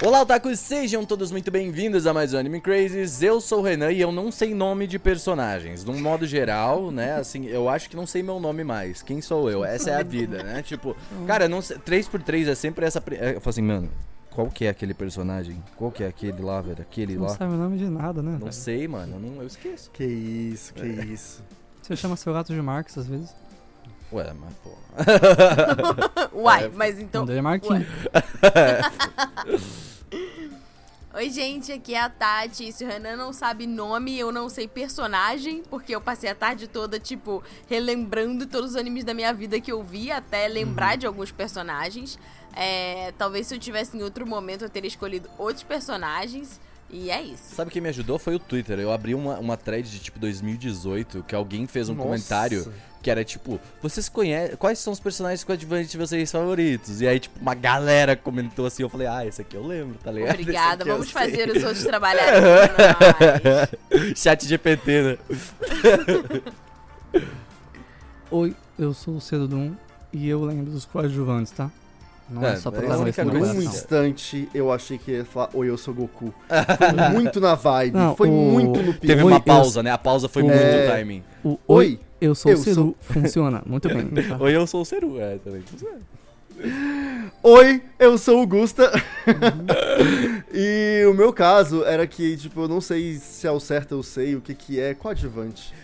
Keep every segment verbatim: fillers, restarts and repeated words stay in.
Olá, otakus, sejam todos muito bem-vindos a mais um Anime Crazes. Eu sou o Renan e eu não sei nome de personagens. De um modo geral, né, assim, eu acho que não sei meu nome mais. Quem sou eu? Essa é a vida, né? Tipo, cara, não sei, três por três é sempre essa... Eu falo assim, mano, qual que é aquele personagem? Qual que é aquele lá, velho? Aquele lá? Não sabe o nome de nada, né? Não velho? sei, mano, eu, não, eu esqueço. Que isso, que isso. Você chama seu gato de Marcos às vezes? Ué, mas pô... Uai, É, mas então... Não dele é Marquinhos. Oi, gente, aqui é a Tati. Se o Renan não sabe nome, eu não sei personagem, porque eu passei a tarde toda, tipo, relembrando todos os animes da minha vida que eu vi, até lembrar uhum. de alguns personagens. É, talvez se eu tivesse em outro momento eu teria escolhido outros personagens. E é isso. Sabe o que me ajudou? Foi o Twitter. Eu abri uma, uma thread de tipo dois mil e dezoito, que alguém fez um Nossa. comentário que era tipo, vocês conhecem, quais são os personagens coadjuvantes de vocês favoritos? E aí tipo, uma galera comentou assim, eu falei, ah, esse aqui eu lembro, tá ligado? Obrigada, vamos sei. fazer os outros trabalharem mais. Chat G P T, né? Oi, eu sou o Cedodum e eu lembro dos coadjuvantes, tá? Não é, É, só é protagonista a do única Por coisa. um coração. instante, eu achei que ia falar, oi, eu sou Goku. Foi muito na vibe, Não, foi o- muito no pico. Teve Oi, uma eu- pausa, né? A pausa foi É. muito timing. O Oi, Oi, eu sou eu o Ceru funciona muito bem. Tá? Oi, eu sou o Seru, é, também. Oi, eu sou o Gusta. E o meu caso era que, tipo, eu não sei se ao certo eu sei o que que é coadjuvante.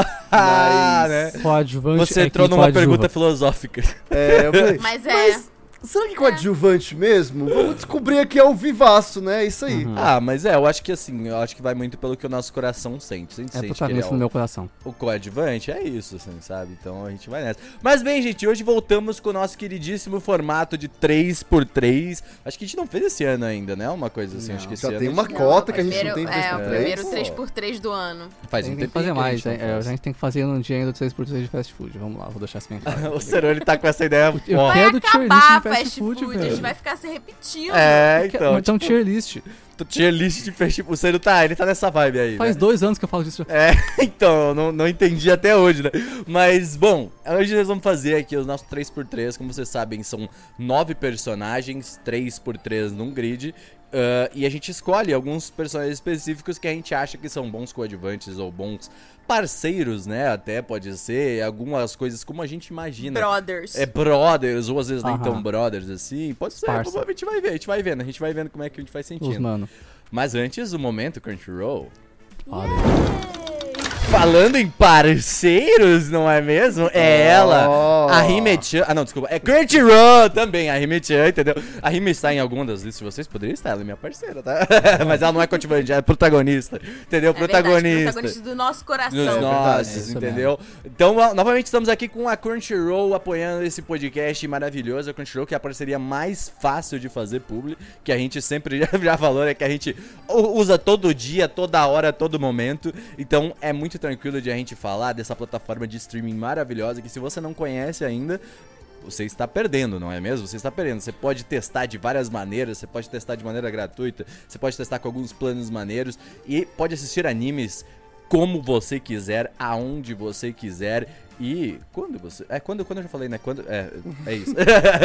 Ah, Mas- né? Coadjuvante Você é entrou quem numa coadjuva. pergunta filosófica. É, eu falei, Mas é... será que coadjuvante mesmo? Vamos descobrir aqui ao vivaço, né? É isso aí. Uhum. Ah, mas é, eu acho que assim, eu acho que vai muito pelo que o nosso coração sente. A gente É sente que ele é protagonista o, no meu coração. o coadjuvante, é isso, assim, sabe? Então a gente vai nessa. Mas bem, gente, hoje voltamos com o nosso queridíssimo formato de três por três. Acho que a gente não fez esse ano ainda, né? Uma coisa assim, Não. acho que esse Já ano tem a uma gente cota que a gente primeiro, não tem é, o três por primeiro três. três por três do ano. faz um Tem, tem tempo que fazer mais, que a é, gente não é, a faz. gente tem que fazer no dia ainda do três por três de fast food. Vamos lá, vou deixar assim. O Cero, ele tá com essa ideia Eu forte. quero Vai tier list acabar de fast fast food, food, a gente velho. vai ficar se repetindo. É, Então, então. então tipo, tier list. tier list de fast O Cero tá, ele tá nessa vibe aí. Faz né? dois anos que eu falo disso. É, então, eu não, não entendi até hoje, né? Mas, bom, hoje nós vamos fazer aqui os nossos três por três. Como vocês sabem, são nove personagens, três por três num grid. Uh, e a gente escolhe alguns personagens específicos que a gente acha que são bons coadjuvantes ou bons parceiros, né? Até pode ser algumas coisas como a gente imagina. Brothers. É brothers, ou às vezes nem Aham. tão brothers assim. Pode ser, Parça. a gente vai ver, a gente vai vendo, a gente vai vendo como é que a gente vai Os sentindo. mano. Mas antes, o momento Crunchyroll. Foda. Falando em parceiros, não é mesmo? É ela, Oh. a Hime-chan. Ah, não, desculpa. É Crunchyroll também, a Hime-chan, entendeu? A Hime está em alguma das listas de vocês, poderia estar, ela é minha parceira, tá? Mas ela não é coadjuvante, ela é protagonista, entendeu? É verdade, protagonista. protagonista do nosso coração. Dos É verdade, nossos, isso entendeu? Então, no- novamente estamos aqui com a Crunchyroll apoiando esse podcast maravilhoso. A Crunchyroll, que é a parceria mais fácil de fazer publi, que a gente sempre já, já falou, é que a gente u- usa todo dia, toda hora, todo momento. Então, é muito tranquilo de a gente falar dessa plataforma de streaming maravilhosa, que se você não conhece ainda, você está perdendo, não é mesmo? Você está perdendo. Você pode testar de várias maneiras, você pode testar de maneira gratuita, você pode testar com alguns planos maneiros e pode assistir animes como você quiser, aonde você quiser e quando você... É, quando, quando eu já falei, né? Quando... É, é isso.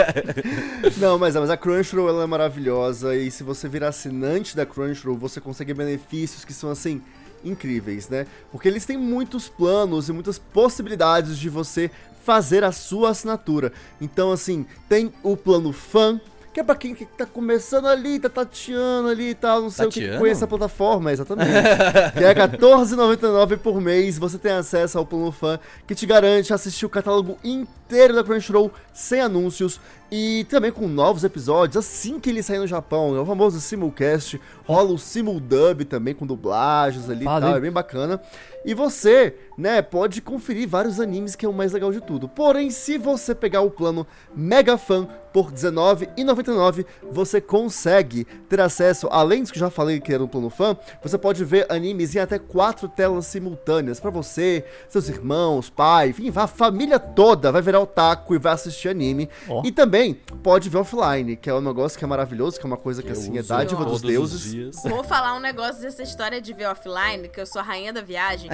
Não, mas, mas a Crunchyroll ela é maravilhosa e se você virar assinante da Crunchyroll, você consegue benefícios que são, assim, incríveis, né? Porque eles têm muitos planos e muitas possibilidades de você fazer a sua assinatura. Então, assim, tem o plano fã, que é pra quem que tá começando ali, tá tateando ali e tal, não sei o que, que Tateando? conhece a plataforma, exatamente. Que é quatorze reais e noventa e nove centavos por mês, você tem acesso ao plano fã, que te garante assistir o catálogo inteiro da Crunchyroll sem anúncios e também com novos episódios assim que ele sair no Japão. É o famoso simulcast, rola o simuldub também com dublagens ali e Fala tal, aí. é bem bacana. E você, né, pode conferir vários animes, que é o mais legal de tudo. Porém, se você pegar o plano Mega Fan por dezenove reais e noventa e nove centavos, você consegue ter acesso, além dos que eu já falei que era o plano fã, você pode ver animes em até quatro telas simultâneas pra você, seus irmãos, pai, enfim, a família toda vai virar otaku e vai assistir anime. Ó. E também pode ver offline, que é um negócio que é maravilhoso, que é uma coisa que, Eu assim, é uso dádiva dos todos os deuses. dias. Vou falar um negócio dessa história de ver offline, que eu sou a rainha da viagem.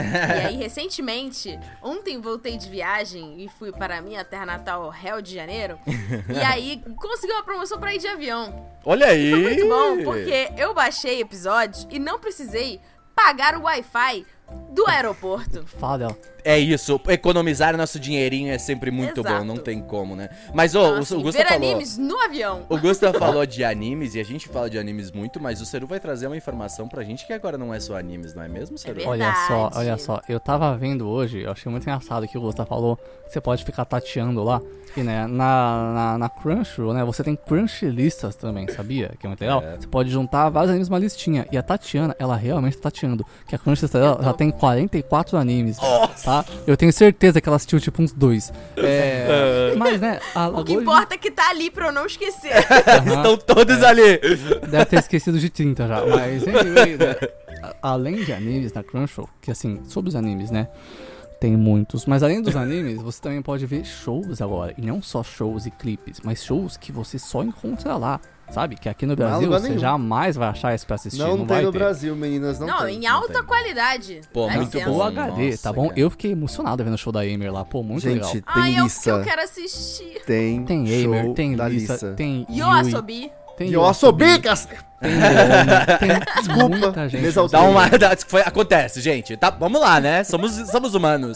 E aí, recentemente, ontem voltei de viagem e fui para a minha terra natal, Rio de Janeiro. E aí, consegui uma promoção pra ir de avião. Olha aí! Foi muito bom, porque eu baixei episódios e não precisei pagar o Wi-Fi do aeroporto. Fala. É isso, economizar nosso dinheirinho é sempre muito Exato. bom, não tem como, né? Mas, ô, Então, o- assim, o Gusta ver falou... animes no avião. O Gusta falou de animes, e a gente fala de animes muito, mas o Seru vai trazer uma informação pra gente que agora não é só animes, não é mesmo, Seru? É Olha só, Verdade. olha só. Eu tava vendo hoje, eu achei muito engraçado que o Gusta falou que você pode ficar tateando lá. E, né, na, na, na Crunchyroll, né, você tem Crunch listas também, sabia? Que é muito legal. É. Você pode juntar vários animes numa listinha. E a Tatiana, ela realmente tá tateando. Que a Crunch lista dela já tem quarenta e quatro animes, tá? Eu tenho certeza que ela assistiu, tipo, uns dois. É... Mas, né, a O que Lagoa importa é que tá ali pra eu não esquecer. Aham. Estão todos ali! Deve ter esquecido de trinta já, mas anyway, né? A- Além de animes na Crunchyroll, que assim, sobre os animes, né? Tem muitos, mas além dos animes, você também pode ver shows agora. E não só shows e clipes, mas shows que você só encontra lá. Sabe? Que aqui no há Brasil lugar você nenhum. jamais vai achar isso pra assistir. Não, Não, não vai tem no ter. Brasil, meninas, não, Não, tem. em alta tem. qualidade. Pô, Dá muito licença. Full bom. H D, Nossa, tá bom? cara. Eu fiquei emocionado vendo o show da Aimer lá. Pô, muito legal. Gente, tem Ai, eu, lista. eu quero assistir. Tem, Tem show Aimer, tem da Lisa, lista. tem Yui, Yoasobi. tem Yoasobi, cacete! tem Leone, tem Desculpa, muita gente. me exaltei. Dá uma... dá- foi- acontece, gente. Tá, vamos lá, né? Somos, somos humanos.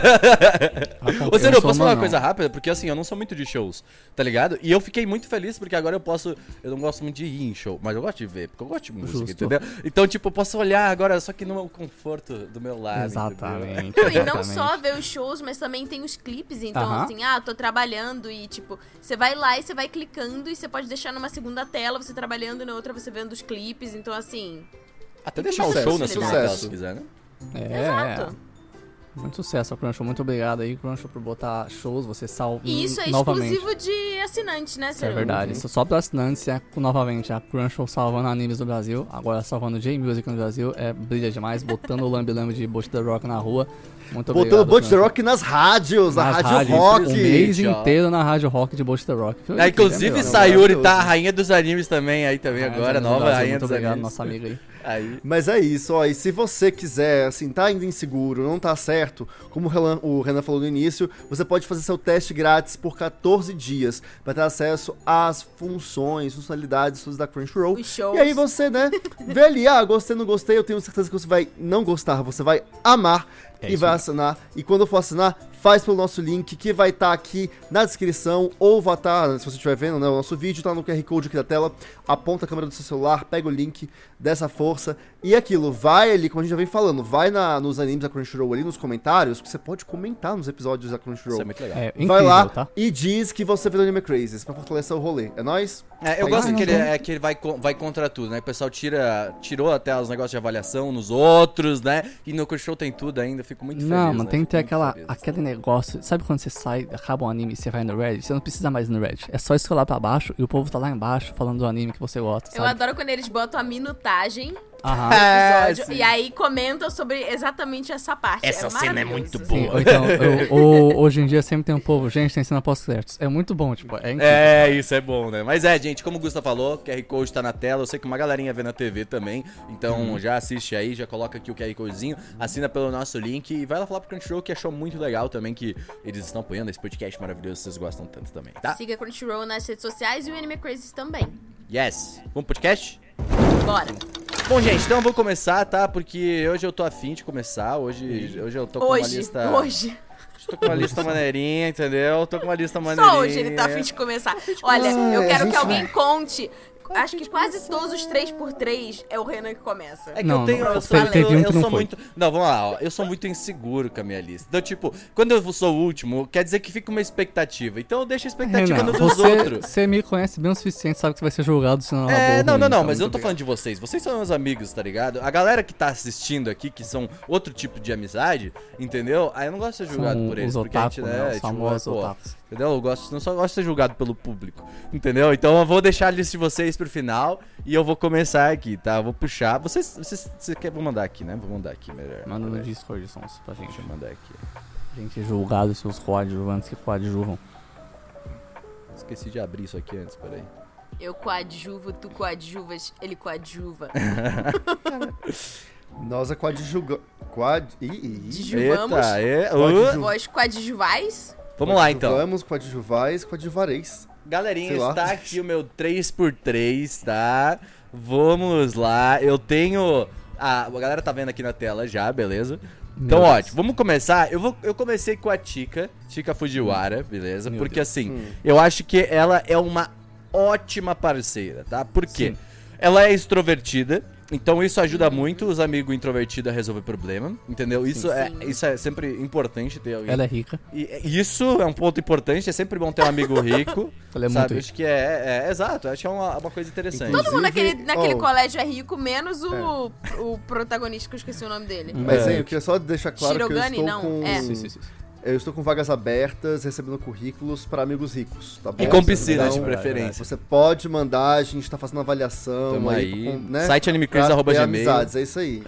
Ô, Seru, Eu sou posso falar uma humano. coisa rápida? Porque assim, eu não sou muito de shows, tá ligado? E eu fiquei muito feliz porque agora eu posso... Eu não gosto muito de ir em show, mas eu gosto de ver, porque eu gosto de música, Justo. entendeu? Então, tipo, eu posso olhar agora, só que no meu conforto do meu lado, entendeu? Exatamente. Não, e não exatamente. só ver os shows, mas também tem os clipes. Então, Aham. assim, ah, tô trabalhando e, tipo, você vai lá e você vai clicando e você pode deixar numa segunda tela, você trabalhando, na outra você vendo os clipes. Então, assim, Até deixar o Sucesso, show na segunda sucesso. tela, se quiser, né? É, exato. muito sucesso, Crunchyroll. Muito obrigado aí, Crunchyroll, por botar shows. Você salva E isso é novamente. exclusivo de assinante, né, Isso Seru? é verdade. Isso só para assinantes, é, novamente, a Crunchyroll salvando animes do Brasil, agora salvando J-Music no Brasil, é, brilha demais, botando o lambi-lambi de Bolt the Rock na rua. Muito Botando obrigado. Bolt the Crunchyroll. Rock nas rádios, na Nas Rádio rádios, Rock. O mês Gente, ó. inteiro na Rádio Rock de Bolt the Rock. Ah, inclusive, melhor, Sayuri maravilhoso. tá a rainha dos animes também, aí também Ah, agora, J-Music nova Brasil, rainha Muito dos obrigado, animes. nossa amiga aí. Aí. Mas é isso, ó, e se você quiser, assim, tá ainda inseguro, não tá certo, como o Renan, o Renan falou no início, você pode fazer seu teste grátis por quatorze dias, pra ter acesso às funções, funcionalidades todas da Crunchyroll. Os shows. E aí você, né, vê ali, ah, gostei, não gostei, eu tenho certeza que você vai não gostar, você vai amar É e isso vai mesmo. assinar. E quando for assinar, faz pelo nosso link, que vai estar aqui na descrição, ou vai estar, se você estiver vendo, né, o nosso vídeo, tá no Q R Code aqui da tela, aponta a câmera do seu celular, pega o link dessa força, e aquilo, vai ali, como a gente já vem falando, vai na, nos animes da Crunchyroll ali, nos comentários, que você pode comentar nos episódios da Isso Crunchyroll. é muito legal. É incrível, Vai lá tá? e diz que você viu Anime Crazes, pra fortalecer o rolê. É nóis? É, eu Aí gosto sim. que ele, é, que ele vai, co- vai contra tudo, né? O pessoal tira, tirou até os negócios de avaliação nos outros, né? E no Crunchyroll tem tudo ainda, eu fico muito feliz. Não, mano, né? tem que ter Fico muito aquela, feliz. aquele negócio. Sabe quando você sai, acaba um anime e você vai no Reddit? Você não precisa mais ir no Reddit. É só escolar pra baixo e o povo tá lá embaixo falando do anime que você gosta, Eu sabe? adoro quando eles botam a minutagem Aham. do É, episódio sim. e aí comentam sobre exatamente essa parte. Essa cena é maravilhoso. muito Sim, boa. ou então, eu- ou- hoje em dia sempre tem um povo, gente, tem cena pós-créditos. É muito bom, tipo, é incrível. É, isso é bom, né? Mas é, gente, como o Gusta falou, o Q R Code tá na tela. Eu sei que uma galerinha vê na T V também. Então já assiste aí, já coloca aqui o Q R Codezinho, assina pelo nosso link e vai lá falar pro Crunchyroll que achou muito legal também, que eles estão apoiando esse podcast maravilhoso, vocês gostam tanto também, tá? Siga a Crunchyroll nas redes sociais e o Anime Crazes também. Yes! Vamos pro podcast? Bora. Bom, gente, então eu vou começar, tá? Porque hoje eu tô afim de começar. Hoje, hoje eu tô com uma Hoje, lista. hoje. Tô com uma lista maneirinha, entendeu? Tô com uma lista maneirinha. Só hoje ele tá afim de começar. Olha, eu Ah, quero gente, que alguém conte. Acho que quase todos os três por três é o Renan que começa. É que Não, eu tenho. não, eu sou, teve eu, um eu que não sou foi. muito. Não, vamos lá, ó. Eu sou muito inseguro com a minha lista. Então, tipo, quando eu sou o último, quer dizer que fica uma expectativa. Então eu deixo a expectativa Renan, no dos você, outros. você me conhece bem o suficiente, sabe que você vai ser julgado se não É, não, não, não, então mas eu não tô falando de vocês. Vocês são meus amigos, tá ligado? A galera que tá assistindo aqui, que são outro tipo de amizade, entendeu? Aí eu não gosto de ser julgado São por eles. os Porque a gente, otaku, né? né, os tipo, famosos pô, otakus. entendeu? Eu gosto, não só gosto de ser julgado pelo público, entendeu? Então eu vou deixar a lista de vocês pro final e eu vou começar aqui, tá? Eu vou puxar. Vocês, vocês, vocês querem, vou mandar aqui, né? Vou mandar aqui melhor. Manda no Peraí. Discord sons pra gente. Deixa eu mandar aqui. Gente julgado seus coadjuvantes que coadjuvam. Esqueci de abrir isso aqui antes, peraí. Eu coadjuvo, tu coadjuvas, ele coadjuva. Nós é coadjuga... Quad... Ih, ih, ih. Adjuvamos. Eita, é. Coadju- uh, Voz coadjuvais. Vamos lá então. Coadjuvamos, coadjuvais, coadjuvareis. Galerinha, Sei lá. está aqui o meu três por três, tá? Vamos lá. Eu tenho. Ah, a galera tá vendo aqui na tela já, beleza? Então, Meu Deus. ótimo, vamos começar. Eu, vou, eu comecei com a Tika, Tika Fujiwara, beleza? Meu Porque Deus. assim, Hum. eu acho que ela é uma ótima parceira, tá? Por quê? Sim. Ela é extrovertida, então isso ajuda muito os amigos introvertidos a resolver problema, entendeu? Isso, é, Sim. isso é sempre importante ter alguém. Ela é rica. E isso é um ponto importante, é sempre bom ter um amigo rico. Ela é sabe? muito Acho que é, é, exato, acho que é uma, uma coisa interessante. Inclusive- Todo mundo naquele, naquele oh. colégio é rico, menos o, o protagonista, que eu esqueci o nome dele. Mas, É. hein, eu queria só deixar claro Shirogane, que eu não, estou com... é. Sim, sim, sim. Eu estou com vagas abertas, recebendo currículos para amigos ricos, tá bom? E com piscina, Então, de preferência. Você pode mandar, a gente tá fazendo avaliação Tamo aí, aí. com, né? Site animecrazy arroba Pra ter gmail. amizades, é isso aí.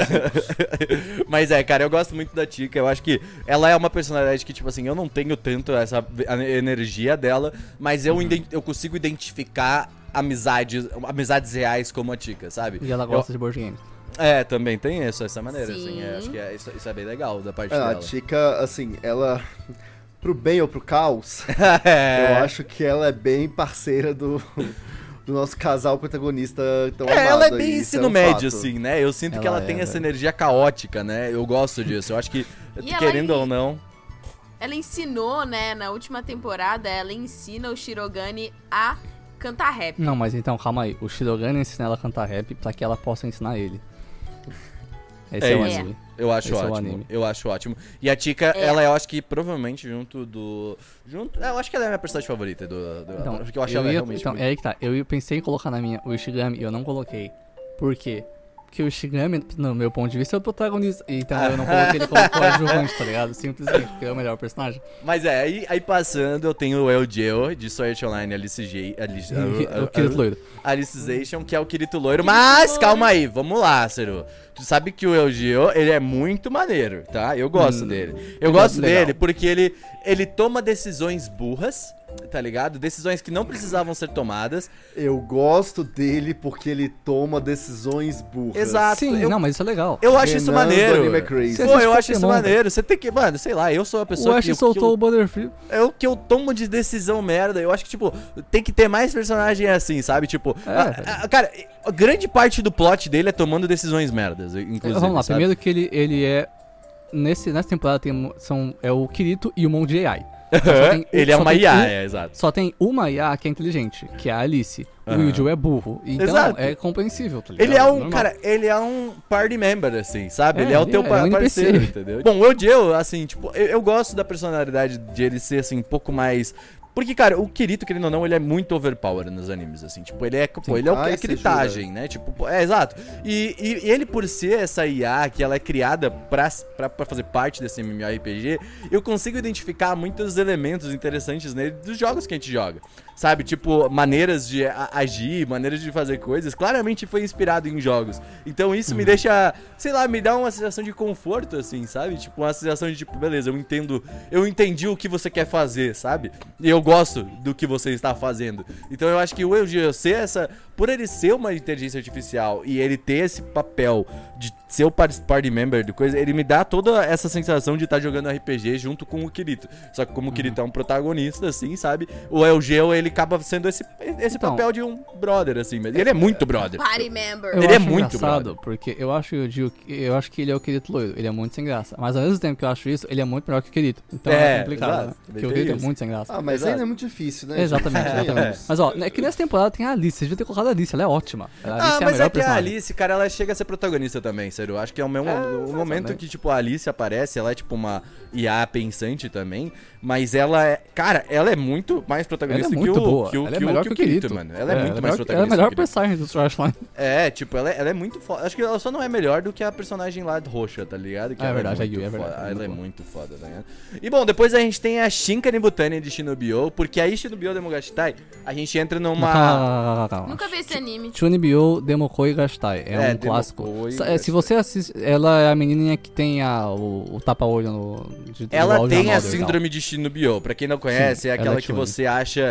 Mas é, cara, eu gosto muito da Tika. Eu acho que ela é uma personalidade que, tipo assim, eu não tenho tanto essa a energia dela, mas eu, iden- eu consigo identificar amizades, amizades reais como a Tika, sabe? E ela gosta de board games. É, também tem isso, essa maneira, Sim. assim. é, acho que é, isso, isso é bem legal da parte É, a dela. Tika, assim, ela... Pro bem ou pro caos, é. eu acho que ela é bem parceira do, do nosso casal protagonista tão É, amado. ela é aí, bem isso é ensino um médio, fato. assim, né? Eu sinto que Ela ela é, tem essa velho. energia caótica, né? Eu gosto disso. Eu acho que, E ela querendo é- ou não. Ela ensinou, né, na última temporada, ela ensina o Shirogane a cantar rap. Não, mas então, calma aí. O Shirogane ensina ela a cantar rap pra que ela possa ensinar ele. Esse É é, o isso. anime. Eu acho Esse é o ótimo. anime. Eu acho ótimo. E a Tika, É. ela eu acho que provavelmente junto do. Junto. Eu acho que ela é a minha personagem favorita do. do Então, porque eu acho eu ela ia, realmente. então muito- é aí que tá. Eu ia- pensei em colocar na minha o Ishigami e eu não coloquei. Por quê? Porque o Ishigami, no meu ponto de vista, é o protagonista. Então eu não coloquei ele como coadjuvante, tá ligado? Simplesmente, porque é o melhor personagem. Mas é, aí, aí passando, eu tenho o Eugeo de Sword Art Online Alice J. Alice, É o Kirito loiro. Alicization, que é o Kirito Loiro. Mas Loiro. calma aí, vamos lá, Ciro. Tu sabe que o Eugeo, ele é muito maneiro, tá? Eu gosto Hum, dele. Eu ele gosto é legal. dele porque ele, ele toma decisões burras, tá ligado? Decisões que não precisavam ser tomadas. Eu gosto dele porque ele toma decisões burras. Exato. Sim, eu, não, mas isso é legal. eu acho isso Renan do maneiro. Anime Crazy. Você Pô, assiste eu acho isso Pokémon, maneiro. Você tem que, mano, sei lá, eu sou a pessoa O Ash que, soltou que eu, o Butterfree. é o que eu tomo de decisão merda. Eu acho que, tipo, tem que ter mais personagem assim, sabe? Tipo, É, a- a- cara, a grande parte do plot dele é tomando decisões merdas, inclusive. Vamos lá, sabe? primeiro que ele, ele é. Nesse, nessa temporada tem, são, é o Kirito e um monte de A I. Só tem- Ele é só uma tem I A, um- é, exato. Só tem uma I A que é inteligente, que é a Alice. O Aham. Yuji é burro. Então Exato. é compreensível, tá ligado? Ele é um, Normal. cara, ele é um party member, assim, sabe? É, ele é o ele teu é- pa- é um N P C. parceiro, entendeu? Bom, o Eugeo, assim, tipo, eu, eu gosto da personalidade de ele ser, assim, um pouco mais... Porque, cara, o Kirito, querendo ou não, ele é muito overpower nos animes, assim. Tipo, ele é, pô, ele é o Ai, é você critagem, né? Tipo, pô, é, exato. E, e- e ele, por ser essa I A, que ela é criada pra, pra, pra fazer parte desse MMORPG, eu consigo identificar muitos elementos interessantes nele dos jogos que a gente joga. Sabe? Tipo, maneiras de a- agir, maneiras de fazer coisas. Claramente foi inspirado em jogos. Então isso me deixa, sei lá, me dá uma sensação de conforto, assim, sabe? Tipo, uma sensação de, tipo, beleza, eu entendo, eu entendi o que você quer fazer, sabe? E eu gosto do que você está fazendo. Então eu acho que o Eugeo ser essa... Por ele ser uma inteligência artificial e ele ter esse papel de ser o par- party member de coisa, ele me dá toda essa sensação de estar jogando R P G junto com o Kirito. Só que como o Kirito é um protagonista, assim, sabe? O Eugeo, ele acaba sendo esse, esse Então, papel de um brother, assim. Mas ele é muito brother. Party member. Eu Ele é acho muito engraçado, brother. porque eu acho, o Dio- eu acho que ele é o Kirito loiro. Ele é muito sem graça. Mas ao mesmo tempo que eu acho isso, ele é muito melhor que o Kirito. Então é, É, complicado, exato. né? Também Porque o tem Kirito é isso. muito sem graça. Ah, mas Exato. ainda é muito difícil, né? Exatamente, gente? exatamente. Venhamos. Mas ó, é que nessa temporada tem a Alice. Vocês deviam ter colocado a Alice, ela é ótima. A Alice Ah, é a mas melhor é que a personagem. Alice, cara, ela chega a ser protagonista também, sério. Eu acho que é o mesmo É, o momento exatamente. que, tipo, a Alice aparece, ela é, tipo, uma I A pensante também, mas ela é... Cara, ela é muito mais protagonista Ela é muito que o, boa. que o, ela é que o- melhor que que o o Kirito, mano. Ela é, muito ela mais melhor- protagonista Ela é a melhor que o Kirito. personagem do Trash Line. É, tipo, ela é, ela é muito foda. Acho que ela só não é melhor do que a personagem lá roxa, tá ligado? Que Ah, é ela verdade, a muito Yui, é verdade, foda. é Ela é muito boa. muito foda, tá ligado? E bom, depois a gente tem a Shinka Nibutani de Shinobi-O, porque aí Shinobi-O Demogashitai, a gente entra numa... Calma, calma, calma, calma. Nunca vi esse anime. Chunibyo Demokoi Gastai. É, É, um Demokoi clássico. Gastai. É, se você assiste. Ela é a menininha que tem a, o, o tapa-olho no. de- Ela igual o tem a Ronaldo e tal. síndrome de Shinobi-O. Pra quem não conhece, Sim, é ela aquela é que Chun. você acha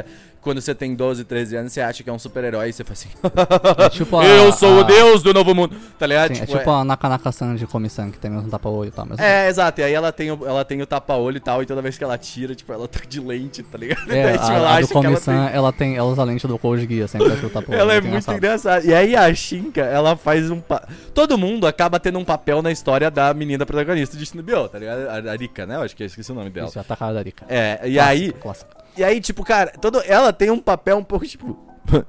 quando você tem doze, treze anos, você acha que é um super-herói e você fala assim... É tipo a- eu sou a- o deus do novo mundo, tá ligado? Sim, é tipo a Nakanaka-san de Komi-san, que tem mesmo um tapa-olho e tal. Mas É, exato, e aí ela tem, o, ela tem o tapa-olho e tal, e toda vez que ela tira, tipo, ela tá de lente, tá ligado? É, Daí, tipo, a, ela a do acha que ela Komi-san, tem... ela tem, ela usa a lente do Code Geass sempre pra chutar Ela é muito engraçada. E aí a Shinka, ela faz um... Pa... Todo mundo acaba tendo um papel na história da menina protagonista de Shinobi-Oh, tá ligado? A Rika, né? Eu acho que eu esqueci o nome dela. Isso, a Takara da Rika. É, e aí... Clássica. E aí, tipo, cara, todo... ela tem um papel um pouco, tipo...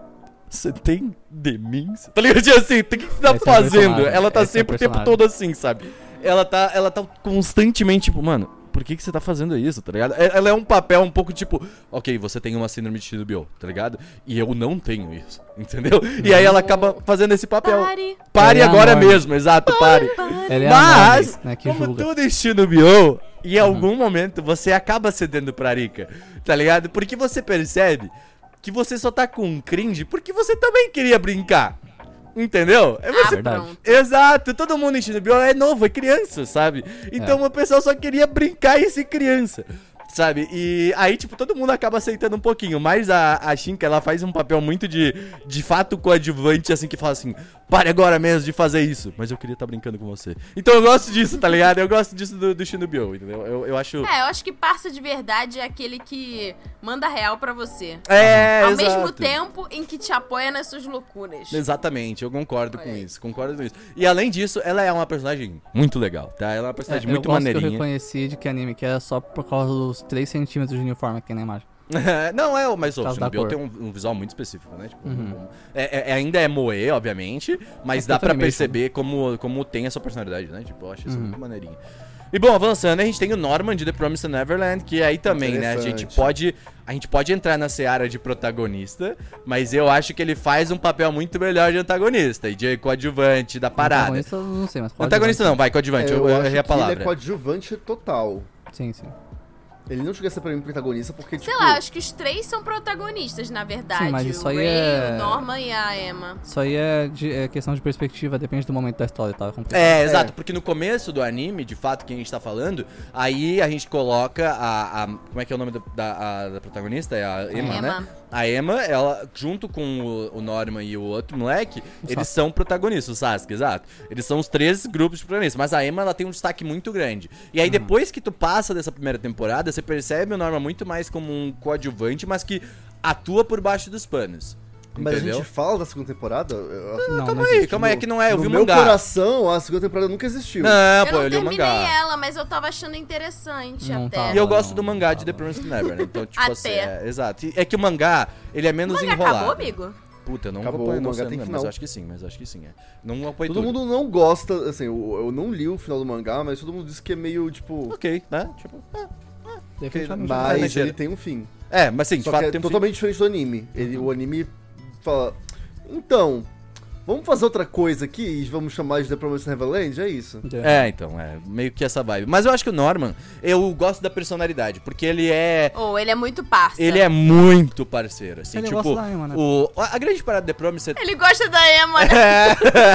Você tem demência? Tá ligado? Tipo assim, o que que você tá Esse é o fazendo? personagem. Ela tá Esse é o sempre o tempo personagem. todo assim, sabe? Ela tá, ela tá constantemente, tipo, mano, por que que você tá fazendo isso, tá ligado? E- Ela é um papel um pouco tipo, ok, você tem uma síndrome de Shinobi-Oh, tá ligado? E eu não tenho isso, entendeu? E aí ela acaba fazendo esse papel. Pare. Pare Ela é agora anônima. mesmo, exato, pare. Ela é Mas, a Nami, né, que como julga. tudo em Shinobi-Oh, em algum momento você acaba cedendo pra Rika, tá ligado? Porque você percebe que você só tá com cringe porque você também queria brincar. Entendeu? É Ah, você... verdade. pronto. Exato, todo mundo em Shinobi-Oh é novo, é criança, sabe? Então o pessoal só queria brincar e ser criança. Sabe? E aí, tipo, todo mundo acaba aceitando um pouquinho. Mas a, a Shinka, ela faz um papel muito de, de fato coadjuvante, assim, que fala assim, pare agora mesmo de fazer isso. Mas eu queria estar brincando com você. Então eu gosto disso, tá ligado? Eu gosto disso do, do Shinobi-Oh, entendeu? Eu, eu acho... É, eu acho que parça de verdade é aquele que manda real pra você. É, Ao exato. mesmo tempo em que te apoia nas suas loucuras. Exatamente, eu concordo com Olha aí. isso, concordo com isso. E além disso, ela é uma personagem muito legal, tá? Ela é uma personagem É, muito eu gosto que eu maneirinha. reconheci de que anime que era só por causa dos três centímetros de uniforme aqui na imagem. Não, é, mas o Por causa da Shinobi-Oh cor. tem um, um visual muito específico, né? Tipo, Uhum. um- é, é- ainda é moe, obviamente, mas É dá pra animation. perceber como, como tem essa personalidade, né? Tipo, eu acho isso Uhum. muito maneirinho. E bom, avançando, a gente tem o Norman de The Promised Neverland, que aí também, né? A gente Interessante. pode, a gente pode entrar na seara de protagonista, mas eu acho que ele faz um papel muito melhor de antagonista e de coadjuvante da parada. Antagonista, eu não sei, mas pode Antagonista não, vai, coadjuvante, eu, eu eu acho errei a que ele é palavra. coadjuvante total. Sim, sim. Ele não chega a ser pra mim protagonista porque, Sei tipo... lá, acho que os três são protagonistas, na verdade. Sim, mas isso o aí Ray, é- o Norman e a Emma. Isso aí é, de- é questão de perspectiva, depende do momento da história, tá? É complicado. É, exato, porque no começo do anime, de fato, que a gente tá falando, aí a gente coloca a. a- como é que é o nome da, da, a- da protagonista? É a Emma, Emma. né? A Emma, ela, junto com o, o Norman e o outro moleque, eles Sasuke. são protagonistas, o Sasuke, exato. Eles são os três grupos de protagonistas, mas a Emma, ela tem um destaque muito grande. E aí, depois que tu passa dessa primeira temporada, você percebe o Norman muito mais como um coadjuvante, mas que atua por baixo dos panos. Mas a Entendeu? gente fala da segunda temporada? Eu acho Não, Calma não aí, existe. calma aí, é que não é, eu no vi o meu mangá. coração, a segunda temporada nunca existiu. Não, eu pô, não eu li o terminei mangá. ela, mas eu tava achando interessante Não até. tava. E eu gosto não, do mangá não de The tava. Promised Neverland. Então, tipo Até. assim, é, exato. E é que o mangá, ele é O menos mangá enrolado. acabou, amigo? Puta, eu não Acabou, acompanho, o não mangá sei, tem mas final. eu acho que sim, mas eu acho que sim. É. Não acompanho Todo tudo. mundo não gosta, assim, eu, eu não li o final do mangá, mas todo mundo diz que é meio, tipo... Ok, né? Tipo, é. Definitivamente. Vai Mas mexer. ele tem um fim. É, mas sim, de Só fato que é tem um fim. totalmente diferente do anime. Ele, o anime fala... Então, vamos fazer outra coisa aqui e vamos chamar de The Promised Neverland? É isso. É, então, é meio que essa vibe. Mas eu acho que o Norman, eu gosto da personalidade, porque ele é... Ou ele é muito parça. Ele é muito parceiro, assim, Ele tipo... gosta da Emma, né? o, a a grande parada de The Promised... Ele gosta da Emma, né? É...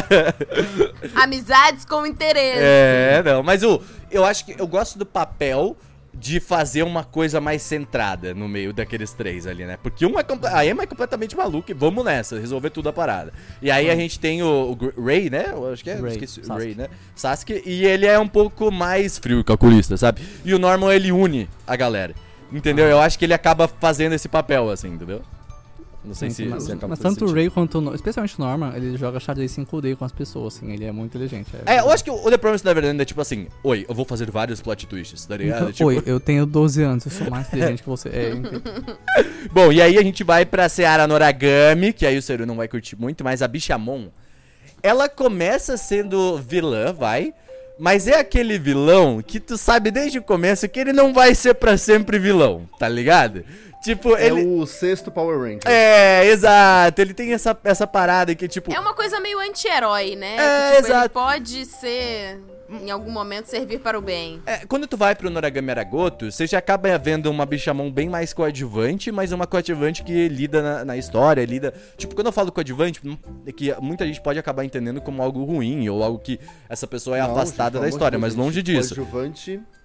Amizades com interesse. É, não, mas o, eu acho que eu gosto do papel de fazer uma coisa mais centrada no meio daqueles três ali, né? Porque um é comple- a Emma é completamente maluca e vamos nessa, resolver tudo a parada. E aí a gente tem o, o Gr- Ray, né? Eu acho que é, Ray, esqueci, o Sasuke. Ray, né? Sasuke, e ele é um pouco mais frio e calculista, sabe? E o Norman, ele une a galera, entendeu? Eu acho que ele acaba fazendo esse papel, assim, entendeu? Não sei Sim, se, sim, mas, se acaba mas fazendo tanto o sentido. Ray quanto o Norman, especialmente o Norman, ele joga xadrez cinco D com as pessoas, assim, ele é muito inteligente. É, eu acho que o The Promised Neverland é tipo assim, oi, eu vou fazer vários plot twists, tá ligado? Tipo- Oi, eu tenho doze anos, eu sou mais inteligente que você. É, incrível. Bom, e aí a gente vai pra Seara Noragami, que aí o Seru não vai curtir muito, mas a Bichamon, ela começa sendo vilã, vai, mas é aquele vilão que tu sabe desde o começo que ele não vai ser pra sempre vilão, tá ligado? Tipo, É ele... o sexto Power Ranger. É, exato, ele tem essa, essa parada que, tipo... É uma coisa meio anti-herói, né? É, que, tipo, ele exato. pode ser, em algum momento, servir para o bem. É, quando tu vai pro Noragami Aragoto, você já acaba vendo uma Bichamon bem mais coadjuvante, mas uma coadjuvante que lida na, na história, lida... Tipo, quando eu falo coadjuvante, hum, é que muita gente pode acabar entendendo como algo ruim, ou algo que essa pessoa é Não, afastada gente, da pelo história, amor mas de Deus, longe gente, disso. Coadjuvante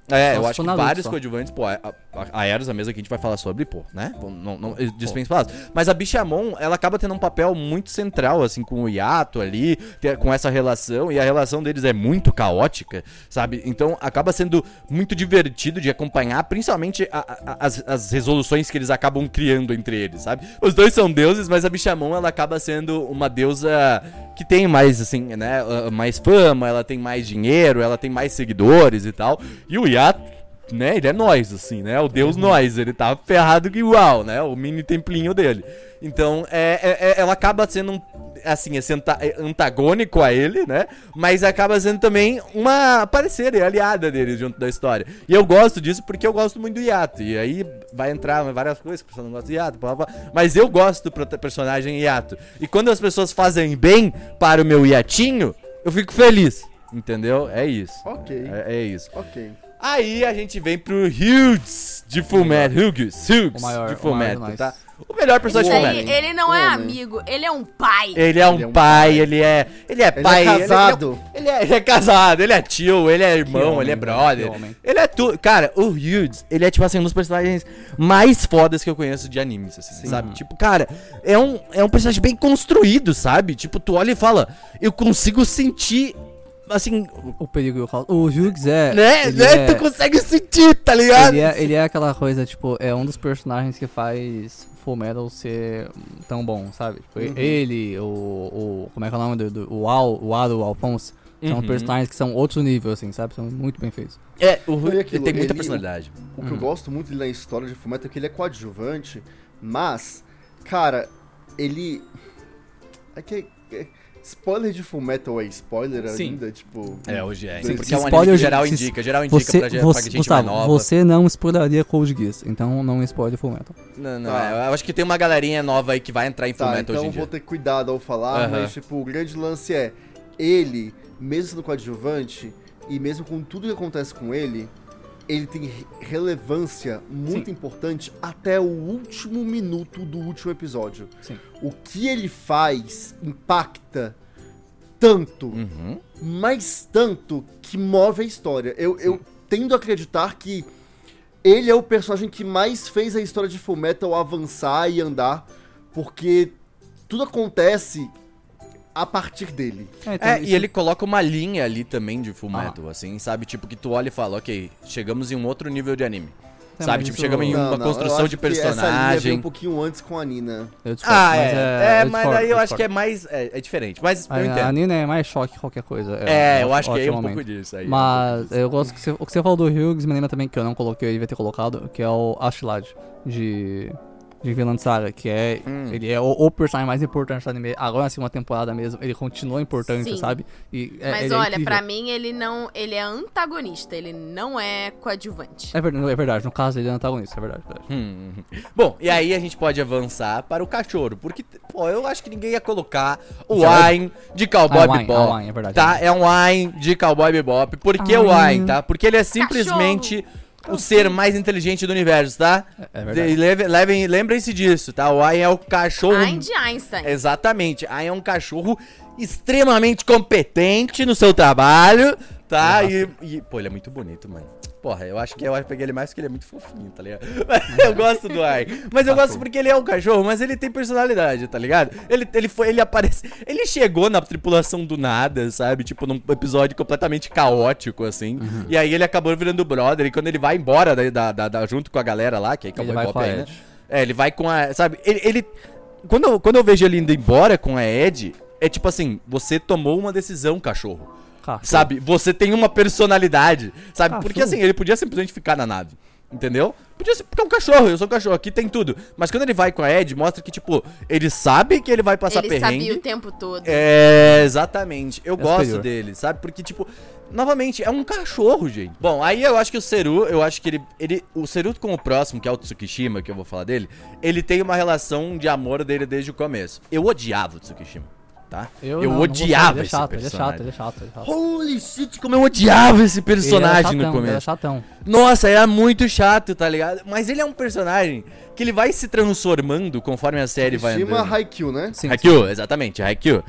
É, Só eu se acho for que Naruto vários só. coadjuvantes, pô, a, a, a Eros, a mesa que a gente vai falar sobre, pô, né? Não, não, dispensa palavras. Mas a Bishamon, ela acaba tendo um papel muito central, assim, com o Yato ali, ter- com essa relação, e a relação deles é muito caótica, sabe? Então acaba sendo muito divertido de acompanhar, principalmente a- a- as, as resoluções que eles acabam criando entre eles, sabe? Os dois são deuses, mas a Bishamon, ela acaba sendo uma deusa que tem mais, assim, né, uh, mais fama, ela tem mais dinheiro, ela tem mais seguidores e tal. E o Yato, né, ele é nós, assim, né, o deus nós, ele tá ferrado que igual, né, o mini templinho dele. Então, é, é- é- ela acaba sendo, um, assim, esse anta- antagônico a ele, né, mas acaba sendo também uma parceira e aliada dele junto da história. E eu gosto disso porque eu gosto muito do Yato, e aí vai entrar várias coisas, que a pessoa não gosta do Yato, blá, blá, blá, mas eu gosto do prota- personagem Yato. E quando as pessoas fazem bem para o meu Yatinho, eu fico feliz, entendeu? É isso. Ok. É, é isso. Ok. Aí a gente vem pro Hughes de Fullmetal. Hughes, Hughes O maior- de o maior de Fullmetal, nós. tá? O melhor personagem Isso de aí, Fullmetal. ele não é Homem. amigo, ele é um pai. Ele é um, Ele é um pai, pai. ele é. Ele é Ele pai. é casado. Ele, ele é, ele é casado, ele é tio, ele é irmão, homem, ele é né? brother. Que homem. Ele é tudo. Cara, o Hughes, ele é tipo assim, um dos personagens mais fodas que eu conheço de animes, assim, sabe? Tipo, cara, é um, é um personagem bem construído, sabe? Tipo, tu olha e fala, eu consigo sentir. Assim, O perigo e o caos. O Hughes é. né? ele né? é- Tu consegue sentir, tá ligado? Ele é, ele é aquela coisa, tipo, é um dos personagens que faz Fullmetal ser tão bom, sabe? Tipo, Uhum. ele, o, o. Como é que é o nome do. do o Al, o Ado, o Alphonse. São Uhum. personagens que são outro nível, assim, sabe? São muito bem feitos. É, o Foi Hughes aquilo, tem muita ele- personalidade. O que eu gosto muito dele na história de Fullmetal é que ele é coadjuvante, mas, cara, ele... É que... é- Spoiler de Fullmetal é spoiler Sim. ainda, tipo... É, hoje é. Sim, porque se é um anime spoiler que de- geral se- indica, geral indica Você, pra, ge- pra você, gente Gustavo, mais nova. você não spoilaria Code Geass, então não spoile Fullmetal. Não, não, Tá. é, eu acho que tem uma galerinha nova aí que vai entrar em Tá, Fullmetal então hoje em vou dia. ter cuidado ao falar, Aham. mas, tipo, o grande lance é... Ele, mesmo sendo coadjuvante, e mesmo com tudo que acontece com ele, ele tem re- relevância muito Sim. importante até o último minuto do último episódio. Sim. O que ele faz impacta tanto, Uhum. mas tanto, que move a história. Eu, eu tendo a acreditar que ele é o personagem que mais fez a história de Fullmetal avançar e andar, porque tudo acontece a partir dele. então, É, isso- e ele coloca uma linha ali também de Fullmetal, assim, sabe? Tipo, que tu olha e fala, ok, chegamos em um outro nível de anime. É, sabe? mas Tipo, isso- chegamos em Não, uma não, construção eu acho de que essa linha veio personagem. um pouquinho antes com a Nina. Eu discordo, Ah, mas é. é, É, eu mas discordo, aí eu eu acho que é discordo. mais. É, é diferente. Mas eu A, a entendo. Nina é mais choque que qualquer coisa. É, eu um acho que aí é um ótimo pouco momento. disso aí. Mas eu gosto que você, o que você falou do Hughes me lembra também que eu não coloquei, eu devia ter colocado, que é o Ashlad de, de Vinland Saga, que é. Hum. Ele é o, o personagem mais importante do anime. Agora na segunda temporada mesmo, ele continua importante, Sim. sabe? E, é, Mas ele é olha, incrível. pra mim ele não. Ele é antagonista, ele não é coadjuvante. É verdade, é verdade, no caso ele é antagonista, é verdade. É verdade. Hum. Bom, e aí a gente pode avançar para o cachorro, porque, pô, eu acho que ninguém ia colocar o Já é- Ain de Cowboy Ah, é o Ain, Bebop. é o Ain, é verdade. Tá? É um Ain de Cowboy Bebop. Por que o Ain. Ain, tá? Porque ele é simplesmente o ser mais inteligente do universo, tá? É verdade. E leve- levem- Lembrem-se disso, tá? O Ain é o cachorro... Ain de Einstein. Exatamente. Ain é um cachorro extremamente competente no seu trabalho, tá? E, e, pô, ele é muito bonito, mano. Porra, eu acho que eu peguei ele mais porque ele é muito fofinho, tá ligado? Eu gosto do Ain. Mas eu gosto porque ele é um cachorro, mas ele tem personalidade, tá ligado? Ele, ele foi, ele aparece. Ele chegou na tripulação do nada, sabe? Tipo, num episódio completamente caótico, assim. E aí ele acabou virando brother. E quando ele vai embora da, da, da- da- junto com a galera lá, que é Ele Cowboy vai Bebop com a aí, né? Ed. É, ele vai com a. Sabe? Ele. ele- quando, eu, quando eu vejo ele indo embora com a Ed, é tipo assim: você tomou uma decisão, cachorro. Cachorro. Sabe? Você tem uma personalidade. Sabe? Cachorro. Porque assim, ele podia simplesmente ficar na nave. Entendeu? Podia ser porque é um cachorro, eu sou um cachorro, aqui tem tudo. Mas quando ele vai com a Ed, mostra que, tipo, ele sabe que ele vai passar Ele perrengue. sabia o tempo todo. É, exatamente. Eu É gosto superior. dele, sabe? Porque, tipo, novamente, é um cachorro, gente. Bom, aí eu acho que o Seru, eu acho que ele. ele o Seru com o próximo, que é o Tsukishima, que eu vou falar dele, ele tem uma relação de amor dele desde o começo. Eu odiava o Tsukishima, tá? Eu, não, não odiava vou esse falar, ele é chato, personagem. ele é chato, ele é chato. Holy shit, como eu odiava esse personagem Ele era no chatão, ele era começo. chatão. Nossa, era muito chato, tá ligado? Mas ele é um personagem que ele vai se transformando conforme a série vai Tsukishima andando. Haikyuu, né? Sim, Haikyuu, exatamente, Haikyuu.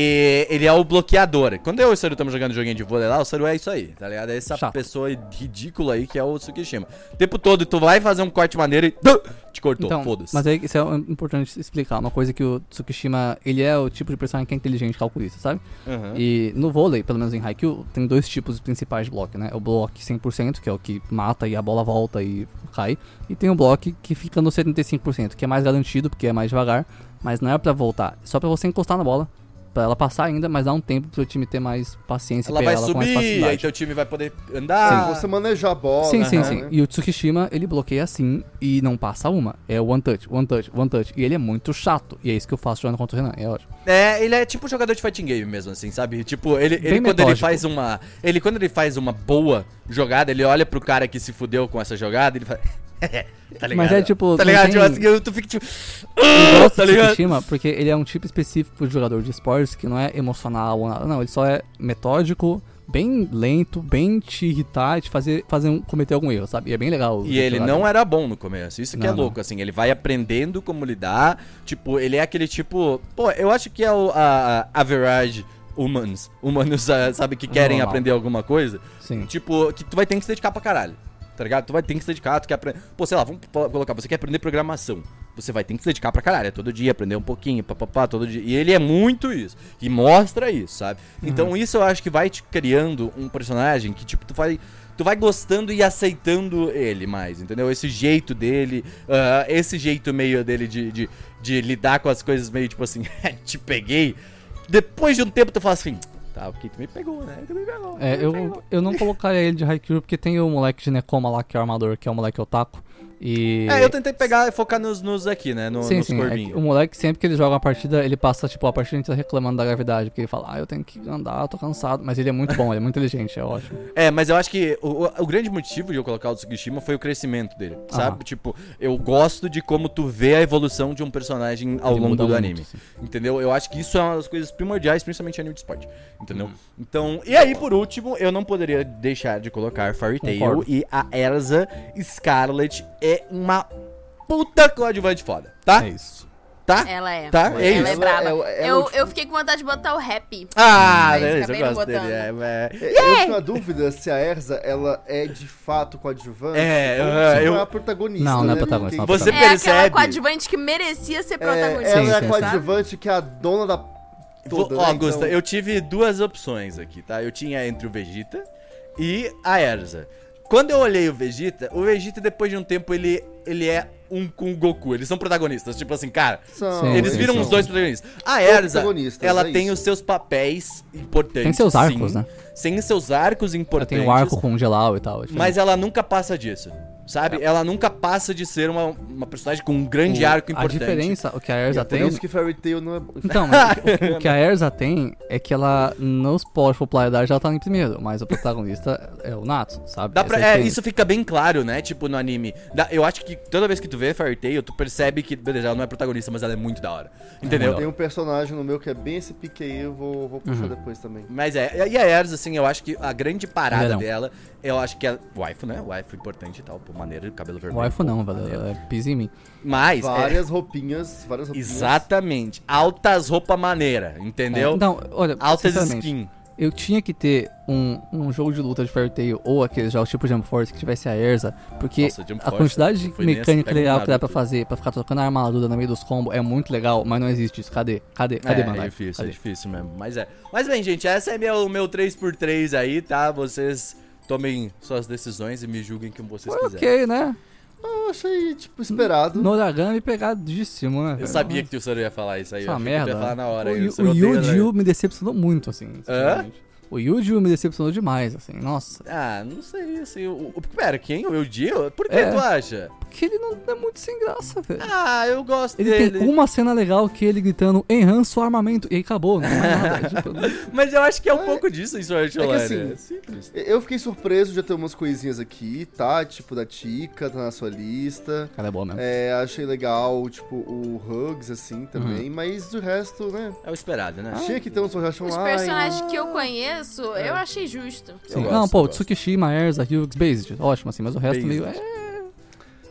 E ele é o bloqueador. Quando eu e o Saru estamos jogando joguinho de vôlei lá, o Saru é isso aí, tá ligado? É essa Chato. pessoa ridícula aí que é o Tsukishima. O tempo todo tu vai fazer um corte maneiro e te cortou, Então, foda-se. mas aí isso é importante explicar. Uma coisa que o Tsukishima, ele é o tipo de personagem que é inteligente, calculista, sabe? Uhum. E no vôlei, pelo menos em Haikyuu, tem dois tipos principais de bloco, né? O bloco cem por cento, que é o que mata e a bola volta e cai. E tem o bloco que fica no setenta e cinco por cento, que é mais garantido, porque é mais devagar. Mas não é pra voltar, é só pra você encostar na bola. Pra ela passar ainda, mas dá um tempo pro seu time ter mais paciência e Ela pegar vai ela com mais subir, facilidade. aí teu time vai poder andar. Você manejar a bola. Sim, sim, né? sim. E o Tsukishima, ele bloqueia assim e não passa uma. É one touch, one touch, one touch. E ele é muito chato. E é isso que eu faço jogando contra o Renan. É ótimo. É, ele é tipo um jogador de fighting game mesmo, assim, sabe? Tipo, ele, ele Bem quando ele metódico. faz uma. Ele quando ele faz uma boa jogada, ele olha pro cara que se fudeu com essa jogada e ele fala. Tá ligado? Mas é tipo, Tá não ligado? tem- Tipo assim, eu- tu fica tipo. Eu gosto tá do ligado? Tsukishima porque ele é um tipo específico de jogador de esportes que não é emocional ou nada. Não, ele só é metódico, bem lento, bem te irritar e te fazer, fazer um, cometer algum erro, sabe? E é bem legal. E ele não era bom no começo, isso que Não, é louco, assim, ele vai aprendendo como lidar, tipo, ele é aquele tipo, pô, eu acho que é o a, a average humans, humanos, ah, sabe, que querem Normal. aprender alguma coisa, Sim. tipo, que tu vai ter que se dedicar pra caralho, tá ligado? Tu vai ter que se dedicar, tu quer aprender, pô, sei lá, vamos po- colocar, você quer aprender programação, você vai ter que se dedicar pra caralho, é todo dia, aprender um pouquinho, papapá, todo dia, e ele é muito isso, e mostra isso, sabe? Então isso eu acho que vai te criando um personagem que, tipo, tu vai... Tu vai gostando e aceitando ele mais, entendeu? Esse jeito dele, ah, esse jeito meio dele de, de, de lidar com as coisas meio tipo assim, te peguei. Depois de um tempo tu fala assim, tá, ok, tu me pegou, né? Tu me pegou. É, tu me eu, pegou. eu não colocaria ele de Haikyuu porque tem o moleque de Nekoma lá, que é o armador, que é o moleque otaku. E... É, eu tentei pegar e focar nos, nos aqui, né? No, Sim, nos sim. É que corvinhos. o moleque, sempre que ele joga uma partida, ele passa, tipo, a partida inteira reclamando da gravidade. Porque ele fala, ah, eu tenho que andar, eu tô cansado. Mas ele é muito bom, ele é muito inteligente, é ótimo. É, mas eu acho que o, o- o grande motivo de eu colocar o Tsukishima foi o crescimento dele, sabe? Aham. Tipo, eu gosto de como tu vê a evolução de um personagem ao Ele longo muda do muito, anime. sim. Entendeu? Eu acho que isso é uma das coisas primordiais, principalmente em anime de esporte. Entendeu? Uhum. Então, e aí, por último, eu não poderia deixar de colocar Fairy Tail Concordo. e a Erza Scarlet é uma puta coadjuvante foda, tá? É isso. Tá? Ela é. Tá? Ela É é isso. Ela- braba. ela- ela eu, tipo- eu fiquei com vontade de botar o rap. Ah, Mas beleza, eu acabei não gosto dele. botando. É, é, Eu tenho uma dúvida se a Erza, ela é de fato coadjuvante. É, ou uh, se eu- não é a protagonista. Não, não é né? protagonista, Porque- não Você É aquela percebe? coadjuvante que merecia ser É, protagonista. ela Sim, é a sim, coadjuvante que é a dona da toda, Ó, né? Augusta, Então- eu tive duas opções aqui, tá? Eu tinha entre o Vegeta e a Erza. Quando eu olhei o Vegeta, o Vegeta, depois de um tempo, ele, ele é um com o Goku. Eles são protagonistas. Tipo assim, cara, São, Sim, eles sim, viram sim. os dois protagonistas. A Erza, protagonistas, ela é tem isso. os seus papéis importantes. Tem seus arcos, sim. né? Tem seus arcos Ela importantes. tem o arco com o Gelau e tal. é Mas ela nunca passa disso. Sabe? Ela nunca passa de ser uma, uma personagem com um grande O- arco A importante. diferença, o que a E Erza é por tem... isso que Fairy Tail não é... Então, mas o, o que a Erza tem é que ela, nos pós popularidade, ela tá em primeiro, mas o protagonista é o Natsu, sabe? Dá Essa pra, a é, diferença. isso fica bem claro, né? Tipo, no anime. Dá- eu acho que toda vez que tu vê Fairy Tail, tu percebe que, beleza, ela não é protagonista, mas ela é muito da hora. Entendeu? Tem um personagem no meu que é bem esse pique aí, eu vou, vou puxar Uhum. depois também. Mas é, e a Erza, assim, eu acho que a grande parada Verão. dela, eu acho que é waifu, né? Waifu importante e tal, pô, maneiro, cabelo vermelho. Waifu não, pô, velho. maneiro. É pisa em mim. Mas, é, Várias roupinhas, várias roupinhas. exatamente, altas roupa maneira, entendeu? Então, olha, Altas sinceramente, skin. eu tinha que ter um, um jogo de luta de Fairy Tail ou aqueles jogos tipo Jump Force que tivesse a Erza, porque Nossa, Jump a Force quantidade de foi nesse, mecânica pega um legal que dá Naruto. pra fazer, pra ficar trocando a armadura no meio dos combos, é muito legal, mas não existe isso. Cadê? Cadê? Cadê, é, Bandai? é difícil, Cadê? é difícil mesmo. Mas é. Mas bem, gente, essa é meu, meu três por três aí, tá? Vocês tomem suas decisões e me julguem como vocês Foi quiserem. ok, né? Eu achei, tipo, esperado. Noragami pegadíssimo, né? Eu velho? sabia que o Saru ia falar isso aí. Essa eu achei que merda. tu ia falar na hora. O, aí, Yu- Saru o odeia, Yu-Gi-Oh! né? me decepcionou muito, assim. sinceramente. O Yu-Gi-Oh! me decepcionou demais, assim. Nossa. Ah, não sei, assim. O, o, pera, quem? O Yu-Gi-Oh? Por que É. tu acha? Porque ele não é muito sem graça, velho. Ah, eu gosto Ele dele. tem uma cena legal que ele gritando enhance o armamento e aí acabou, não é nada. tipo, Mas eu acho que é um pouco disso em Sword Art É que Online. assim, é simples. Eu fiquei surpreso de ter umas coisinhas aqui, tá? Tipo, da Tika, tá na sua lista. cara, é boa mesmo. É, achei legal, tipo, o Hugs, assim, também. Uhum. Mas o resto, né? É o esperado, né? Tinha que ter um Sword Art Os Online. personagens que eu conheço, eu achei justo. Sim. gosto, não, eu pô, gosto. Tsukishima, Erza, Hughes, Based, ótimo, assim, mas o resto Based. meio é...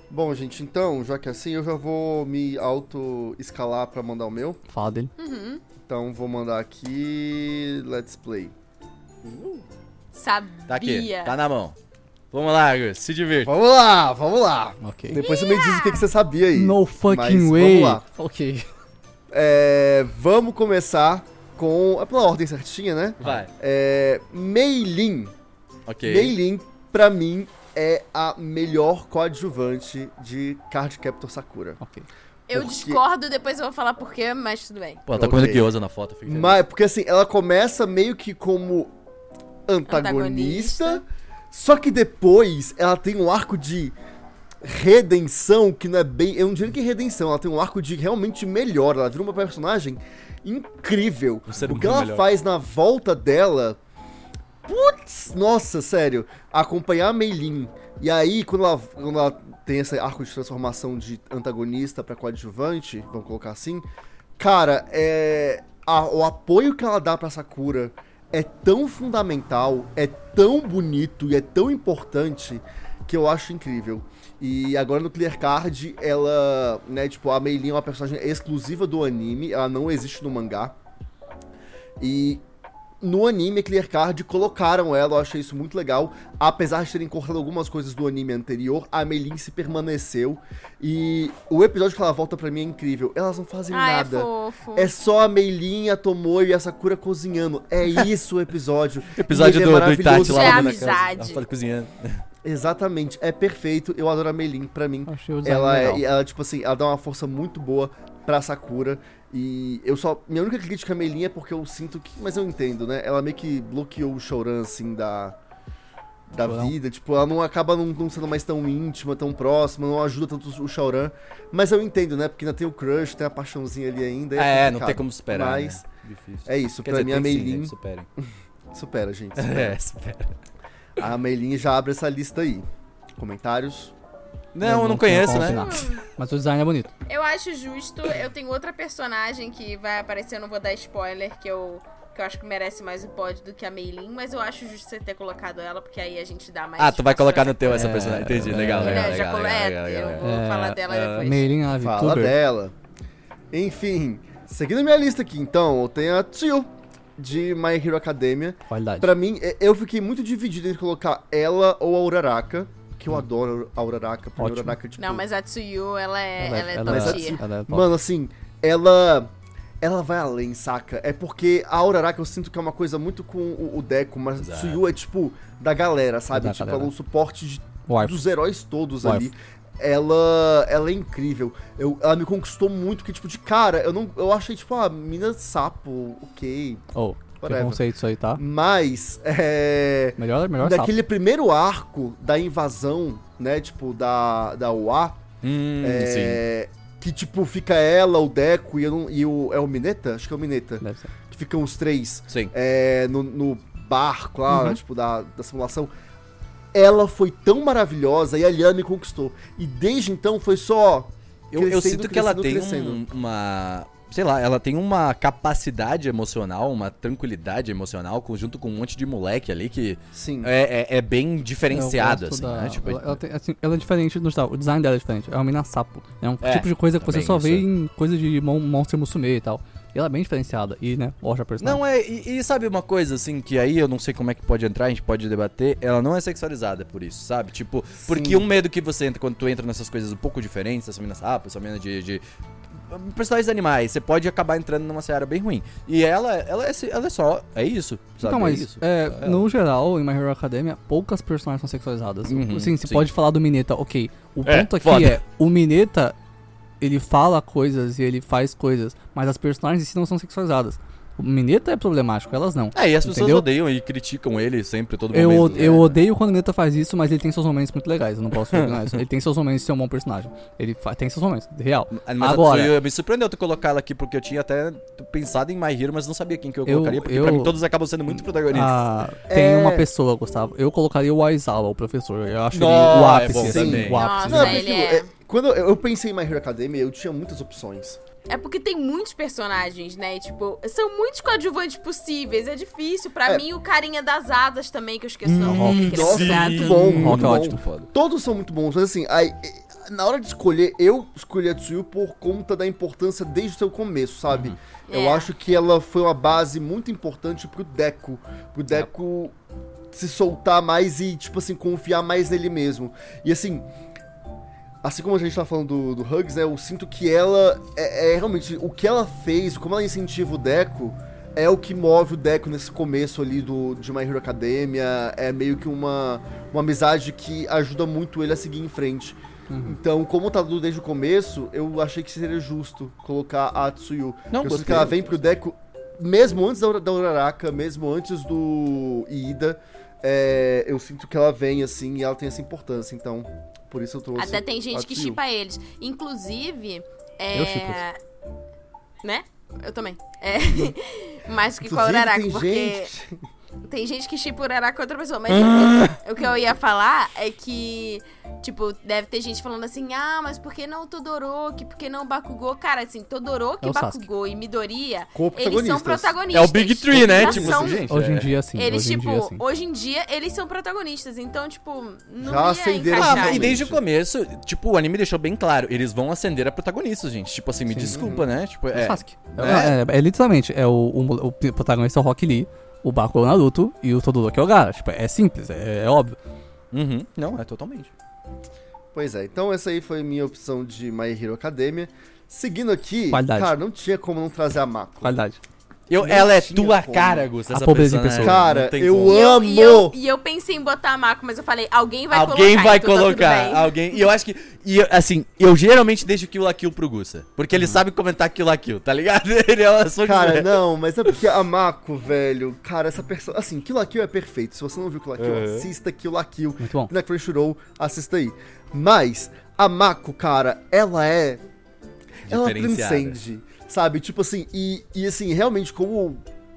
Bom, gente, então, já que é assim, eu já vou me auto-escalar pra mandar o meu. Fala dele. Uhum. Então, vou mandar aqui... Let's play. Sabia. Tá aqui, tá na mão. Vamos lá, Gus, se divirta. Vamos lá, vamos lá. Ok. Depois você me diz o que, que você sabia aí. No fucking Mas way. Vamos lá. Ok. É, vamos começar com... É pela ordem certinha, né? Vai. É, Mei Lin. Ok. Mei Lin, pra mim, é a melhor coadjuvante de Card Captor Sakura. Ok. Eu Porque- discordo, depois eu vou falar porquê, mas tudo bem. Pô, ela tá Ok. comendo gyoza na foto. Fica feliz. Mas, porque assim, ela começa meio que como antagonista, Antagonista. só que depois ela tem um arco de redenção que não é bem... Eu não diria que redenção, ela tem um arco de realmente melhor. Ela vira uma personagem incrível. Um ser O que muito ela melhor. faz na volta dela... Putz, nossa, sério. Acompanhar a Mei Lin. E aí, quando ela, quando ela tem esse arco de transformação de antagonista pra coadjuvante, vamos colocar assim, cara, é, a- o apoio que ela dá pra Sakura é tão fundamental, é tão bonito e é tão importante que eu acho incrível. E agora no Clear Card, ela, né, tipo, a Mei Lin é uma personagem exclusiva do anime, ela não existe no mangá. E no anime Clear Card colocaram ela, eu achei isso muito legal. Apesar de terem cortado algumas coisas do anime anterior, a Mei Lin se permaneceu. E o episódio que ela volta pra mim é incrível. Elas não fazem Ah, nada. é fofo. É só a Mei Lin, a Tomoe e a Sakura cozinhando. É isso o episódio. Episódio E ele do, é do maravilhoso. Itachi Isso lá é lavando a casa. amizade. Ela cozinhando. Exatamente, é perfeito. Eu adoro a Mei Lin, pra mim. Achei o design Ela, é, legal. ela, tipo assim, ela dá uma força muito boa pra Sakura. E eu só. Minha única crítica a Mei Lin é porque eu sinto que. Mas eu entendo, né? Ela meio que bloqueou o Choran, assim, da. Da Choran. vida. Tipo, ela não acaba não, não sendo mais tão íntima, tão próxima, não ajuda tanto o Choran. Mas eu entendo, né? Porque ainda tem o crush, tem a paixãozinha ali ainda. É, não complicado. tem como superar. Mas né? Difícil. é isso, Quer pra dizer, mim a tem Mei sim, né, Lin. que superem. Supera, gente. É, supera. A Mei Lin já abre essa lista aí. Comentários? Não, Eu eu não não tenho conheço, como né? opinar. Mas o design é bonito. Eu acho justo. Eu tenho outra personagem que vai aparecer, eu não vou dar spoiler, que eu, que eu acho que merece mais o pódio do que a Mei Lin, mas eu acho justo você ter colocado ela, porque aí a gente dá mais. Ah, tu vai espaço colocar pra no teu essa É, personagem. Entendi, legal, é, legal, É, já legal, colo- legal, é, legal, legal, eu legal. vou É, falar dela é, depois. Meirin, a Fala VTuber. dela. Enfim, seguindo minha lista aqui, então, eu tenho a Tsuyu, de My Hero Academia. Qualidade. Pra mim, é- eu fiquei muito dividido entre colocar ela ou a Uraraka, que eu adoro a Uraraka. Pra mim, a Ótimo. Uraraka, tipo... Não, mas a Tsuyu, ela é, ela é, ela, top é- tier. ela é top. Mano, assim, ela... Ela vai além, saca? É porque a Uraraka eu sinto que é uma coisa muito com o, o Deku, mas a Exato. Tsuyu é, tipo, da galera, sabe? Da tipo, galera. ela é o suporte de Wife. dos heróis todos Wife. ali. Ela, ela é incrível. Eu, ela me conquistou muito, que tipo, de cara, eu não, eu achei, tipo, ah, mina sapo, ok. Oh, Whatever. preconceito isso aí, tá? Mas, é... Melhor, melhor sapo. Daquele primeiro arco da invasão, né, tipo, da, da U A, Hum, sim. é, que, tipo, fica ela, o Deku e, eu não- e o... É o Mineta? Acho que é o Mineta. Deve ser. Que ficam os três Sim. é, no, no barco lá, Uhum. tipo, da, da simulação. Ela foi tão maravilhosa e ali ela me conquistou. E desde então foi só. Eu, eu crescendo, sinto que ela crescendo, tem crescendo. um- uma... Sei lá, ela tem uma capacidade emocional, uma tranquilidade emocional, com- junto com um monte de moleque ali que Sim. é, é, é bem diferenciado, Eu gosto assim, da- né? Tipo, ela, ela tem- assim, ela é diferente no geral. O design dela é diferente. É uma mina sapo. É um É, tipo de coisa que você também só isso. vê em coisa de mon Monster Musume e tal. E ela é bem diferenciada. E, né, mostra a personagem. Não, é, e, e sabe uma coisa, assim, que aí eu não sei como é que pode entrar, a gente pode debater, ela não é sexualizada por isso, sabe? Tipo, porque um medo que você entra quando tu entra nessas coisas um pouco diferentes, essa mina sapo, essa mina de... de personagens animais, você pode acabar entrando numa seara bem ruim. E ela, ela, é, ela é só, é isso, sabe? Então, é mas, isso. é, É. no geral, em My Hero Academia, poucas personagens são sexualizadas. Uhum, assim, você sim. pode falar do Mineta, ok. O É, ponto aqui foda. é, o Mineta, ele fala coisas e ele faz coisas, mas as personagens em si não são sexualizadas. O Mineta é problemático, elas não. É, e as pessoas Entendeu? odeiam e criticam ele sempre, todo Eu, momento. eu né? odeio quando o Mineta faz isso, mas ele tem seus momentos muito legais, eu não posso ignorar isso. Ele tem seus momentos de ser um bom personagem. Ele fa- tem seus momentos, real. Mas Agora- a Tsuyu, me surpreendeu tu colocar ela aqui, porque eu tinha até pensado em My Hero, mas não sabia quem que eu Eu- colocaria, porque eu- pra mim todos acabam sendo muito protagonistas. Ah, tem É. uma pessoa, Gustavo. Eu colocaria o Aizawa, o professor. Eu acho ele Não, o é ápice, bom assim, também. o ápice. Nossa, Não, né? porque, ele tipo, é- é, quando eu, eu pensei em My Hero Academia, eu tinha muitas opções. É porque tem muitos personagens, né? E, tipo, são muitos coadjuvantes possíveis. É difícil. Pra É. mim, o carinha das asas também, que eu esqueci o Hum, nome dele, que ele é nossa, gato. muito bom, Rock muito é bom. ótimo. Foda. Todos são muito bons, mas assim, aí, na hora de escolher, eu escolhi a Tsuyu por conta da importância desde o seu começo, sabe? Uhum. Eu é. acho que ela foi uma base muito importante pro Deku. Pro Deku é. se soltar mais e, tipo assim, confiar mais nele mesmo. E assim, assim como a gente tá falando do, do Hugs, né? Eu sinto que ela é, é realmente o que ela fez, como ela incentiva o Deku, é o que move o Deku nesse começo ali do, de My Hero Academia. É meio que uma, uma amizade que ajuda muito ele a seguir em frente. Uhum. Então, como tá tudo desde o começo, eu achei que seria justo colocar a Tsuyu. Não, eu sinto que ela vem pro Deku, mesmo antes da, da Uraraka, mesmo antes do Ida, é, eu sinto que ela vem assim e ela tem essa importância. Então, por isso eu trouxe. Até tem gente que shippa eles. Inclusive, é... Eu shippo. Né? Eu também. É... Mais que com a Uraraka, tem porque... Gente... Tem gente que shippa Uraraka com outra pessoa, mas o que eu ia falar é que, tipo, deve ter gente falando assim, ah, mas por que não Todoroki, por que não Bakugou? Cara, assim, Todoroki, é Bakugou e Midoriya, Co-protagonistas. eles são protagonistas. É o Big Three, né? Já Tipo são... assim, gente. Hoje em é. dia, sim. Eles, hoje tipo, em dia, sim. hoje em dia, eles são protagonistas, então, tipo, não Já ia acenderam encaixar. Ah, Exatamente. e desde o começo, tipo, o anime deixou bem claro, eles vão ascender a protagonistas, gente. Tipo assim, me Sim. desculpa, né? Tipo, É é... o Sasuke. É. É, é, é literalmente, é o, o, o protagonista é o Rock Lee, o Bakugou é o Naruto e o Todoroki é o Gaara. Tipo, é simples, é, é óbvio. Uhum. Não, é totalmente. Pois é, então essa aí foi a minha opção de My Hero Academia. Seguindo aqui, Qualidade. cara, não tinha como não trazer a Mako. Qualidade. Eu, Não ela é tinha tua como. cara, Gusta, A essa pobreza em personagem. pessoa. Cara, Não tem eu como. E eu, amo! e, eu, e eu pensei em botar a Mako, mas eu falei, alguém vai colocar. Alguém vai então tá tudo colocar, bem. alguém. E eu acho que, e assim, eu geralmente deixo Kill la Kill pro Gusta, porque ele sabe comentar Kill la Kill, tá ligado? Ele é uma só Cara, não, mas é porque a Mako, velho, cara, essa pessoa... Assim, Kill la Kill é perfeito. Se você não viu Kill la Kill, Uhum. assista Kill la Kill. Muito bom. Na Crunchyroll, assista aí. Mas, a Mako, cara, ela é... Ela Diferenciada. transcende, sabe? Tipo assim, e, e assim, realmente como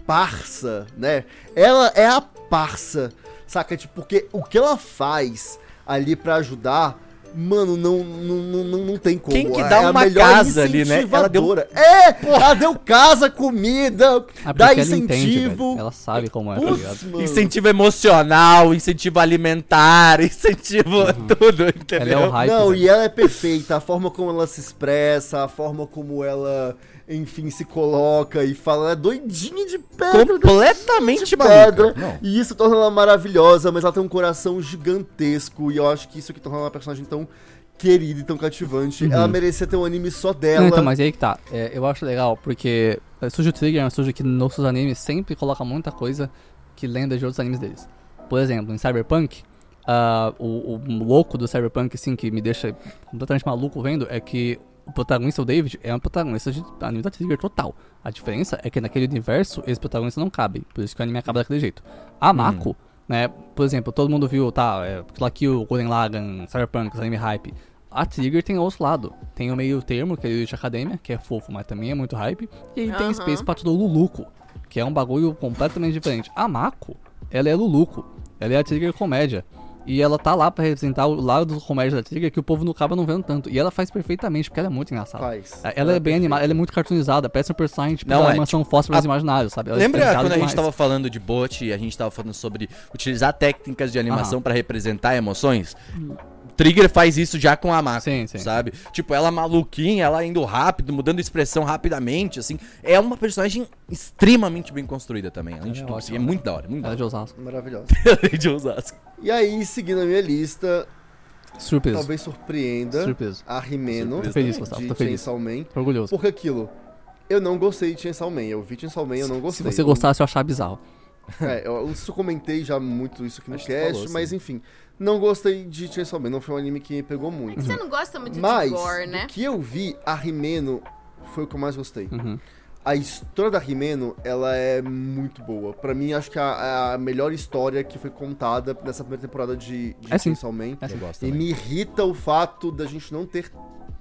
parça, né? Ela é a parça, saca? Tipo, porque o que ela faz ali pra ajudar... Mano, não, não, não, não, não tem como. Quem que É dá a uma melhor casa ali, né? Ela deu- incentivadora. É! Ela deu casa, comida, Ah, dá porque ela entende, incentivo. velho. Ela sabe como é, tá ligado? Putz, mano. Incentivo emocional, incentivo alimentar, incentivo tudo, entendeu? Ela é o hype. Não, velho. e ela é perfeita. A forma como ela se expressa, a forma como ela, enfim, se coloca e fala. Ela é doidinha de pedra. Completamente de maluca. pedra. Não. E isso torna ela maravilhosa, mas ela tem um coração gigantesco. E eu acho que isso que torna ela uma personagem tão querida e tão cativante. Uhum. Ela merecia ter um anime só dela. Não, então, mas aí que tá. É, eu acho legal, porque o Studio Trigger é um estúdio que nos seus animes sempre coloca muita coisa que lembra de outros animes deles. Por exemplo, em Cyberpunk, uh, o, o louco do Cyberpunk, assim, que me deixa completamente maluco vendo, é que o protagonista, o David, é um protagonista de anime da Trigger total. A diferença é que naquele universo, esse protagonista não cabe. Por isso que o anime acaba daquele jeito. A Mako, Hum. né, por exemplo, todo mundo viu, tá, é, Kill la Kill, Golden Lagann, Cyberpunk, os anime hype. A Trigger tem o outro lado. Tem o meio termo, que é o Elite Academia, que é fofo, mas também é muito hype. E aí tem Aham. Space Patrol do Luluco, que é um bagulho completamente diferente. A Mako, ela é Luluco. Ela é a Trigger comédia. E ela tá lá pra representar o lado do comédia da Trigger que o povo não acaba não vendo tanto. E ela faz perfeitamente, porque ela é muito engraçada. Faz. Ela é bem animada, ela é muito cartoonizada, parece Super Saiyan, tipo, Não, da é, animação fósforos a- imaginários, sabe? Ela é Lembra diferenciada quando a gente demais. tava falando de bot e a gente tava falando sobre utilizar técnicas de animação Aham. pra representar emoções? Trigger faz isso já com a Mako, Sim, sim. sabe? Tipo, ela maluquinha, ela indo rápido, mudando expressão rapidamente, assim. É uma personagem extremamente bem construída também. Além de Ela é tudo, assim, ótima. é muito da hora, muito da Ela é de hora. Osasco. Maravilhosa. de Osasco. E aí, seguindo a minha lista, Surpresa. talvez surpreenda Surpresa. a Rimeno Tô feliz, Gustavo, de tô feliz. Chainsaw Man. Tô orgulhoso. Porque aquilo, eu não gostei de Chainsaw Man. Eu vi Chainsaw Man, eu não Se gostei. você gostasse, eu achava bizarro. É, eu, eu comentei já muito isso aqui no Acho que cast, falou, sim. mas enfim. Não gostei de Chainsaw Man, não foi um anime que me pegou muito. Você não gosta muito Mas, de gore, né? do que eu vi, a Rimeno foi o que eu mais gostei. Uhum. A história da Rimeno, ela é muito boa. Pra mim, acho que é a, a melhor história que foi contada nessa primeira temporada de, de É sim. Chainsaw Man. É sim. Eu gosto E também. me irrita o fato da gente não ter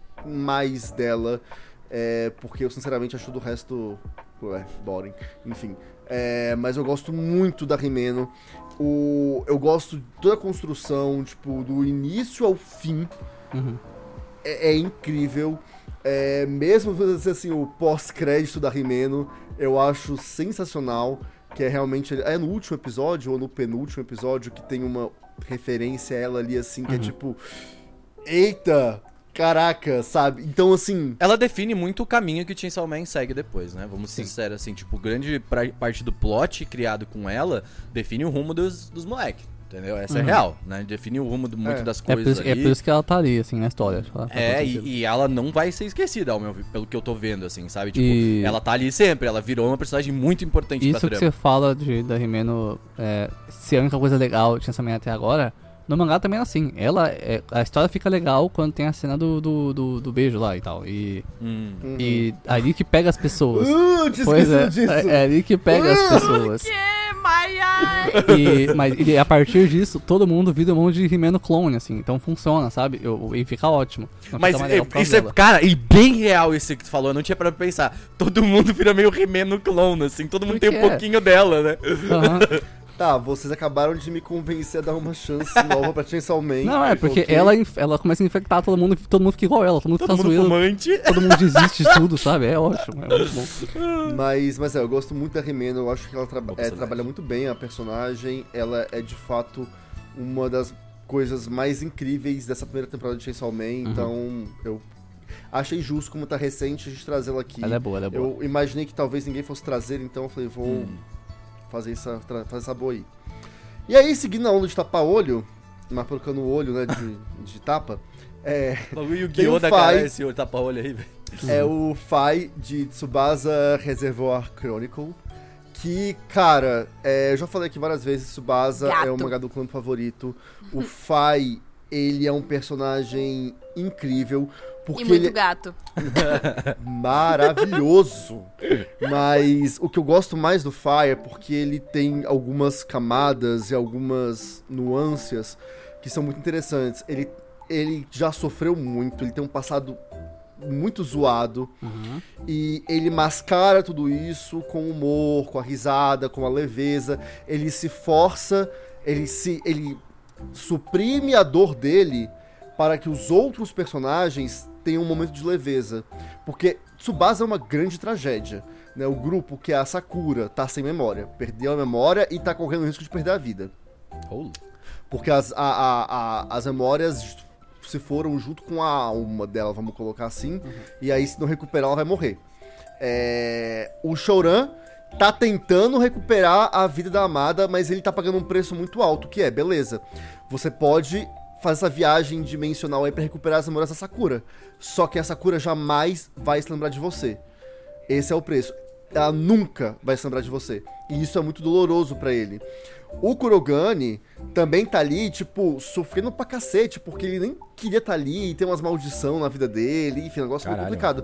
mais dela, é, porque eu sinceramente acho do resto ué, boring, enfim. É, mas eu gosto muito da Rimeno. O, eu gosto de toda a construção, tipo, do início ao fim. Uhum. É, é incrível. É, mesmo assim, o pós-crédito da Rimeno, eu acho sensacional. Que é realmente. É no último episódio ou no penúltimo episódio que tem uma referência a ela ali, assim, que Uhum. é tipo. Eita! Caraca, sabe? Então, assim... Ela define muito o caminho que o Chainsaw Man segue depois, né? Vamos ser Sim. sinceros, assim, tipo, grande pra- parte do plot criado com ela define o rumo dos, dos moleques, entendeu? Essa é Uhum. real, né? Define o rumo de muito É. das É por, coisas isso, é ali. por isso que ela tá ali, assim, na história. Ela faz É, todo e, sentido. e ela não vai ser esquecida, ao meu, pelo que eu tô vendo, assim, sabe? Tipo, E- ela tá ali sempre, ela virou uma personagem muito importante Isso pra que trama. você fala de, da Rimeno é, ser a única coisa legal de Chainsaw Man até agora, no mangá também é assim. Ela, é, a história fica legal quando tem a cena do, do, do, do beijo lá e tal. E, Hum. Uhum. e ali que pega as pessoas. Uh, te Pois é, esqueci disso. é, é ali que pega as pessoas. Que, Maia? E, mas e a partir disso, todo mundo vira um monte de Rimeno clone, assim. Então funciona, sabe? Eu- E fica ótimo. Não Mas fica mais legal é, por causa isso é, dela. cara, e bem real isso que tu falou, eu não tinha pra pensar. Todo mundo vira meio Rimeno clone, assim, todo mundo Por tem um quê? pouquinho dela, né? Aham. Tá, vocês acabaram de me convencer a dar uma chance nova pra Chainsaw Man. Não, é porque Ok. ela, inf- ela começa a infectar todo mundo, todo mundo fica igual ela, todo mundo Todo fica mundo zoeiro, fumante. todo mundo desiste de tudo, sabe? É ótimo, é muito bom. Mas, mas é, eu gosto muito da Rimeno, eu acho que ela traba- Bom é, personagem. trabalha muito bem a personagem. Ela é de fato uma das coisas mais incríveis dessa primeira temporada de Chainsaw Man, Uhum. então eu achei justo, como tá recente, a gente trazê-la aqui. Ela é boa, ela é boa. Eu imaginei que talvez ninguém fosse trazer, então eu falei, vou Hum. fazer, essa, tra- fazer essa boa aí. E aí, seguindo a onda de tapa-olho, mas colocando o olho, né, de, de tapa, é, Logo o Tem Guiô um da Fai. cara, esse olho tapa-olho aí, velho. é o Fai de Tsubasa Reservoir Chronicle, que, cara, é, eu já falei aqui várias vezes, Tsubasa Gato. é o mangá do clã favorito. O Fai, ele é um personagem incrível, porque E muito ele é gato. maravilhoso. Mas o que eu gosto mais do Fai é porque ele tem algumas camadas e algumas nuances que são muito interessantes. Ele, ele já sofreu muito, ele tem um passado muito zoado Uhum. e ele mascara tudo isso com humor, com a risada, com a leveza. Ele se força, ele se ele suprime a dor dele para que os outros personagens tenham um momento de leveza. Porque Tsubasa é uma grande tragédia, né? O grupo, que é a Sakura, tá sem memória. Perdeu a memória e tá correndo o risco de perder a vida. Holy. Porque as, a- a- a- as memórias se foram junto com a alma dela, vamos colocar assim. E aí, se não recuperar, ela vai morrer. É, o Shouran tá tentando recuperar a vida da amada, mas ele tá pagando um preço muito alto, que é, beleza, você pode fazer essa viagem dimensional aí pra recuperar as memórias da Sakura. Só que a Sakura jamais vai se lembrar de você. Esse é o preço. Ela nunca vai se lembrar de você. E isso é muito doloroso pra ele. O Kurogane também tá ali, tipo, sofrendo pra cacete, porque ele nem queria estar tá ali, e tem umas maldição na vida dele, enfim, um negócio muito Caralho. complicado.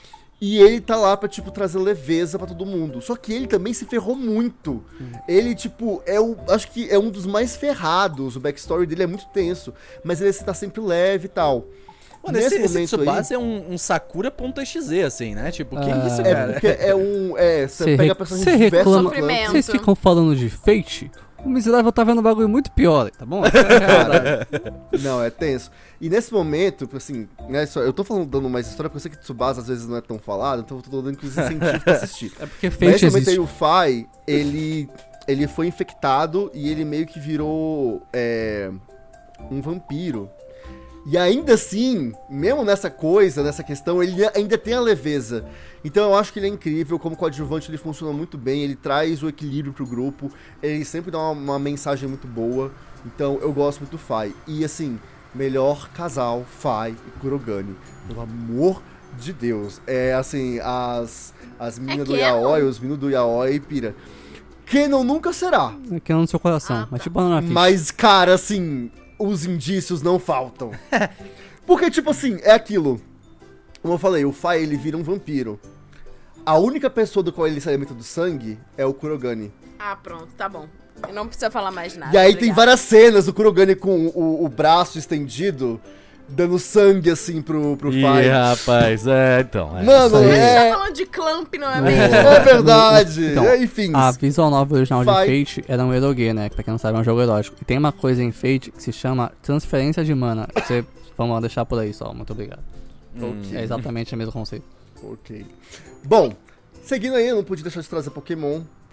E ele tá lá pra, tipo, trazer leveza pra todo mundo. Só que ele também se ferrou muito. Ele, tipo, é o. Acho que é um dos mais ferrados. O backstory dele é muito tenso. Mas ele tá sempre leve e tal. Mano, esse, esse Tsubasa é um, um Sakura.exe, assim, né? Tipo, quem Ah. que é isso, É cara? porque é um. É, você Cê pega re- a personagem cê de diversos reclama- clãs. Sofrimento. Vocês ficam falando de Fate? O miserável tá vendo um bagulho muito pior, tá bom? Cara, Não, é tenso. E nesse momento, assim, né, só- eu tô falando, dando mais história, porque eu sei que Tsubasa às vezes não é tão falado, então eu tô dando inclusive incentivo pra assistir. é porque Mas Fate nesse momento aí existe. o Fai, ele, ele foi infectado e ele meio que virou é, um vampiro. E ainda assim, mesmo nessa coisa, nessa questão, ele ainda tem a leveza. Então eu acho que ele é incrível, como coadjuvante ele funciona muito bem, ele traz o equilíbrio pro grupo, ele sempre dá uma, uma mensagem muito boa. Então eu gosto muito do Fai. E assim, melhor casal, Fai e Kurogane. Pelo amor de Deus. É assim, as, as meninas do Canon? Yaoi, os meninos do Yaoi, pira. Canon nunca será. É que é no seu coração. Ah, tá. Mas tipo Banana Fish. Mas, cara, assim, os indícios não faltam. Porque, tipo assim, é aquilo. Como eu falei, o Fai, ele vira um vampiro. A única pessoa do qual ele se alimenta do sangue é o Kurogane. Ah, pronto, tá bom. Eu não precisa falar mais nada. e aí tem obrigada. várias cenas do Kurogane com o, o braço estendido, dando sangue, assim, pro, pro Fai. Ih, rapaz, é, então. É, Mano, isso aí. A gente é- tá falando de Clamp, não é É. mesmo? É verdade. Então, É, enfim. A visual novel original Fai- de Fate era um eroge, né? Pra quem não sabe, é um jogo erótico. E tem uma coisa em Fate que se chama transferência de mana. Você, vamos deixar por aí só, muito obrigado. Ok. É exatamente o mesmo conceito. Ok. Bom, seguindo aí, eu não podia deixar de trazer Pokémon,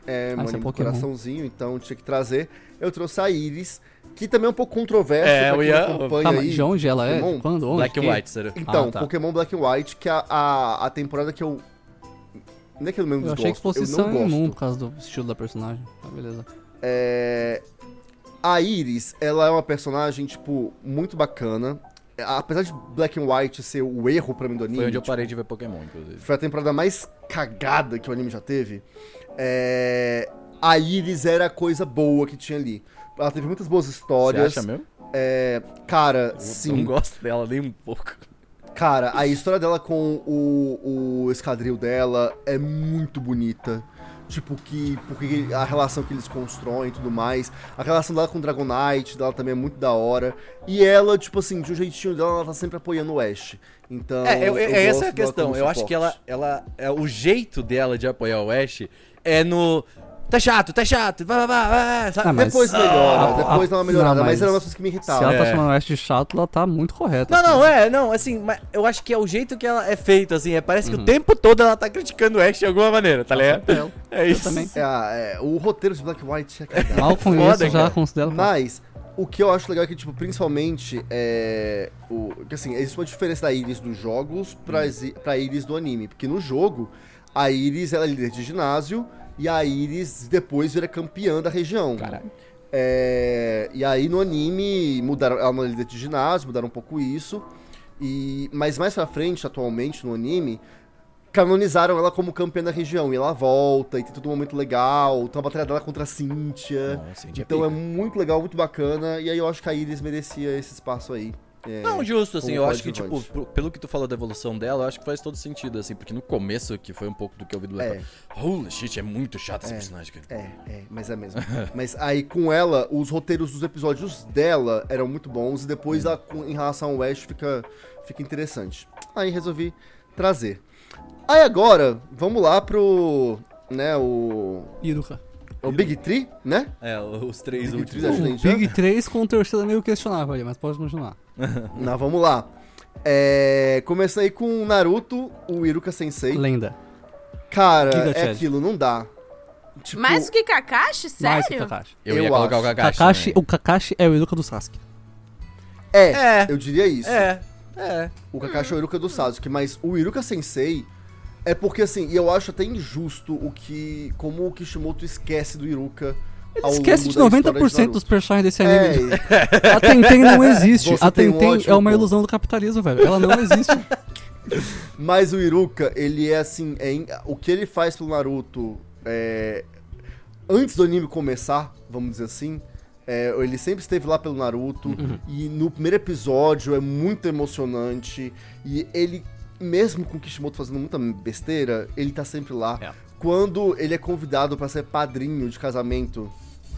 É, Ah, um esse é anime do Pokémon. coraçãozinho, então tinha que trazer. Eu trouxe a Iris, que também é um pouco controverso É, pra eu quem ia- acompanha Calma, aí. de onde ela é? Pokémon? De quando? Onde? Black Que? and White, será? Então, Ah, tá. Pokémon Black and White, que é a, a, a temporada que eu... Não é que eu mesmo Eu desgosto, achei que fosse eu Sun não e Moon gosto. por causa do estilo da personagem. Ah, beleza. É... A Iris, ela é uma personagem, tipo, muito bacana. Apesar de Black and White ser o erro pra mim do anime... Foi onde eu tipo, parei de ver Pokémon, inclusive. Foi a temporada mais cagada que o anime já teve. É... A Iris era a coisa boa que tinha ali. Ela teve muitas boas Você histórias. acha mesmo? É... Cara, Eu sim. não gosto dela nem um pouco. Cara, a história dela com o, o esquadril dela é muito bonita. Tipo, que porque a relação que eles constroem e tudo mais. A relação dela com o Dragonite dela também é muito da hora. E ela, tipo assim, de um jeitinho dela, ela tá sempre apoiando o Ash. Então. É, eu- eu é essa gosto é a dela questão. como Eu acho que ela, suporte. ela, é, o jeito dela de apoiar o Ash é no... Tá chato, tá chato, vai, vai, vai, vai, sabe? Ah, mas- Depois melhora, Ah, depois dá uma melhorada. não, mas mas era uma coisa que me Se irritava. ela tá É. chamando o Ash de chato, ela tá muito correta. Não, assim. não, é, não, assim, mas eu acho que é o jeito que ela é feita, assim, é, parece que Uhum. o tempo todo ela tá criticando o Ash de alguma maneira, tá ligado? Ela. É isso. também. É, ah, é, o roteiro de Black and White é cagado. Mal com Foda, isso, já cara. considero. Mas o que eu acho legal é que, tipo, principalmente, é. O, que assim, existe uma diferença da Iris dos jogos pra, pra Iris do anime. Porque no jogo, a Iris ela é líder de ginásio e a Iris depois vira campeã da região. Caralho. É, e aí no anime mudaram, ela não é líder de ginásio, mudaram um pouco isso. E, mas mais pra frente, atualmente, no anime, canonizaram ela como campeã da região. E ela volta, e tem todo um momento legal. Tem uma batalha dela contra a Cynthia. Nossa, Cynthia Então é pica. muito legal, muito bacana. E aí eu acho que a Iris merecia esse espaço aí. É, Não, justo, assim, como eu acho que, tipo, coadjuvante. p- pelo que tu falou da evolução dela, eu acho que faz todo sentido, assim, porque no começo, que foi um pouco do que eu vi do Black É. Holy shit, é muito chato esse É. personagem, cara. É, é, mas é mesmo. Mas aí com ela, os roteiros dos episódios dela eram muito bons. E depois, ela, com- em relação ao Ash, fica, fica interessante. Aí resolvi trazer. Aí agora, vamos lá pro... Né, o... Iruka. O Big Tree, né? É, os três Big últimos. Tree da O gente já? Big três com torcida meio questionável ali, mas pode continuar. Não, vamos lá. É, começando aí com o Naruto, o Iruka Sensei. Lenda. Cara, Giga é Chad. aquilo, não dá. Tipo, Mais do que Kakashi? Mais que Sério? Kakashi. Eu ia Eu colocar acho. o Kakashi. Kakashi, também. o Kakashi é o Iruka do Sasuke. é, É. eu diria isso. É, é. O Kakashi é o Iruka do Sasuke, mas o Iruka Sensei é porque assim, e eu acho até injusto o que como o Kishimoto esquece do Iruka. Ele ao esquece longo de da noventa história por de cento dos Naruto. personagens desse É, anime. A Tenten não existe. Você A tem um Tenten ótimo é uma ponto. ilusão do capitalismo, velho. Ela não existe. mas o Iruka, ele é assim, é in- o que ele faz pelo Naruto é, antes do anime começar, vamos dizer assim, é, ele sempre esteve lá pelo Naruto Uhum. e no primeiro episódio é muito emocionante e ele, mesmo com o Kishimoto fazendo muita besteira, ele tá sempre lá. É. Quando ele é convidado pra ser padrinho de casamento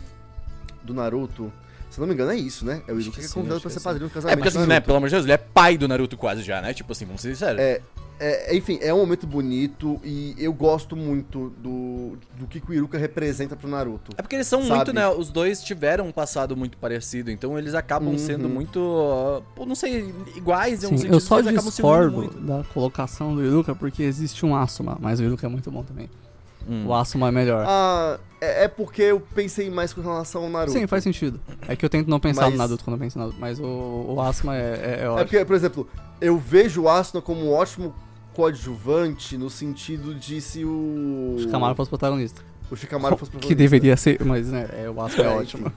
do Naruto, se eu não me engano é isso, né? É o Iruka que é sim, convidado acho pra que ser sim. padrinho de É casamento porque do assim, né, Naruto. pelo amor de Deus, ele é pai do Naruto quase já, né? Tipo assim, vamos ser sinceros. É, é, enfim, é um momento bonito e eu gosto muito do, do que o Iruka representa pro Naruto. É porque eles são Sabe? muito, né? Os dois tiveram um passado muito parecido, então eles acabam Uhum. sendo muito, uh, pô, não sei, iguais em um Sim, sentido eu só que eles acabam se unindo discordo muito. da colocação do Iruka porque existe um Asuma, mas o Iruka é muito bom também. Hum. O Asuma é melhor. Ah, é, é porque eu pensei mais com relação ao Naruto. Sim, faz sentido. É que eu tento não pensar Mas- no Naruto quando eu penso no Naruto, mas o, o Asuma é, é, é É ótimo. porque, por exemplo, eu vejo o Asuna como um ótimo coadjuvante no sentido de se o... O Shikamaru fosse protagonista. O Shikamaru fosse Que protagonista. deveria ser, mas né, é, o Asuma é, É, ótimo.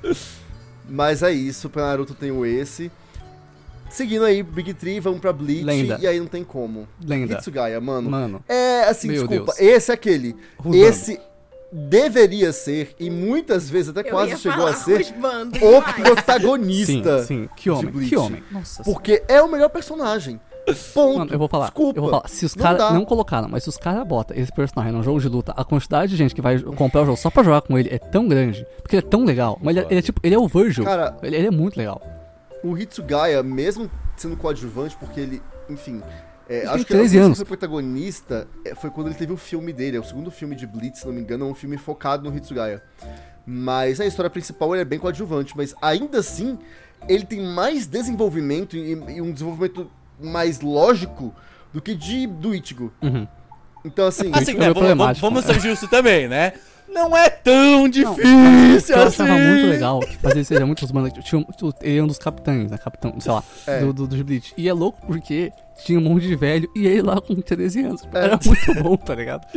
Mas é isso, pra Naruto tem o esse. Seguindo aí, Big Tree, vamos pra Bleach, Lenda. e aí não tem como. Lenda. Hitsugaya, mano. Mano, É, assim, Meu desculpa, Deus. esse é aquele. Rusbando. Esse deveria ser, e muitas vezes até Eu quase ia chegou falar a ser, Rusbando o demais. sim, protagonista. sim. Que de homem, Bleach. que homem. Nossa Porque é o melhor personagem. Ponto. Mano, eu vou falar. Desculpa. Eu vou falar. Se os Não caras dá. não colocaram, mas se os caras botam esse personagem num jogo de luta, a quantidade de gente que vai comprar o jogo só pra jogar com ele é tão grande. Porque ele é tão legal. Mas ele, é- ele é tipo, ele é o Virgil. Cara, Ele, ele é muito legal. o Hitsugaya, mesmo sendo coadjuvante, porque ele, enfim... É, Ele acho tem que a treze vez anos. que ele foi protagonista é, foi quando ele teve o filme dele. É o segundo filme de Bleach, se não me engano, é um filme focado no Hitsugaya. Mas a história principal ele é bem coadjuvante, mas ainda assim ele tem mais desenvolvimento e, e um desenvolvimento mais lógico do que de do Ichigo. Uhum. Então assim, Assim, é né, meio vamos, vamos, problemático, vamos né? ser justos também, né? não é tão Não, difícil eu assim. achava muito legal que fazia seja muitos manos. Tinha, um- ele é um dos capitães, né? Capitão, sei lá, É. do, do, do Bleach. E é louco porque tinha um monte de velho e ele lá com treze anos. É. Era muito bom, tá ligado?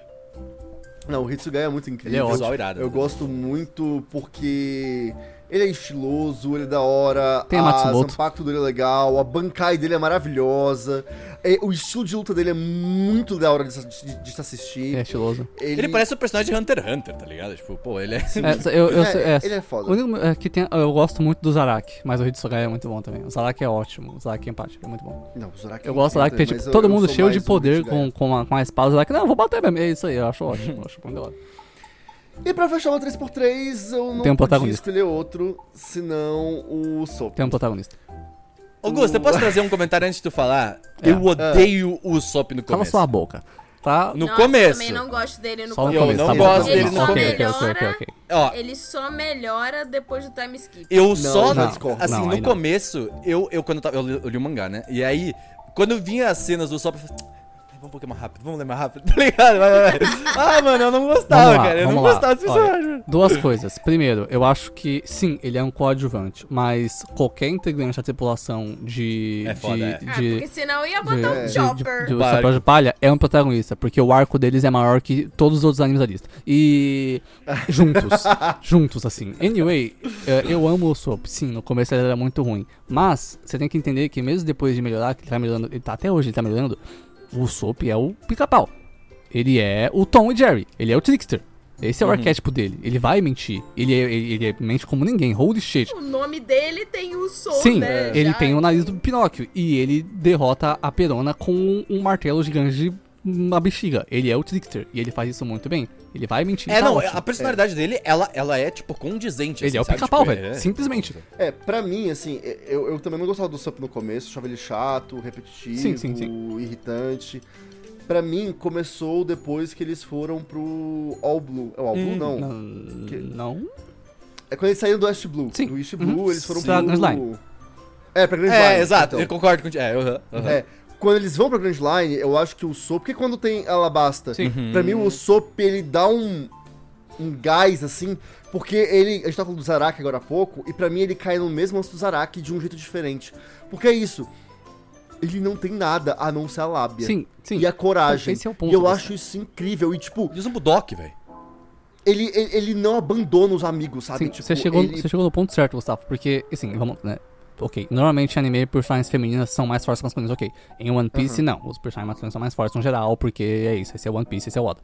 Não, o Hitsugai é muito incrível. Ele é ótimo. Visual irado. Eu gosto muito porque ele é estiloso, ele é da hora, Tem a Matsumoto. Zanpakuto dele é legal, a Bankai dele é maravilhosa, é, o estilo de luta dele é muito da hora de, de, de se assistir. É estiloso. Ele parece o personagem de Hunter x Hunter, tá ligado? Tipo, pô, ele é... É, eu, eu, É, é, ele é o foda. único é que tem, eu gosto muito do Zaraki, mas o Hitsugai é muito bom também. O Zaraki é ótimo, o Zaraki é empático, é muito bom. Não, o Zoraki Eu é gosto do Zaraki, incrível, porque mas tipo, eu- todo eu mundo sou cheio de mais do poder Hitsugai. com, com, a, com a espada. O Zaraki, não, eu vou bater mesmo. É isso aí, eu acho ótimo, eu acho muito da hora. E pra fechar uma três por três, eu não Tem um podia protagonista. escolher outro, senão o Sop. Tem um protagonista. Augusto, eu posso trazer um comentário antes de tu falar? Eu odeio o Sop no Cala começo. sua boca, tá? No Nossa, começo. Eu também não gosto dele no Só no Eu começo. começo, não tá bom, gosto tá dele bom. no Ok, começo. ok, ok, ok, ok. Ó, Ele só melhora depois do time skip. eu só... não, discordo. assim, Não, no aí não. começo, eu, eu quando eu, tava, eu, li- eu li o mangá, né? E aí, quando vinha as cenas do Sop, eu falei... "Ai, vamos um pouquinho mais rápido, vamos ler mais rápido, tá ligado? Vai, vai, vai. Ah, mano, eu não gostava, Vamos lá, cara. Eu não vamos lá. gostava desse Olha, personagem, mano. Duas coisas. Primeiro, eu acho que sim, ele é um coadjuvante, mas qualquer integrante da tripulação de. É foda, de, é. Ah, de, porque senão ia de, botar um de, Chopper. de, de, Palha. Chapéu de Palha é um protagonista, porque o arco deles é maior que todos os outros animes da lista. E. Juntos. juntos, assim. Anyway, eh, eu amo o Soap. Sim, no começo ele era muito ruim. Mas, você tem que entender que mesmo depois de melhorar, que ele tá melhorando, ele tá, até hoje ele tá melhorando, o Soap é o pica-pau. Ele é o Tom e Jerry. Ele é o Trickster. Esse é o arquétipo dele. Ele vai mentir. Ele, é, ele, ele mente como ninguém. Holy shit. O nome dele tem o som, Sim, né? ele Já. tem o nariz do Pinóquio. E ele derrota a Perona com um martelo gigante de uma bexiga. Ele é o Trickster. E ele faz isso muito bem. Ele vai mentir. É, tá não, ótimo. a personalidade dele, ela, ela é, tipo, condizente, Ele assim, é o sabe? pica-pau, Tipo, velho. é- Simplesmente. É, pra mim, assim, eu, eu também não gostava do Sop no começo, achava ele chato, repetitivo, Sim, sim, sim. irritante. Pra mim, começou depois que eles foram pro All Blue. É o All Blue, Hum, não. Não. Que- não. É quando eles saíram do West Blue. Sim. Do East Uhum. Blue, eles foram Pra pro... Grand Line. É, pra Grand Line. É, exato, então. eu concordo contigo. É, aham, aham. É, quando eles vão pra Grand Line, eu acho que o Sop... Porque quando tem Alabasta, Sim. pra mim o Sop, ele dá um... Um gás, assim, porque ele... A gente tava falando do Zaraki agora há pouco, e pra mim ele cai no mesmo lance do Zaraki de um jeito diferente. Porque é isso... Ele não tem nada a não ser a lábia. Sim, sim. E a coragem. Esse é o ponto E eu desse. acho isso incrível. E, tipo, Diz um Budok, velho. ele, ele, ele não abandona os amigos, sabe? Sim, tipo, você, chegou, ele... você chegou no ponto certo, Gustavo, porque, assim, vamos, né, ok, normalmente anime, personagens femininas são mais fortes que masculinos, ok. Em One Piece, não, os personagens masculinos são mais fortes no geral, porque é isso, esse é One Piece, esse é o Oda.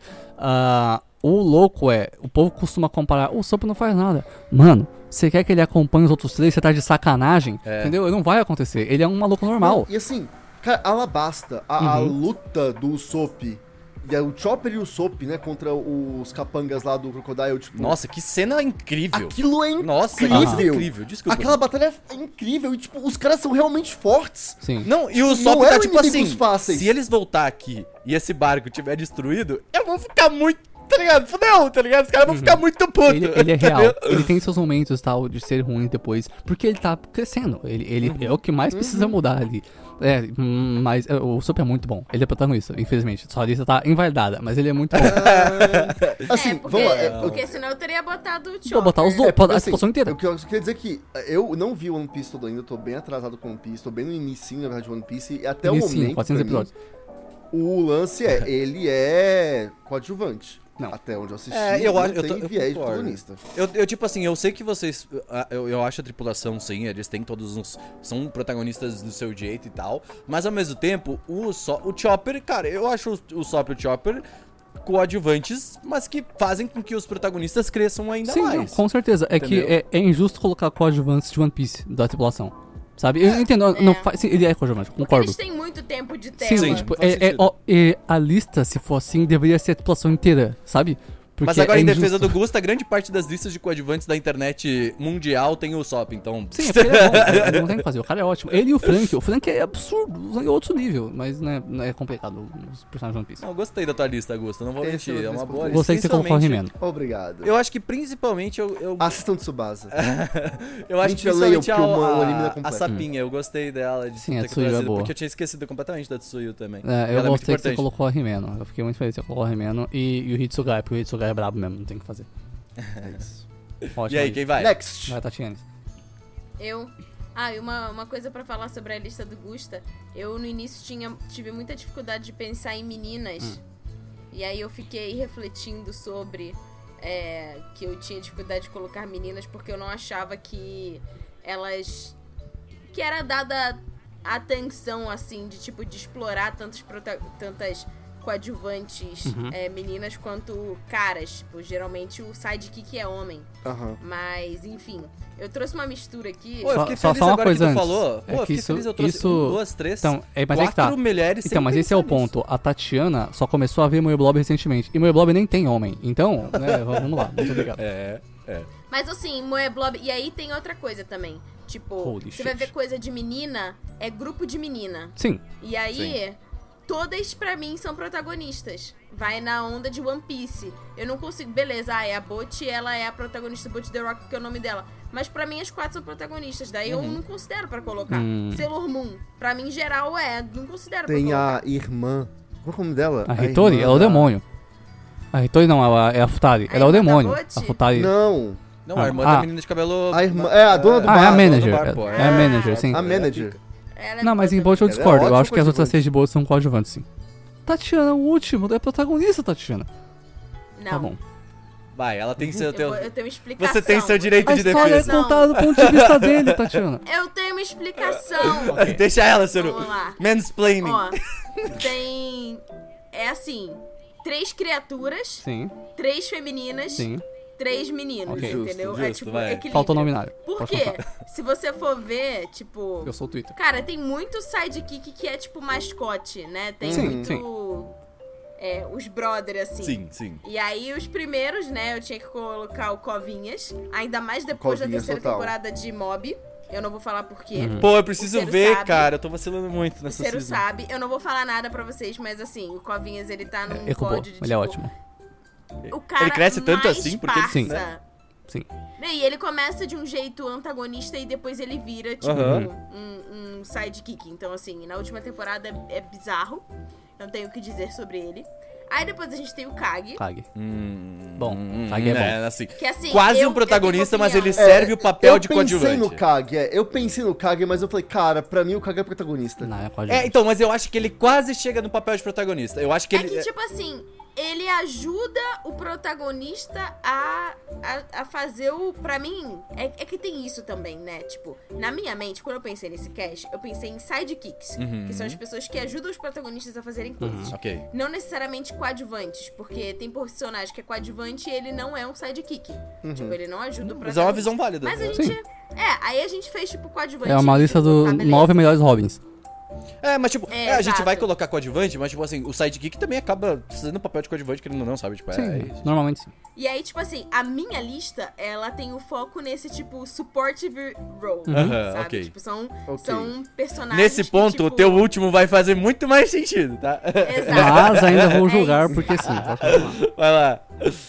Ah, o louco é, o povo costuma comparar, o Sop não faz nada. Mano, você quer que ele acompanhe os outros três, você tá de sacanagem, É. entendeu? Não vai acontecer, ele é um maluco normal. E assim, cara, Alabasta, a, a Uhum. luta do Usopp, e é o Chopper e o Usopp, né, contra os capangas lá do Crocodile, tipo... Nossa, que cena incrível. Aquilo é Nossa, incrível. isso é incrível, desculpa. Aquela batalha é incrível e, tipo, os caras são realmente fortes. Sim. Não, e o Não Sop eram tá tipo inimigos assim, fáceis. se eles voltar aqui e esse barco tiver destruído, eu vou ficar muito, tá ligado? Fudeu, tá ligado? Os caras vão ficar muito putos. Ele, ele é real, entendeu? ele tem seus momentos tal de ser ruim depois, porque ele tá crescendo, ele, ele Uhum. é o que mais precisa mudar ali. É, hum, mas é, o Sop é muito bom, ele é protagonista, infelizmente, sua lista tá invalidada, mas ele é muito bom. Assim, é, porque, vamos lá. é- porque senão eu teria botado o Chopper. Vou botar os dois, É, porque, a assim, situação inteira. Eu, que- eu queria dizer que eu não vi One Piece todo ainda, tô bem atrasado com One Piece, tô bem no inicinho, na verdade, de One Piece, e até o Sim, momento, quatrocentos pra mim, episódios. o lance é, ele é coadjuvante. Não. Até onde eu assisti, É, eu não acho- eu tem tô- eu viés de concordo. protagonista. Eu, eu, tipo assim, eu sei que vocês. ah, Eu, eu acho a tripulação, sim, eles têm todos uns. São protagonistas do seu jeito e tal. Mas ao mesmo tempo, o, so, o Chopper, cara, eu acho o, o Sop e o Chopper coadjuvantes, mas que fazem com que os protagonistas cresçam ainda Sim, não, mais. com certeza. É Entendeu? que é, é injusto colocar coadjuvantes de One Piece da tripulação. Sabe? Eu entendo, não faz, sim, ele é coadjuvante, Porque concordo. eles têm muito tempo de tela. Sim, Sim, tipo, faz é, é, sentido. ó, é, a lista, se for assim, deveria ser a tripulação inteira, sabe? Porque Mas agora, é em defesa injusto. do Gusta, a grande parte das listas de coadjuvantes da internet mundial tem o Sop, então. Sim, é porque ele é bom, não tem o que fazer, o cara é ótimo. Ele e o Frank, o Frank é absurdo, o Frank é outro nível, mas né, não é complicado os personagens de One Piece. Não, eu gostei da tua lista, Gusta, não vou Esse mentir, é é o uma lista boa por lista. Gostei que você colocou o Principalmente- He-Man. Obrigado. Eu acho que principalmente eu. eu Assistam Tsubasa. Eu acho que Gente, leiam, principalmente a, porque o ma- o anime não é a, a completo. Sapinha, eu gostei dela de Sim, a ter Tsuyu é trazido, boa. porque eu tinha esquecido completamente da Tsuyu também. É, eu Ela é muito gostei que você importante. colocou a He-Man, eu fiquei muito feliz que você colocou a He-Man e, e o Hitsugai, porque o Hitsugai é brabo mesmo, não tem o que fazer. É isso. Ótimo. E aí, quem vai? Next. Vai, Tatiane. Eu. Ah, e uma, uma coisa pra falar sobre a lista do Gusta. Eu no início tinha, tive muita dificuldade de pensar em meninas. Hum. E aí eu fiquei refletindo sobre é, que eu tinha dificuldade de colocar meninas porque eu não achava que elas. Que era dada atenção, assim, de tipo, de explorar tantas, prota- tantas coadjuvantes Uhum. é, meninas quanto caras. Tipo, geralmente o sidekick é homem. Aham. Mas, enfim. Eu trouxe uma mistura aqui. Pô, eu Só- fiquei só- feliz só uma agora coisa que tu antes. falou. Pô, É eu que fiquei isso- feliz, eu trouxe isso- um, duas, três, Então, é, mas é que quatro tá. mulheres Então, mas sem esse é o pensar nisso. ponto. A Tatiana só começou a ver Moeblob recentemente. E Moeblob nem tem homem. Então, né, vamos lá. Muito obrigado. É, é. Mas assim, Moeblob. E aí tem outra coisa também. Tipo, Holy você vai shit. ver coisa de menina, é grupo de menina. Sim. E aí, todas pra mim são protagonistas. Vai na onda de One Piece. Eu não consigo. Beleza, ah, é a Bot, ela é a protagonista Bot The Rock, que é o nome dela. Mas pra mim as quatro são protagonistas. Daí eu não considero pra colocar. Hum. Sailor Moon, pra mim, em geral, é. Não considero Tem pra colocar. a irmã. Qual é o nome dela? A Hitori, irmã ela é o da- demônio. A Hitori não, ela é a Futari. A Ela é o irmã da demônio. Bot? A Futari. Não. Não, a irmã Ah. da menina de cabelo... A irmã- é, a dona do Ah, é a bar, manager. bar, pô. É, é a manager, sim. A manager. Ela é Não, mas em protagonista. Bolt eu Ela é discordo. Eu ótima acho que as outras coadjuvante. seis de Bolt são coadjuvantes, sim. Tatiana, o último, é protagonista, Tatiana. Não. Tá bom. Vai, ela tem seu... Eu, Teu... vou- eu tenho uma explicação. Você tem seu direito A de história é defesa. Não. contada do ponto de vista dele, Tatiana. Eu tenho uma explicação. Deixa ela, Ciro. Vamos lá. Mansplaining. Ó, tem. É assim: três criaturas, Sim, três femininas, sim. três meninos, Ok. entendeu? Justo, é justo, tipo vai. equilíbrio. Falta o nominário. Por Pode quê? contar. Se você for ver, tipo. Eu sou o Twitter. Cara, tem muito sidekick que é tipo mascote, né? Tem Sim, muito. sim. É, os brother, assim. Sim, sim. E aí, os primeiros, né, eu tinha que colocar o Covinhas. Ainda mais depois Covinhas da terceira total. temporada de Mob. Eu não vou falar por quê. Uhum. Pô, eu preciso O Ciro ver, sabe. cara. Eu tô vacilando muito O nessa Ciro season. sabe, eu não vou falar nada pra vocês, mas assim, o Covinhas, ele tá num É Ekubo, código de ele é tipo, ótimo. O cara Ele cresce tanto mais assim, porque ele- parça. Sim. né? Sim. E ele começa de um jeito antagonista e depois ele vira, tipo, Aham. um, um sidekick. Então, assim, na última temporada é, é bizarro. Não tenho o que dizer sobre ele. Aí depois a gente tem o Kage. Kage. Hum, Bom, hum, Kage é bom. É, assim, Que assim, quase eu- um protagonista, eu tenho mas ele opinião. serve o papel eu de pensei coadjuvante. no Kage, é, eu pensei no Kage, mas eu falei, cara, pra mim o Kage é protagonista. Não, é coadjuvante. É, então, mas eu acho que ele quase chega no papel de protagonista. Eu acho que É ele... que, tipo assim, ele ajuda o protagonista a, a, a fazer o... Pra mim, é, é que tem isso também, né? Tipo, na minha mente, quando eu pensei nesse cast, eu pensei em sidekicks. Uhum. Que são as pessoas que ajudam os protagonistas a fazerem coisas. Ok. Não necessariamente coadjuvantes, porque tem personagem que é coadjuvante e ele não é um sidekick. Tipo, ele não ajuda o protagonista. Mas é uma visão válida. Mas a né? gente... É, aí a gente fez, tipo, coadjuvante. É uma lista tipo, dos tá, beleza. nove melhores Robins. É, mas tipo, É, é, a gente exato. vai colocar coadjuvante, mas tipo assim, o sidekick também acaba fazendo o papel de coadjuvante, querendo ou não, sabe? Tipo, é, Sim, é isso. normalmente sim. E aí, tipo assim, a minha lista, ela tem o foco nesse, tipo, supportive role, Aham, sabe? ok. Tipo, são, Ok. são personagens Nesse que, ponto, tipo, o teu último vai fazer muito mais sentido, tá? Exato. Mas ainda vou É julgar isso. porque sim. Pode continuar. Vai lá.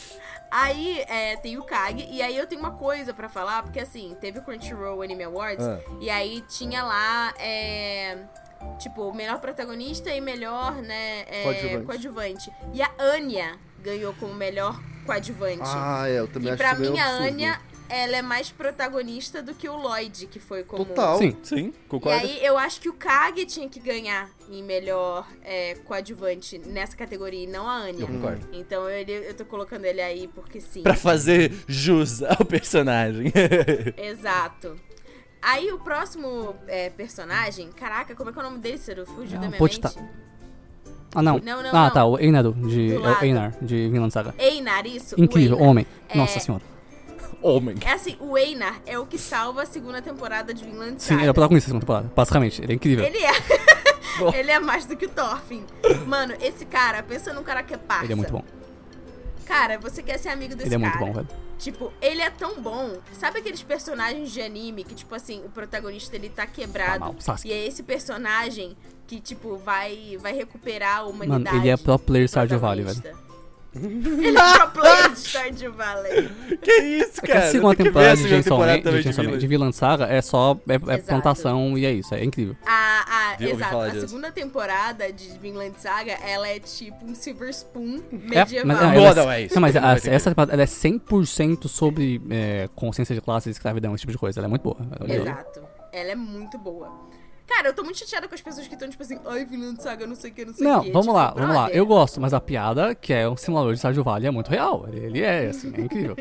Aí, é, tem o Kage, e aí eu tenho uma coisa pra falar, porque assim, teve o Crunchyroll Anime Awards, Ah. e aí tinha lá, é... Tipo, melhor protagonista e melhor, né, é, Coadjuvante. coadjuvante. E a Anya ganhou como melhor coadjuvante. Ah, é, eu também E acho pra isso meio mim, a absurdo. Anya, ela é mais protagonista do que o Lloyd, que foi como... Total. Sim. Sim, E concordo. aí, eu acho que o Kage tinha que ganhar em melhor é, coadjuvante nessa categoria, e não a Anya. Eu concordo. Então, ele, eu tô colocando ele aí porque sim. Pra fazer jus ao personagem. Exato. Aí, o próximo é, personagem... Caraca, como é que é o nome dele, Ciro? Fugiu É da um minha Potita. mente. Ah, não. Não, não, ah, não. tá. O Einaru, de. Do É o lado. Einar, de Vinland Saga. Einar, isso. o Incrível, Einar. homem. É- Nossa senhora. Homem. É assim, o Einar é o que salva a segunda temporada de Vinland Sim, Saga. ele é o protagonista da segunda temporada. Basicamente, ele é incrível. Ele é. Ele é mais do que o Thorfinn. Mano, esse cara, pensa num cara que é parça. Ele é muito bom. Cara, você quer ser amigo desse Ele é muito cara. bom, velho. Tipo, ele é tão bom. Sabe aqueles personagens de anime que, tipo assim, o protagonista ele tá quebrado. Tá mal, Sasuke. E é esse personagem que, tipo, vai, vai recuperar a Mano, humanidade. ele é pro player do Stardew Valley, velho. protagonista. Ele é pro player de Stardew Valley. Que isso, É que cara? a segunda Tem que ver temporada a de segunda Chainsaw Man, temporada de, também Chainsaw Man, Vinland. de Vinland Saga é só é, é Exato. plantação e é isso, é incrível. A, a, Vi- ouvi exato, falar a disso. segunda temporada de Vinland Saga, ela é tipo um Silver Spoon É, medieval. mas, Não, ela, não é isso. Não, mas Não a- vai ter essa temporada ela é cem por cento sobre é, consciência de classe, escravidão, esse tipo de coisa. Ela é muito boa. Ela é muito boa. Exato. Ela é muito boa. Cara, eu tô muito chateada com as pessoas que estão tipo assim, ai, Vinland Saga, não sei o que, não sei o Não, que. vamos tipo, lá, vamos lá. brother. Eu gosto, mas a piada, que é um simulador de Stardew Valley, é muito real. Ele, ele é, assim, é incrível.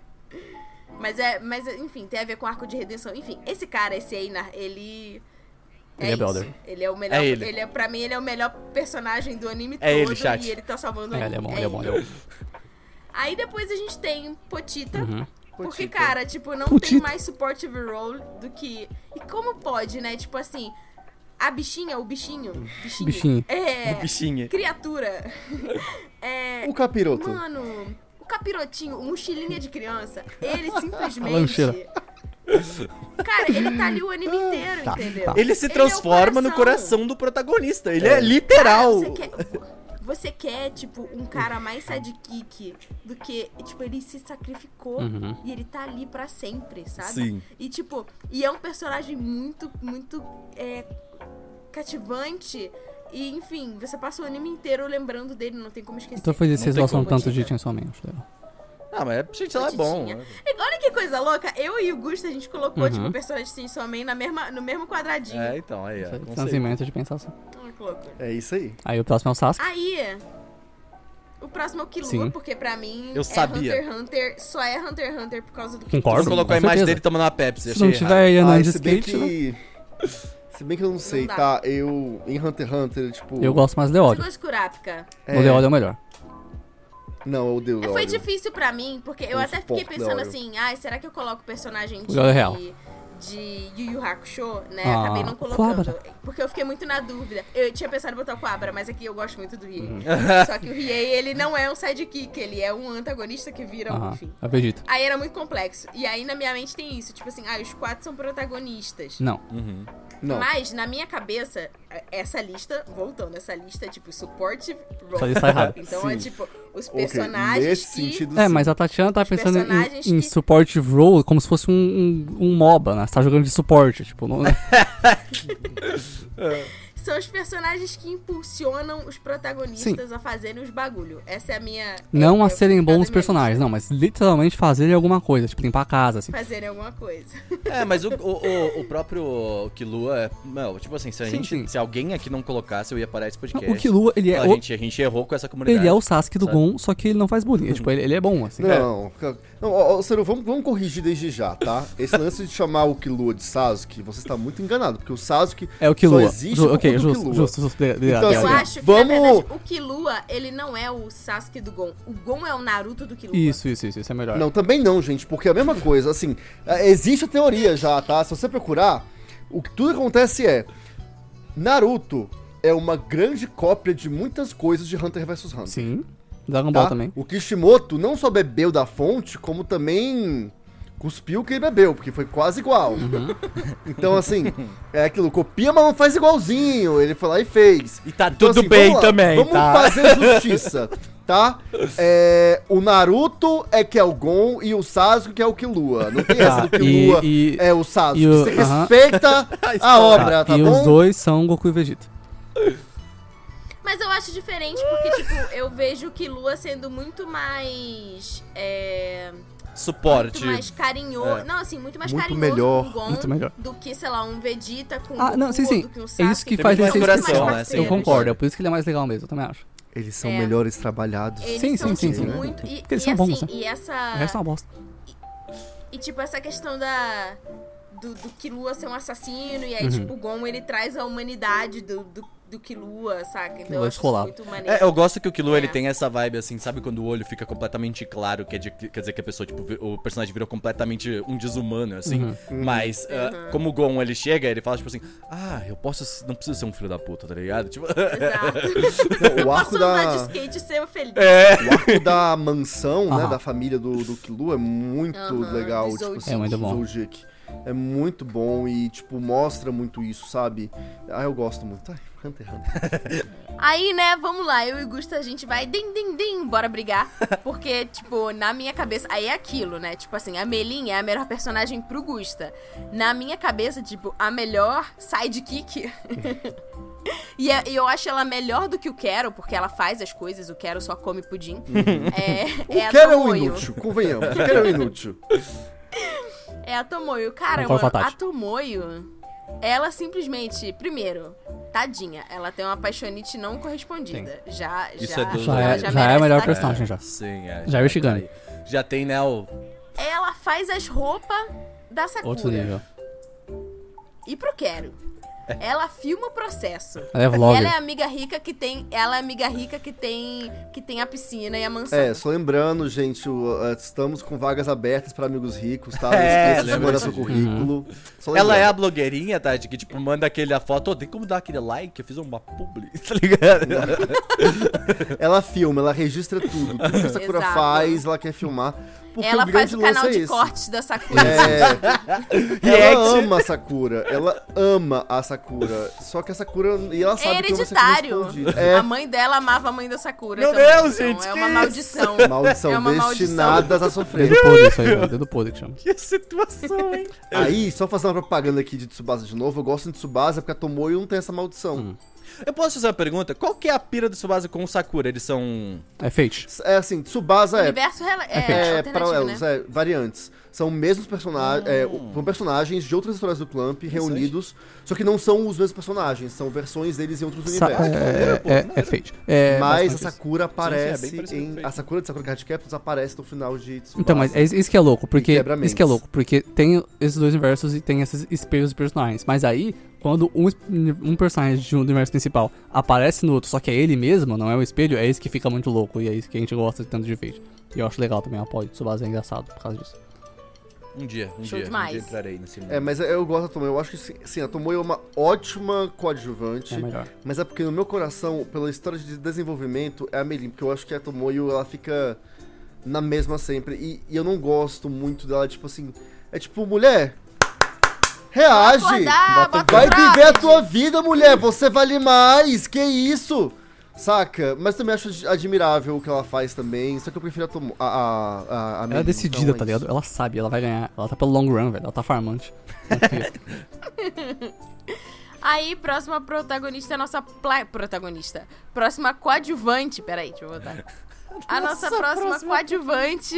Mas é, mas enfim, tem a ver com arco de redenção. Enfim, esse cara, esse Einar, ele... Ele é isso. brother. Ele é o melhor, É ele. ele. é, pra mim, ele é o melhor personagem do anime É todo. ele, chat. E ele tá salvando o É, anime. ele é bom, ele é bom, ele é bom. Aí depois a gente tem Potita. Uhum. Porque, Potita. cara, tipo, não Potita. tem mais supportive role do que... E como pode, né? Tipo assim, a bichinha, o bichinho... Bichinho. Bichinho. É... Bichinha. Criatura. É... O capiroto. Mano, o capirotinho, o mochilinha de criança, ele simplesmente... A lancheira. Cara, ele tá ali o anime inteiro, Tá, entendeu? tá. Ele se é o transforma no coração do protagonista. Ele é, literal. Cara, você quer, você quer, tipo, um cara mais sidekick do que, tipo, ele se sacrificou Uhum. e ele tá ali pra sempre, sabe? Sim. E, tipo, e é um personagem muito, muito é, cativante. E, enfim, você passa o anime inteiro lembrando dele, não tem como esquecer. Então foi isso, Não vocês tem gostam como, tanto de Potita. Chainsaw Man. acho legal. Ah, mas gente, ela é bom. Potitinha. E olha que coisa louca, eu e o Gusto, a gente colocou, Uhum. tipo, o personagem de Chainsaw Man na mesma, no mesmo quadradinho. É, então, aí, ó. conceito. Financiamento de pensar assim. Olha que louco. É isso aí. Aí o próximo é o Sasuke. Aí, o próximo é o Killua, Sim. porque pra mim Eu é sabia. Hunter x Hunter, só é Hunter x Hunter por causa do Concordo. Você colocou a com imagem certeza. dele tomando uma Pepsi. Se achei não tiver ele andando Ah, de se bem skate, né? que... Se bem que eu não sei, dá. tá? Eu, em Hunter x Hunter, tipo... eu gosto mais do Você Leódio. gosta de Kurapika? É, O Leódio é o melhor. Não, eu dei o É, Foi Leódio. difícil pra mim, porque eu Eu até fiquei suporto pensando Leódio. assim, ai, será que eu coloco o personagem de, Leódio é real. de Yu Yu Hakusho, né? Ah, Acabei não colocando, Kuwabara. porque eu fiquei muito na dúvida. Eu tinha pensado em botar o Kuwabara, mas aqui eu gosto muito do Riei. Uhum. Só que o Riei, ele não é um sidekick, ele é um antagonista que vira um, Aham, enfim. é Vegeta. Aí era muito complexo. E aí na minha mente tem isso, tipo assim, ah, os quatro são protagonistas. Não. Uhum. Não. Mas, na minha cabeça, essa lista, voltando, essa lista é tipo supportive role. Essa lista é errada. Então é Sim. tipo, os Ok, personagens nesse que... sentido, É, sim. mas a Tatiana tá Os pensando em, personagens em que- supportive role como se fosse um, um, um MOBA, né? Você tá jogando de suporte, tipo, não... São os personagens que impulsionam os protagonistas a fazerem os bagulho. Essa é a minha... não é, a é serem cada bons minha personagens, não, mas literalmente fazerem alguma coisa, tipo, limpar a casa, assim. lista. Fazerem alguma coisa. É, mas o, o, o, o próprio Killua, é- não, tipo assim, se, a Sim, gente, sim. se alguém aqui não colocasse, eu ia parar esse podcast. O Killua, ele é, a, o, gente, a gente errou com essa comunidade. ele é o Sasuke do sabe? Gon, só que ele não faz bullying. Tipo, ele, ele é bom, assim. Não, ca- não ó, ó, Ciro, vamos, vamos corrigir desde já, tá? Esse lance de chamar o Killua de Sasuke, você está muito enganado, porque o Sasuke É o Killua. só existe Ju- por ok, conta do justo, Killua. justo, justo. Obrigado, Então, obrigado, Eu assim, obrigado. acho que, vamos- na verdade, o Killua, ele não é o Sasuke do Gon. O Gon é o Naruto do Killua. Isso, isso, isso, isso é melhor. Não, também não, gente, porque é a mesma coisa, assim, é, existe a teoria já, tá? Se você procurar, o que tudo que acontece é, Naruto é uma grande cópia de muitas coisas de Hunter versus Hunter. Sim, Dragon Tá? Ball também. O Kishimoto não só bebeu da fonte, como também cuspiu o que ele bebeu, porque foi quase igual. Uhum. Então, assim, é aquilo, copia, mas não faz igualzinho. Ele foi lá e fez. E tá Então, tudo assim, bem vamos lá, também, Vamos tá? fazer justiça, tá? É, o Naruto é que é o Gon e o Sasuke que é o Killua. Não tem essa do Tá, e- Killua e- é o Sasuke. e o- Você aham. respeita a obra, tá, e bom? os dois são Goku e Vegeta. Mas eu acho diferente porque, tipo, eu vejo o Killua sendo muito mais... É... Suporte. Muito mais carinhoso. É. Não, assim, muito mais Muito carinhoso melhor, com o Gon muito melhor. do que, sei lá, um Vegeta com Ah, o não, Goku, sim, sim. do que um É Sasuke. isso que Tem faz muito ele mais ser... coração, mais né? Sim, Eu parceiros. concordo, é por isso que ele é mais legal mesmo, eu também acho. Eles são É. melhores trabalhados. Eles Sim, são, sim, sim, tipo, sim. muito... E, Porque eles e são bons, assim, né? e essa... O resto é uma bosta. E, tipo, essa questão da... Do, do Killua ser um assassino, e aí, Uhum. tipo, o Gon, ele traz a humanidade do, do, do Killua, saca? Então Killua eu acho isso descolado. muito maneiro. É, eu gosto que o Killua, É. ele tem essa vibe, assim, sabe quando o olho fica completamente claro, quer, dizer- quer dizer que a pessoa, tipo, vi- o personagem virou completamente um desumano, assim. Uhum. Mas, ah, como o Gon, ele chega, ele fala, tipo assim, ah, eu posso, não preciso ser um filho da puta, tá ligado? Tipo, Exato. Não, o arco Posso andar de da... skate e ser feliz. é. O arco da mansão, né, Aham. da família do, do Killua é muito Aham, legal. do Tipo Zoujik. assim, É muito bom. Zoujik. É muito bom e, tipo, mostra muito isso, sabe? Ah, eu gosto muito. Ai, Hunter x Hunter. Aí, né, vamos lá, eu e Gusta, a gente vai dim, dim, dim, bora brigar. Porque, tipo, na minha cabeça, aí é aquilo, né? Tipo assim, a Melinha é a melhor personagem pro Gusta. Na minha cabeça, tipo, a melhor sidekick... E é- e eu acho ela melhor do que o Quero, porque ela faz as coisas, o Quero só come pudim. É, O é a Quero é um Tomoyo. inútil, convenhamos. O Quero é um inútil. É a Tomoyo. Cara, Concordo mano, com a a Tati. Tomoyo, ela simplesmente, primeiro, tadinha, ela tem uma paixonite não correspondida. Já, Isso já, é do- Já ela é, já é a merece melhor estar aqui. personagem já. Sim, é. Já é o Ishigami. Já tem, né, o... Ela faz as roupas da Sakura. Outro nível. E pro Quero. Ela filma o processo. Ela é E vlogger. ela é a amiga rica que tem. Ela é a amiga rica que tem. Que tem a piscina e a mansão. É, só lembrando, gente, o- uh, estamos com vagas abertas para amigos ricos, tá? Não É, esqueça de lembra mandar disso. seu currículo. Só Ela é a lembrando. blogueirinha, Tati, que tipo, manda aquele a foto, oh, tem como dar aquele like? Eu fiz uma publi, tá ligado? Ela filma, ela registra tudo. Tudo que a Sakura Exato. faz, ela quer filmar. Porque Ela o grande faz o lance canal é de esse. cortes da Sakura. É, React. ela ama a Sakura, ela ama a Sakura. Só que a Sakura, e ela É sabe que vai ser hereditário. correspondida. A É, mãe dela amava a mãe da Sakura. Meu também, Deus, então gente, É que uma isso? maldição. maldição, É uma maldição. destinadas a sofrer. Dedo podre isso aí, mano. Dedo podre que chama. Que situação, hein? Aí, só fazer uma propaganda aqui de Tsubasa de novo, eu gosto de Tsubasa porque a Tomoyo não tem essa maldição. Hum. Eu posso fazer uma pergunta? Qual que é a pira do Tsubasa com o Sakura? Eles são... É Fate. É assim, Tsubasa é, Universo rela- é, é alternativo, paralelos, né? é, variantes. São mesmos personagens, é, Hum. são personagens de outras histórias do Clamp reunidos, só que não são os mesmos personagens, são versões deles em outros Sa universos. é, pô, é, maneiro. é Fate. É, Mas a basicamente isso. Sakura aparece bem parecido com em. Fate. A Sakura de Sakura Card Captors aparece no final de Tsubasa. Então, mas é isso isso que é louco, porque quebra isso que é mentes. louco, porque tem esses dois universos e tem esses espelhos de personagens. Mas aí, quando um, es- um personagem de um universo principal aparece no outro, só que é ele mesmo, não é o espelho, é isso que fica muito louco e é isso que a gente gosta tanto de Fate. E eu acho legal também o apoio de Tsubasa, é engraçado por causa disso. Um dia, um Show dia, demais. um dia entrarei nesse mundo. É, mas eu gosto da Tomoyo. Eu acho que sim, sim, a Tomoyo é uma ótima coadjuvante. É melhor. Mas é porque no meu coração, pela história de desenvolvimento, é a Melim. Porque eu acho que a Tomoyo, ela fica na mesma sempre. E, e eu não gosto muito dela, tipo assim... É tipo, mulher... Reage! Acordar, bota Vai o viver a cropped. tua vida, mulher! Você vale mais! Que isso? Saca? Mas também acho ad- admirável o que ela faz também. Só que eu prefiro a Tomoyo... A, a, a, a Ela é Melim, decidida, então é tá ligado? isso. Ela sabe, ela vai ganhar. Ela tá pelo long run, velho. Ela tá farmante. Confia. Aí, próxima protagonista é a nossa pla... protagonista. Próxima coadjuvante. Peraí, deixa eu botar. A nossa, próxima, coadjuvante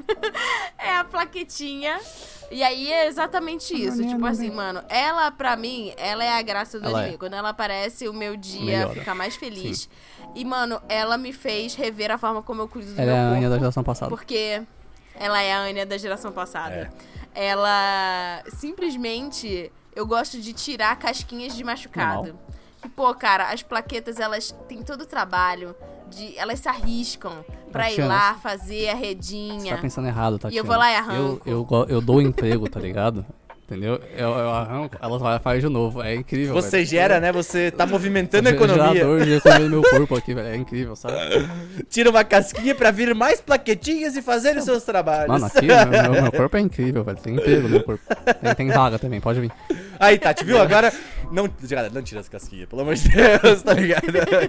é a plaquetinha. E aí é exatamente isso. Tipo assim, mano, ela, pra mim, ela é a graça do Ela anime. é. Quando ela aparece, o meu dia Melhora. fica mais feliz. E, mano, ela me fez rever a forma como eu cuido do Ela é a meu Anya da corpo. geração passada. Porque ela é a Anya da geração passada. Ela simplesmente. Eu gosto de tirar casquinhas de machucado. E, pô, cara, as plaquetas, elas têm todo o trabalho. De, elas se arriscam pra ir Tatiana, lá fazer a Você redinha. tá pensando errado, tá? E eu vou lá e arranco. Eu, eu, go- eu dou emprego, tá ligado? Entendeu? Eu, eu arranco, ela vai faz de novo. É incrível. Você velho. gera, né? Você tá movimentando a Ge- economia. Gerador de economia do meu corpo aqui, velho. É incrível, sabe? Tira uma casquinha pra vir mais plaquetinhas e fazer os seus trabalhos. Mano, aqui meu, meu, meu corpo é incrível, velho. Tem emprego no meu corpo. Tem, tem vaga também, pode vir. Aí, Tati, viu? Agora. Não, galera, não tira as casquinhas, pelo amor de Deus, tá ligado?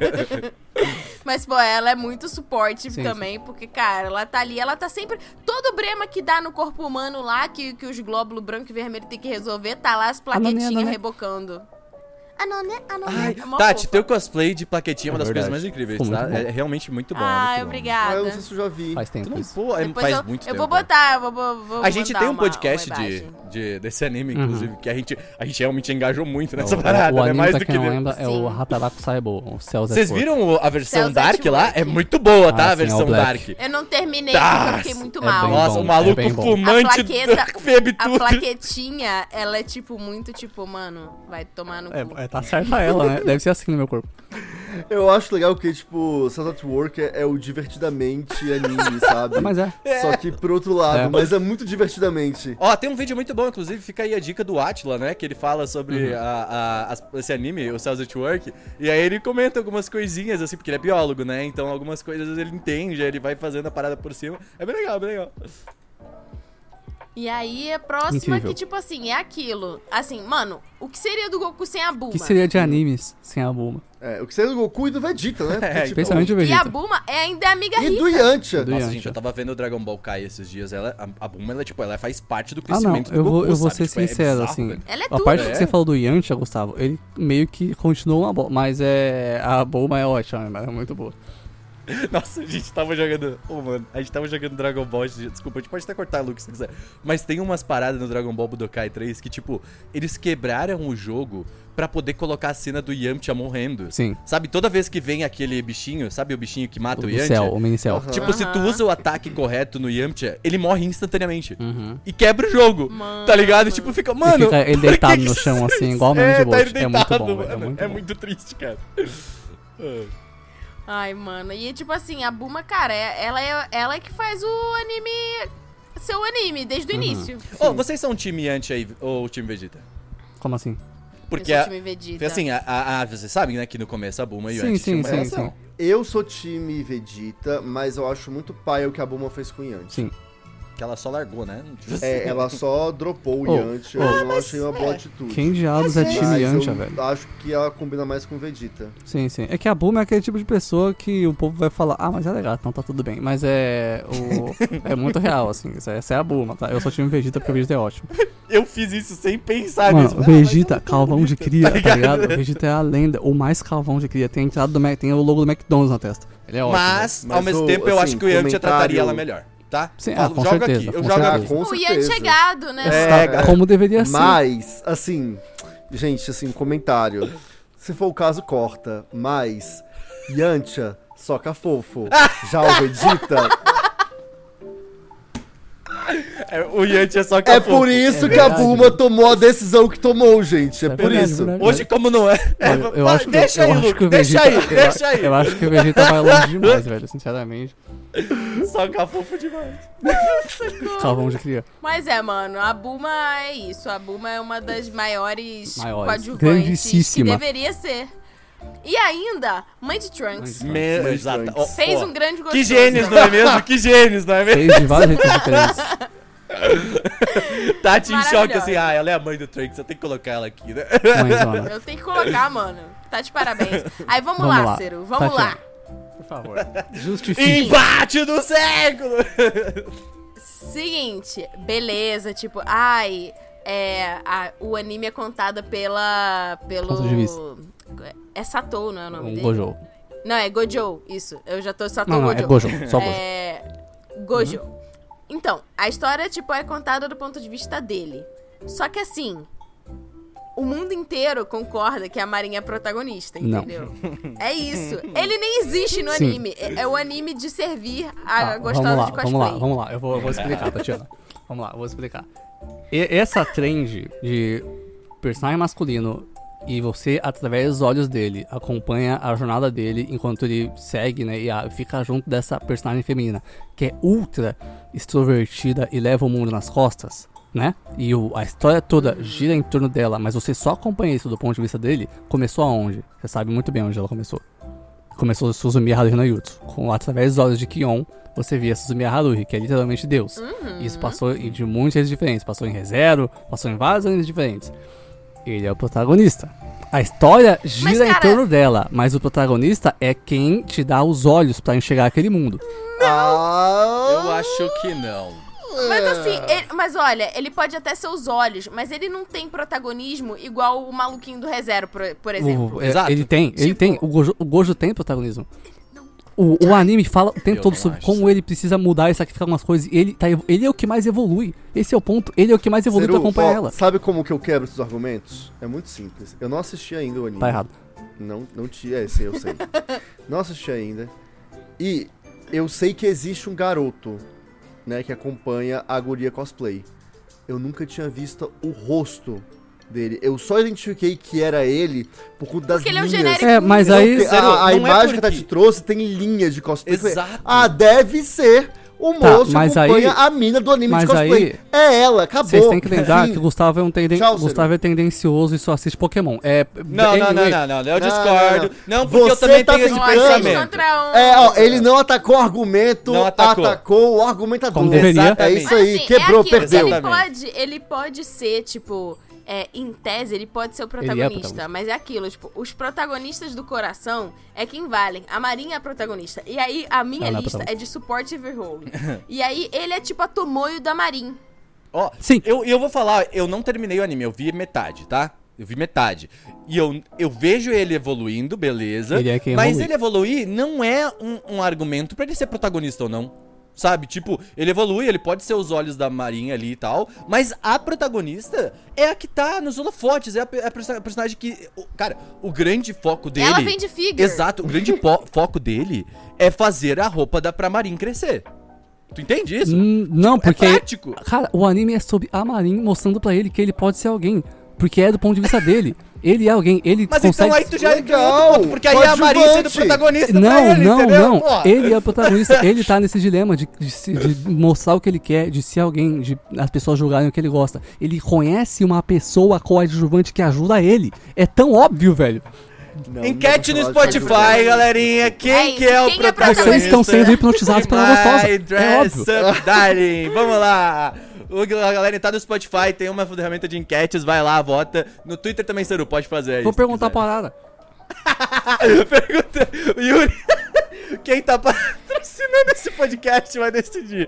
Mas, pô, ela é muito suporte Sim, também, porque, cara, ela tá ali, ela tá sempre. Todo brema que dá no corpo humano lá, que, que os glóbulos branco e vermelho tem que resolver, tá lá as plaquetinhas Anoné, anoné. rebocando. Anoné, anoné. Ai, É mó Tati, fofa. teu cosplay de plaquetinha é uma É das verdade. coisas mais incríveis, Ficou tá? muito bom. É realmente muito bom. é Ai, muito bom. obrigada. Ah, eu não sei se eu já vi. Faz Tu tempo não, isso. pô, é- Depois faz eu, muito eu tempo. vou botar, eu vou, vou, vou A gente mandar tem um uma- podcast uma de, imagem. de, desse anime, Uhum. inclusive, que a gente, a gente realmente engajou muito nessa O- parada, o né? anime, Mais pra do quem que... não ver. lembra, é Sim. o Hataraku Saibo, o Cells at Vocês Work. viram o- a versão Cells at Dark lá? Work. É muito boa, tá? Ah, a sim, versão é o Black. Dark. Eu não terminei Tá. porque eu fiquei muito É mal. bem Nossa, bom, o maluco é bem bom. fumante A plaqueta- do Feb A tudo. plaquetinha, ela é tipo muito tipo, mano, vai tomar no cu. É, é, tá certa ela, né? Deve ser assim no meu corpo. Eu acho legal que, tipo, Cells at Work é, é o divertidamente anime, sabe? Mas é. Só que pro outro lado, É. mas é muito divertidamente. Ó, tem um vídeo muito bom, inclusive, fica aí a dica do Atila, né? Que ele fala sobre a, a- as- esse anime, o Cells at Work. E aí ele comenta algumas coisinhas, assim, porque ele é biólogo, né? Então algumas coisas ele entende, aí ele vai fazendo a parada por cima. É bem legal, bem legal. E aí, a próxima Incrível. que, tipo assim, é aquilo. Assim, mano, o que seria do Goku sem a Bulma? O que seria de animes sem a Bulma? É, o que seria do Goku e do Vegeta, né? Porque, É, tipo, Especialmente o E a Vegeta. Bulma é ainda é amiga E rica. do Yantia. Do Nossa, Yantia. gente, eu tava vendo o Dragon Ball Kai esses dias. Ela, a, a Bulma, ela, tipo, ela faz parte do Ah, não, crescimento eu do vou, Goku, eu vou sabe? ser Tipo, é sincero, bizarro, assim. velho. Ela é A tudo. parte é. que você falou do Yantia, Gustavo, ele meio que continuou uma boa, mas é. A Bulma é ótima, mas é muito boa. Nossa, a gente tava jogando. Ô, mano, a gente tava jogando Dragon Ball. Desculpa, a gente pode até cortar, Luke, se quiser. Mas tem umas paradas no Dragon Ball Budokai três que, tipo, eles quebraram o jogo pra poder colocar a cena do Yamcha morrendo. Sim. Sabe, toda vez que vem aquele bichinho, sabe o bichinho que mata O, o, o Yamcha? céu, o minicel. Aham. Tipo, se tu Aham. usa o ataque correto no Yamcha, ele morre instantaneamente. Uhum. E quebra o jogo, Mano. tá ligado? Tipo, fica, mano... E fica ele por que deitado que no isso chão, fez assim, isso? igual o Mesmo É, de tá Bolt. ele É muito deitado, bom, velho, é mano. muito É bom. muito triste, cara. É. Ai, mano. E tipo assim, a Bulma, cara, é- ela é, ela é que faz o anime. Seu anime, desde o Uhum. início. Ô, vocês são time Yantia aí, ou time Vegeta? Como assim? Porque, eu a, sou time Vegeta. porque assim, a, a, a- vocês sabem, né, que no começo a Bulma e o Sim, Yantia tinham sim, uma sim, relação. sim. Eu sou time Vegeta, mas eu acho muito paia o que a Bulma fez com o Yantia. Sim. Que ela só largou, né? É, ela só dropou o Oh, Yantia, oh. eu não achei uma boa atitude. Quem diabos é Mas time Yantia, eu velho? acho que ela combina mais com o Vegeta. Sim, sim. É que a Bulma é aquele tipo de pessoa que o povo vai falar, ah, mas é legal, então tá tudo bem. Mas é. O... é muito real, assim. Essa essa é a Bulma, tá? Eu sou time Vegeta porque o Vegeta é ótimo. Eu fiz isso sem pensar Mano, nisso. o Ah, mas Vegeta, é muito calvão de bonito, cria, tá tá ligado? ligado? O Vegeta é a lenda, o mais calvão de cria. Tem a entrada do Mac, tem o logo do McDonald's na testa. Ele é ótimo. Mas, Mas ao mesmo o- tempo, eu assim, acho que o Yantia comentário- trataria ela melhor, tá? Sim, ah, Falo, com joga certeza, aqui, eu com jogo certeza. aqui. Com O Ian certeza. chegado, né? É, velho. Como deveria ser. Mas, assim, gente, assim, comentário. Se for o caso, corta. Mas, Yantia, soca fofo. Já o Vegeta, É, o Yantia é só que é por isso É que a verdade, Bulma velho. tomou a decisão que tomou, gente. É, É por verdade, isso. verdade. Hoje, como não é. é Olha, eu vai, acho que, deixa eu aí, acho Luke, que o deixa Vegeta, aí, deixa aí. Eu, eu acho que o Vegeta vai longe demais, velho, sinceramente. Só que fofo demais. Calvão de cria. Mas é, mano, a Bulma é isso. A Bulma é uma das maiores, Maiores. coadjuvantes que Grandíssima. deveria ser. E ainda, mãe de Trunks. Mãe Me... Mas Exato. Trunks. Ó, Fez ó, um grande gostoso. Que gênios, não é mesmo? Que gênios, não é mesmo? Fez de vários jeitos diferentes. Tati em choque Maravilhosa. assim, ah, ela é a mãe do Trunks, eu tenho que colocar ela aqui, né? Mãezona. Eu tenho que colocar, mano. Tá de parabéns. Aí vamos, Vamos lá, lá. Ciro. Vamos Tatiana. lá. Por favor. Justifique. Embate do século! Seguinte, beleza, tipo, ai, é, a- o anime é contado pela, pelo... Ponto de vista. É Satou, não é o nome Um dele? Gojo. Não, é Gojo, isso. Eu já tô Satou Não, não, Gojo. é Gojo. Só Gojo. É... Gojo. Então, a história, tipo, é contada do ponto de vista dele. Só que assim, o mundo inteiro concorda que a Marinha é a protagonista, Não. entendeu? É isso. Ele nem existe no Sim. anime. É, é o anime de servir a Tá, gostosa vamos lá, de cosplay. vamos lá, vamos lá. Eu vou, eu vou explicar, Tatiana. Vamos lá, eu vou explicar. E- essa trend de personagem masculino e você, através dos olhos dele, acompanha a jornada dele enquanto ele segue, né, e ah, fica junto dessa personagem feminina, que é ultra extrovertida e leva o mundo nas costas, né? E o, a história toda gira em torno dela, mas você só acompanha isso do ponto de vista dele, começou aonde? Você sabe muito bem onde ela começou. Começou a Suzumiya Haruhi no Jutsu. Com, através dos olhos de Kion, você via Suzumiya Haruhi, que é literalmente Deus. Uhum. Isso passou em- de muitos jeitos diferentes. Passou em ReZero, passou em vários animes diferentes. Ele é o protagonista. A história gira cara- em torno dela, mas o protagonista é quem te dá os olhos pra enxergar aquele mundo. Ah, Eu acho que não. Mas assim, ele- mas olha, ele pode até ser os olhos, mas ele não tem protagonismo igual o maluquinho do ReZero, por, por exemplo. O- é, Exato. ele tem, ele Tipo- tem. O Gojo, o Gojo tem protagonismo. O, o anime fala o tempo Eu todo não sobre acho, como ele precisa mudar e sacrificar algumas coisas. E ele, tá, evo- ele é o que mais evolui. Esse é o ponto. Ele é o que mais evolui Seru, pra acompanhar ó, ela. Sabe como que eu quebro esses argumentos? É muito simples. Eu não assisti ainda o anime. Tá errado. Não, não tinha. É, sim, eu sei. Não assisti ainda. E eu sei que existe um garoto, né, que acompanha a guria cosplay. Eu nunca tinha visto o rosto dele. Eu só identifiquei que era ele por conta das Porque ele é um linhas. genérico. É, mas Não, aí. porque Sério, a, a não é imagem que a porque- Tati trouxe tem linhas de cosplay. Exato. Ah, deve ser O Tá, moço mas acompanha aí- a mina do anime mas de cosplay. aí- É ela, acabou. Vocês têm que lembrar Fim. que o Gustavo é um tenden... Tchau, Gustavo é tendencioso e só assiste Pokémon. É, Não, não, não, anyway, não, não, eu Não, discordo. não, Não, porque eu Você também tá tenho esse tentando- Ó, gente pensamento. contra um. É, ó, ele não atacou o argumento, Não atacou. atacou o argumentador. Como deveria. É Exatamente. isso aí, Assim, quebrou, é aquilo, perdeu. Ele Exatamente. pode, ele pode ser, tipo, é, em tese, ele pode ser o é protagonista, protagonista. mas é aquilo, tipo, os protagonistas do coração é quem valem. A Marinha é a protagonista. E aí, a minha Ela é a lista é protagonista. de supportive role. E aí, ele é tipo a Tomoyo da Marin. Ó, Sim. eu, eu vou falar, eu não terminei o anime, eu vi metade, tá? Eu vi metade. E eu, eu vejo ele evoluindo, beleza. Ele é quem mas evolui. ele evoluir não é um, um argumento pra ele ser protagonista ou não. Sabe? Tipo, ele evolui, ele pode ser os olhos da Marinha ali e tal. Mas a protagonista é a que tá nos holofotes. É a, é a perso- a personagem que. o- Cara, o grande foco dele. Ela vende figure. Exato, o grande po- foco dele é fazer a roupa da pra Marin crescer. Tu entende isso? Hum, Não, porque... É prático. Cara, o anime é sobre a Marin mostrando pra ele que ele pode ser alguém. Porque é do ponto de vista dele. Ele é alguém, ele Mas consegue... então aí tu já entra em Legal, outro ponto, porque aí é a Marin sendo coadjuvante. protagonista Não, pra ele, não, entendeu? não. Pô. Ele é o protagonista. Ele tá nesse dilema de, de, se- de mostrar o que ele quer, de ser alguém, de as pessoas julgarem o que ele gosta. Ele conhece uma pessoa coadjuvante que ajuda ele. É tão óbvio, velho. Não, Enquete não no vou falar de Spotify, coadjuvante. galerinha. Quem É que isso, é o quem é protagonista? Vocês estão sendo hipnotizados pela gostosa. My É dress óbvio. up, darling. Vamos lá. O- A galera tá no Spotify, tem uma ferramenta de enquetes, vai lá, vota. No Twitter também, Seru, pode fazer aí. Vou se perguntar a quiser. parada. Pergunta, Yuri, quem tá patrocinando esse podcast vai decidir.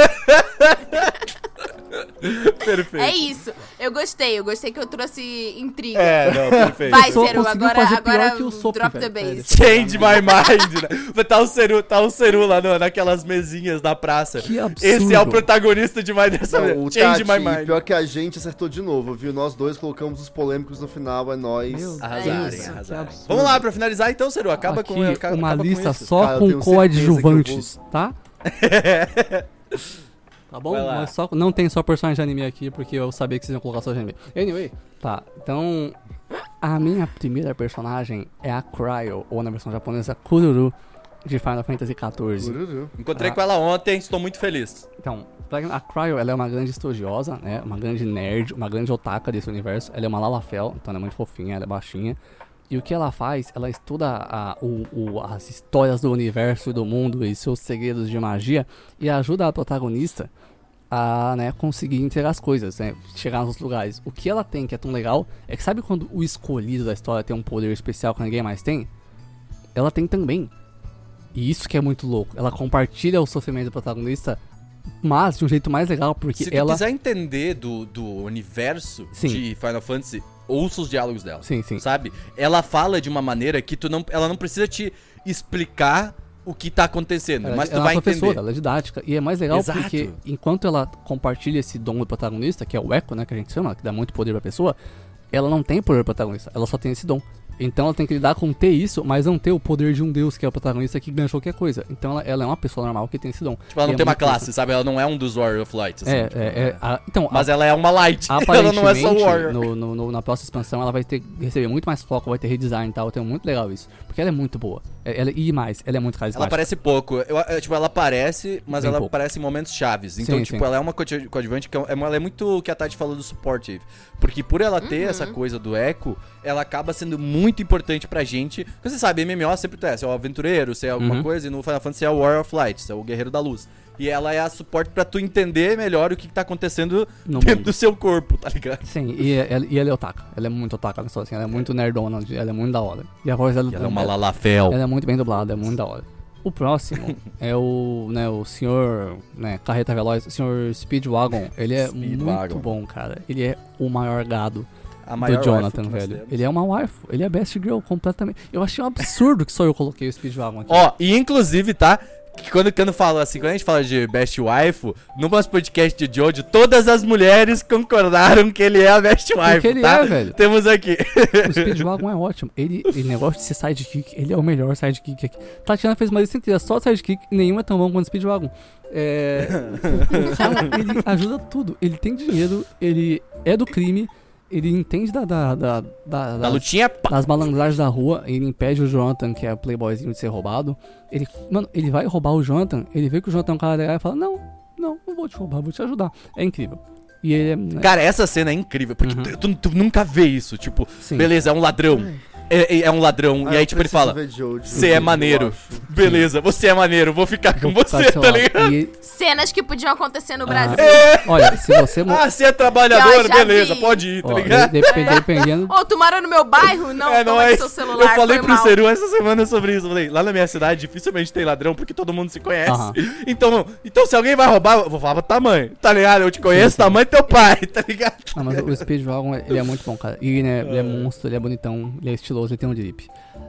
Perfeito. É isso. Eu gostei, eu gostei que eu trouxe intriga. É, não, perfeito. Vai, Só Seru, conseguiu agora, fazer pior agora que o Sop, drop velho. the É, bass. Change my mind, né? Tá o Seru, tá o Seru lá no- naquelas mesinhas da praça. Que absurdo. Esse é o protagonista de mais dessa vez. Não, o Change Tati, my mind. pior que a gente acertou de novo, viu? Nós dois colocamos os polêmicos no final, é nóis. Meu Arrasarem, isso, arrasarem. que absurdo. Vamos lá, pra finalizar então, Seru, acaba Aqui, com acaba, uma acaba com lista isso. só Cara, eu com tenho certeza coadjuvantes, tá? Tá bom? Vai lá. Mas só, não tem só personagem de anime aqui, porque eu sabia que vocês iam colocar só de anime. Anyway, tá. Então, a minha primeira personagem é a Cryo, ou na versão japonesa, Kururu, de Final Fantasy quatorze. Ururu. Encontrei Ah. com ela ontem, estou muito feliz. Então, pra- a Cryo, ela é uma grande estudiosa, né? Uma grande nerd, uma grande otaka desse universo. Ela é uma Lalafell, então ela é muito fofinha, ela é baixinha. E o que ela faz? Ela estuda a- o- o- as histórias do universo e do mundo e seus segredos de magia e ajuda a protagonista a, né, conseguir entregar as coisas, né? Chegar nos lugares. O que ela tem que é tão legal é que sabe quando o escolhido da história tem um poder especial que ninguém mais tem? Ela tem também. E isso que é muito louco. Ela compartilha o sofrimento do protagonista, mas de um jeito mais legal, porque Se tu ela... quiser entender do, do universo Sim. de Final Fantasy, ouça os diálogos dela. Sim, sim. Sabe? Ela fala de uma maneira que tu não, ela não precisa te explicar o que tá acontecendo, Ela, mas tu ela vai é uma professora, entender. ela é didática. E é mais legal Exato. porque enquanto ela compartilha esse dom do protagonista, que é o eco, né, que a gente chama, que dá muito poder pra pessoa, ela não tem poder protagonista, ela só tem esse dom. Então ela tem que lidar com ter isso, mas não ter o poder de um deus, que é o protagonista que ganha qualquer coisa. Então ela, ela é uma pessoa normal que tem esse dom. Tipo, ela E não é tem uma muito classe, sabe? Ela não é um dos Warrior of Light. assim, É, tipo, é, é, a- então, Mas a- ela é uma Light. Ela não é só aparentemente, Warrior. no, no, no- na próxima expansão ela vai ter receber muito mais foco, vai ter redesign e tal. Então é muito legal isso. Porque ela é muito boa. É- Ela, e mais, ela é muito Ela carismática. aparece pouco. Eu, eu, tipo, ela aparece, mas Bem ela pouco. aparece em momentos chaves. Então, Sim, tipo, sim. ela é uma coadju- coadjuvante que é, ela é muito o que a Tati falou do supportive. Porque por ela ter essa coisa do eco, ela acaba sendo muito importante pra gente. Porque você sabe, M M O sempre tem, você é o aventureiro, você é alguma Uhum. coisa, e no Final Fantasy é o Warrior of Light, você é o guerreiro da luz. E ela é a suporte pra tu entender melhor o que, que tá acontecendo No dentro mundo. do seu corpo, tá ligado? Sim, e ela, e ela é otaka. Ela é muito otaka, né, só assim, ela é muito nerdona, ela é muito da hora. E a voz dela, E ela é uma Lalafell. ela é muito bem dublada, é muito da hora. O próximo é o, né, o senhor, né, Carreta Veloz, o senhor Speedwagon. Ele é Speedwagon. muito bom, cara. Ele é o maior gado A maior do Jonathan, waifu que nós velho. temos. Ele é uma waifu, ele é best girl completamente. Eu achei um absurdo que só eu coloquei o Speedwagon aqui. Ó, e inclusive, tá? Que quando, quando falo assim, quando a gente fala de Best Waifu, no nosso podcast de Jojo, todas as mulheres concordaram que ele é a Best Waifu, ele tá? é, velho. Temos aqui. O Speedwagon é ótimo. Ele, ele negócio de ser sidekick, ele é o melhor sidekick aqui. Tatiana fez uma lista inteira só de sidekick e nenhum é tão bom quanto o Speedwagon. É. O cara, ele ajuda tudo. Ele tem dinheiro, ele é do crime, ele entende da, da, da, da, Da das, lutinha, pá. das malandragens da rua, ele impede o Jonathan, que é playboyzinho, de ser roubado. Ele, mano, ele vai roubar o Jonathan, ele vê que o Jonathan é um cara legal e fala, não, não, não vou te roubar, vou te ajudar. É incrível. E ele é... Cara, essa cena é incrível, porque Uhum. tu, tu- tu nunca vê isso. Tipo, Sim. beleza, é um ladrão. É, é- é um ladrão. Ah, e aí, eu tipo, ele preciso fala: ver Jojo, você eu é maneiro. acho. Beleza, você é maneiro, vou ficar com Vou ficar você, do seu tá lado. ligado? E- Cenas que podiam acontecer no Ah. Brasil. Olha, se você... mo- Ah, você é trabalhador, Eu já beleza, vi. pode ir, tá ó, ligado? de- dep- dependendo... Ô, tu mora no meu bairro? Não, É, não toma é aqui isso. seu celular, Eu falei foi pro mal. Seru essa semana sobre isso. Eu falei, lá na minha cidade dificilmente tem ladrão porque todo mundo se conhece. Aham. Então, então, se alguém vai roubar, eu vou falar pra tua mãe, tá ligado? Eu te conheço, tua mãe e teu pai, tá ligado? Ah, mas o Speedwagon, ele é muito bom, cara. E né, ele é monstro, ele é bonitão, ele é estiloso, ele tem um drip.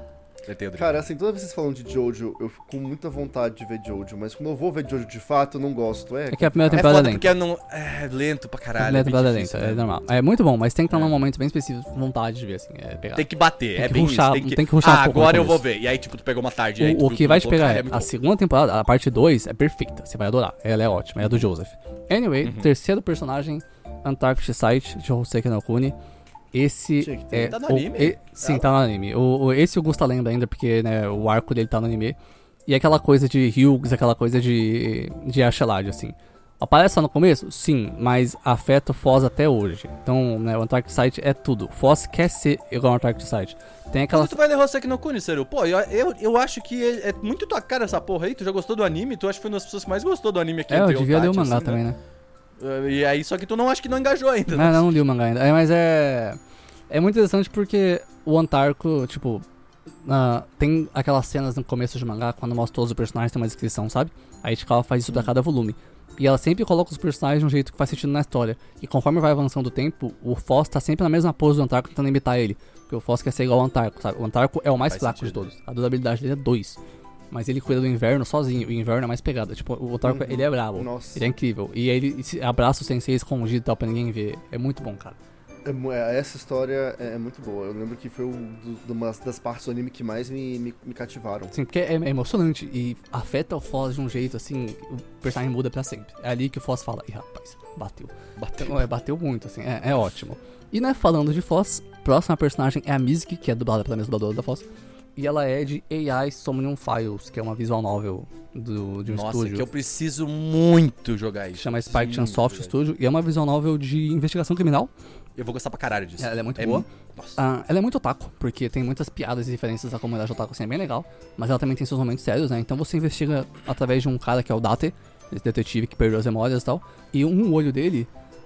Cara, assim, toda vez que vocês falam de Jojo, eu fico com muita vontade de ver Jojo, mas quando eu vou ver Jojo de fato, eu não gosto. É, É que a primeira É temporada é foda lenta. porque não, é lento pra A caralho. primeira é bem temporada é difícil, lenta, é né? normal. É muito bom, mas tem que estar É. num momento bem específico, com vontade de ver, assim. É pegar. Tem que bater, Tem é que bem rushar, isso. tem que rushar ah, um pouco no agora eu vou começo. ver. E aí, tipo, tu pegou uma tarde. e aí tu O, o viu que tudo, vai te pô, pegar cara, é, muito a bom. segunda temporada, a parte dois, é perfeita. Você vai adorar. Ela é ótima, é do Joseph. Anyway, Uhum. terceiro personagem, Antarctic Site, de Hoseki no Kuni. Esse Tinha que ter. é. Tá no o- anime? e- sim, Ela? tá no anime. O, o- esse o Gusta lembra ainda, porque né, o arco dele tá no anime. E aquela coisa de Hughes, aquela coisa de. de Ashelad, assim. Aparece só no começo? Sim, mas afeta o Foz até hoje. Então, né, o Antarctic Site é tudo. Foz quer ser igual ao Antarctic Site. Tem aquela. Quando tu vai ler Hoseki no Kuni, Seru? Pô, eu, eu, eu acho que é, é muito tua cara essa porra aí. Tu já gostou do anime? Tu acha que foi uma das pessoas que mais gostou do anime aqui? É, eu entre devia ler o Tati, mangá assim, também, né? Uh, E aí, só que tu não acha que não engajou ainda. Não, não, não li o mangá ainda. É, mas é. É muito interessante porque o Antarco, tipo. ah, tem aquelas cenas no começo de mangá, quando mostra todos os personagens, tem uma descrição, sabe? Aí tipo, ela faz isso pra cada volume. E ela sempre coloca os personagens de um jeito que faz sentido na história. E conforme vai avançando o tempo, o Foz tá sempre na mesma pose do Antarco, tentando imitar ele. Porque o Foz quer ser igual ao Antarco, sabe? O Antarco é o mais Faz fraco sentido. de todos. A durabilidade dele é dois. Mas ele cuida do inverno sozinho. O inverno é mais pegada. Tipo, o Antarco, Uhum. ele é brabo. Nossa. Ele é incrível. E aí ele se abraça o sensei escondido e tal, pra ninguém ver. É muito bom, cara. É mu- é, essa história é, é muito boa. Eu lembro que foi um do- de uma das partes do anime que mais me, me, me cativaram. Sim, porque é, é emocionante e afeta o Foz de um jeito assim, o personagem muda pra sempre. É ali que o Foz fala, ih rapaz, bateu. Bateu. Então, é, bateu muito, assim, é, é ótimo. E né, falando de Foz, próxima personagem é a Mizuki, que é dublada pela mesma dubladora da Foz. E ela é de A I Somnium Files, que é uma visual novel do, de um Nossa, estúdio. que eu preciso muito jogar Que isso. chama Spike Chan Sim, Soft velho. Studio. E é uma visual novel de investigação criminal. Eu vou gostar pra caralho disso. Ela é muito boa. mu- Nossa. Ah, ela é muito otaku, porque tem muitas piadas e referências à comunidade otaku, assim, é bem legal. Mas ela também tem seus momentos sérios, né? Então você investiga através de um cara que é o Date, esse detetive que perdeu as memórias e tal. E um olho dele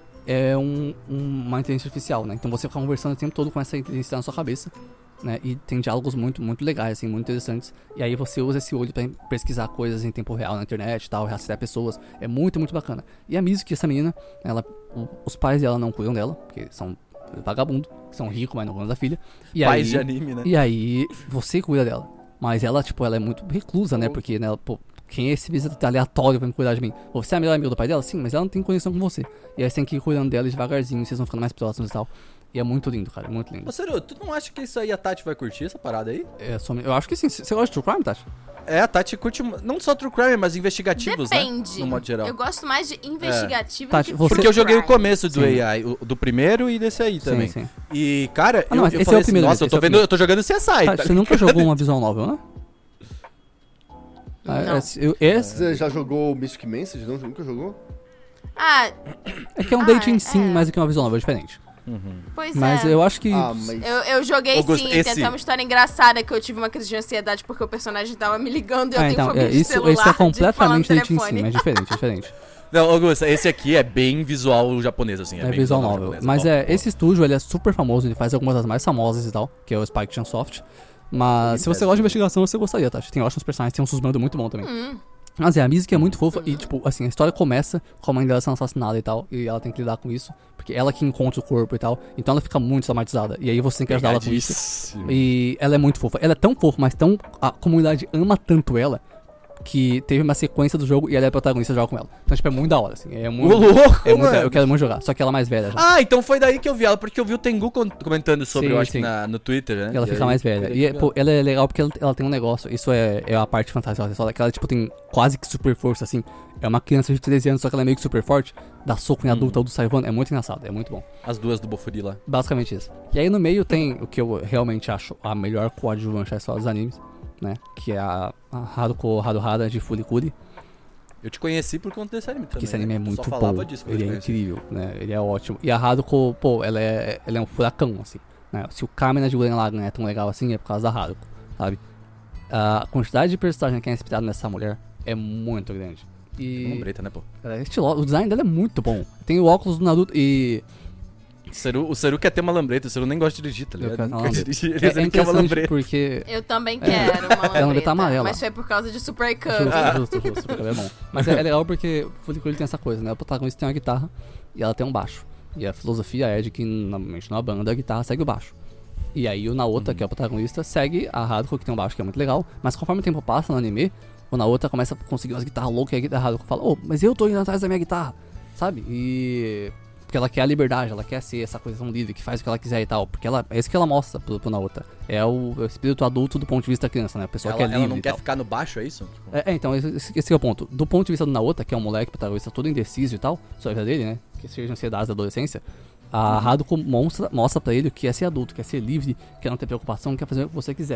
é um, um- uma inteligência artificial, né? Então você fica conversando o tempo todo com essa inteligência na sua cabeça, né? E tem diálogos muito, muito legais, assim, muito interessantes. E aí você usa esse olho pra pesquisar coisas em tempo real na internet e tal, rastrear pessoas. É muito, muito bacana. E a Mizuki, essa menina, ela, o- os pais dela não cuidam dela, porque são vagabundo, são ricos, mas não cuidam da filha. E Pais aí, de anime, né? e aí, você cuida dela. Mas ela, tipo, ela é muito reclusa, né? Porque, né, ela, pô, quem é esse visita aleatório pra me cuidar de mim? Você é a melhor amiga do pai dela? Sim, mas ela não tem conexão com você. E aí você tem que ir cuidando dela devagarzinho, vocês vão ficando mais próximos e tal. E é muito lindo, cara, é muito lindo. Ô, Seru, tu não acha que isso aí a Tati vai curtir, essa parada aí? É, só- eu acho que sim. Você gosta de True Crime, Tati? É, a Tati curte não só True Crime, mas investigativos, Depende. né? No modo geral. Eu gosto mais de investigativo Tati, do que você- Porque eu joguei o crime. começo do Sim. A I, o- do primeiro e desse aí também. Sim, sim. E, cara, Ah, não, eu, mas eu esse falei é o primeiro assim, nossa, mesmo, eu tô esse é o vendo, eu tô jogando C S I. Tati, tá você nunca jogou uma visual novel, né? Ah, Não. é, eu- esse Você já jogou Mystic Message? Não, nunca jogou? Ah, é que é um Ah, dating é. sim, mas é que é uma visual novel, é diferente. pois Mas é. eu acho que... Ah, mas... Eu, eu joguei Augusto, sim, esse- tentei uma história engraçada que eu tive uma crise de ansiedade porque o personagem tava me ligando e eu Ah, tenho então, fobia é, de isso, celular, isso é de falar no completamente dating sim, telefone. mas é diferente, é diferente. Não, Augusto, esse aqui é bem visual japonês, assim. É, bem visual novel. japonesa. Mas Ó, é, ó. esse estúdio, ele é super famoso, ele faz algumas das mais famosas e tal, que é o Spike Chan Soft. Mas se você gosta de investigação, você gostaria, tá? Tem ótimos personagens, tem um Susmando muito bom também. Hum. Mas é, a Mizuki é muito fofa e, tipo, assim, a história começa com a mãe dela sendo assassinada e tal, e ela tem que lidar com isso, porque ela que encontra o corpo e tal, então ela fica muito traumatizada, e aí você tem que ajudar ela com isso. Pegadíssimo. E ela é muito fofa. Ela é tão fofa, mas tão. A comunidade ama tanto ela que teve uma sequência do jogo e ela é a protagonista e joga com ela. Então, tipo, é muito da hora, assim. É muito, Ô, louco, é muito, mano. eu quero muito jogar, só que ela é mais velha já. Ah, então foi daí que eu vi ela, porque eu vi o Tengu con- comentando sobre, Sim, eu acho sim. que na, no Twitter, né? E ela E fica aí, mais velha. foi daí E, que é, eu vi pô, ela. ela é legal porque ela, ela tem um negócio. Isso é, é a parte fantástica da história. Que ela, tipo, tem quase que super força, assim. É uma criança de treze anos, só que ela é meio que super forte. Dá soco em adulta ou do sai voando. É muito engraçado, é muito bom. As duas do Bofuri lá. Basicamente isso. E aí no meio tem o que eu realmente acho a melhor coadjuvante da história dos animes, né? Que é a, a Haruko Haruhara de Furikuri. Eu te conheci por conta desse anime também. Que esse anime é né? muito Só falava bom. disso quando Ele eu é conheci. incrível, né? Ele é ótimo. E a Haruko, pô, ela é, ela é um furacão, assim. Né? Se o Kamina de Gurren Lagann é tão legal assim, é por causa da Haruko, sabe? A quantidade de personagem que é inspirado nessa mulher é muito grande. E Lambreta, né, pô? ela é estilosa. O design dela é muito bom. Tem o óculos do Naruto e... O Seru, o Seru quer ter uma lambreta, o Seru nem gosta de dirigir, tá Eu ligado? quero Não uma quer lambreta. dirigir, É, ele é quer uma interessante lambreta. porque... Eu também quero uma lambreta, lambreta amarela. mas foi por causa de Super Cup. Justo, justo, justo, porque ela é bom. Mas é, é legal porque o Furikuri tem essa coisa, né? O protagonista tem uma guitarra e ela tem um baixo. E a filosofia é de que, normalmente, numa banda, a guitarra segue o baixo. E aí o Naota, Uhum. que é o protagonista, segue a Haruko, que tem um baixo que é muito legal. Mas conforme o tempo passa no anime, o Naota começa a conseguir umas guitarras loucas e a guitarra Haruko fala, ô, mas eu tô indo atrás da minha guitarra, sabe? E... porque ela quer a liberdade, ela quer ser essa coisa tão livre, que faz o que ela quiser e tal. Porque ela, é isso que ela mostra pro, pro Naota. É o, é o espírito adulto do ponto de vista da criança, né? A pessoa Ela, que é livre ela não e quer tal. ficar no baixo, é isso? Tipo, É, é, então, esse, esse é o ponto. Do ponto de vista do Naota, que é um moleque protagonista todo indeciso e tal, sobre a vida dele, né? Que seja ansiedade da adolescência, a Uhum. Haruko mostra, mostra pra ele o que é ser adulto, quer ser livre, quer não ter preocupação, quer fazer o que você quiser.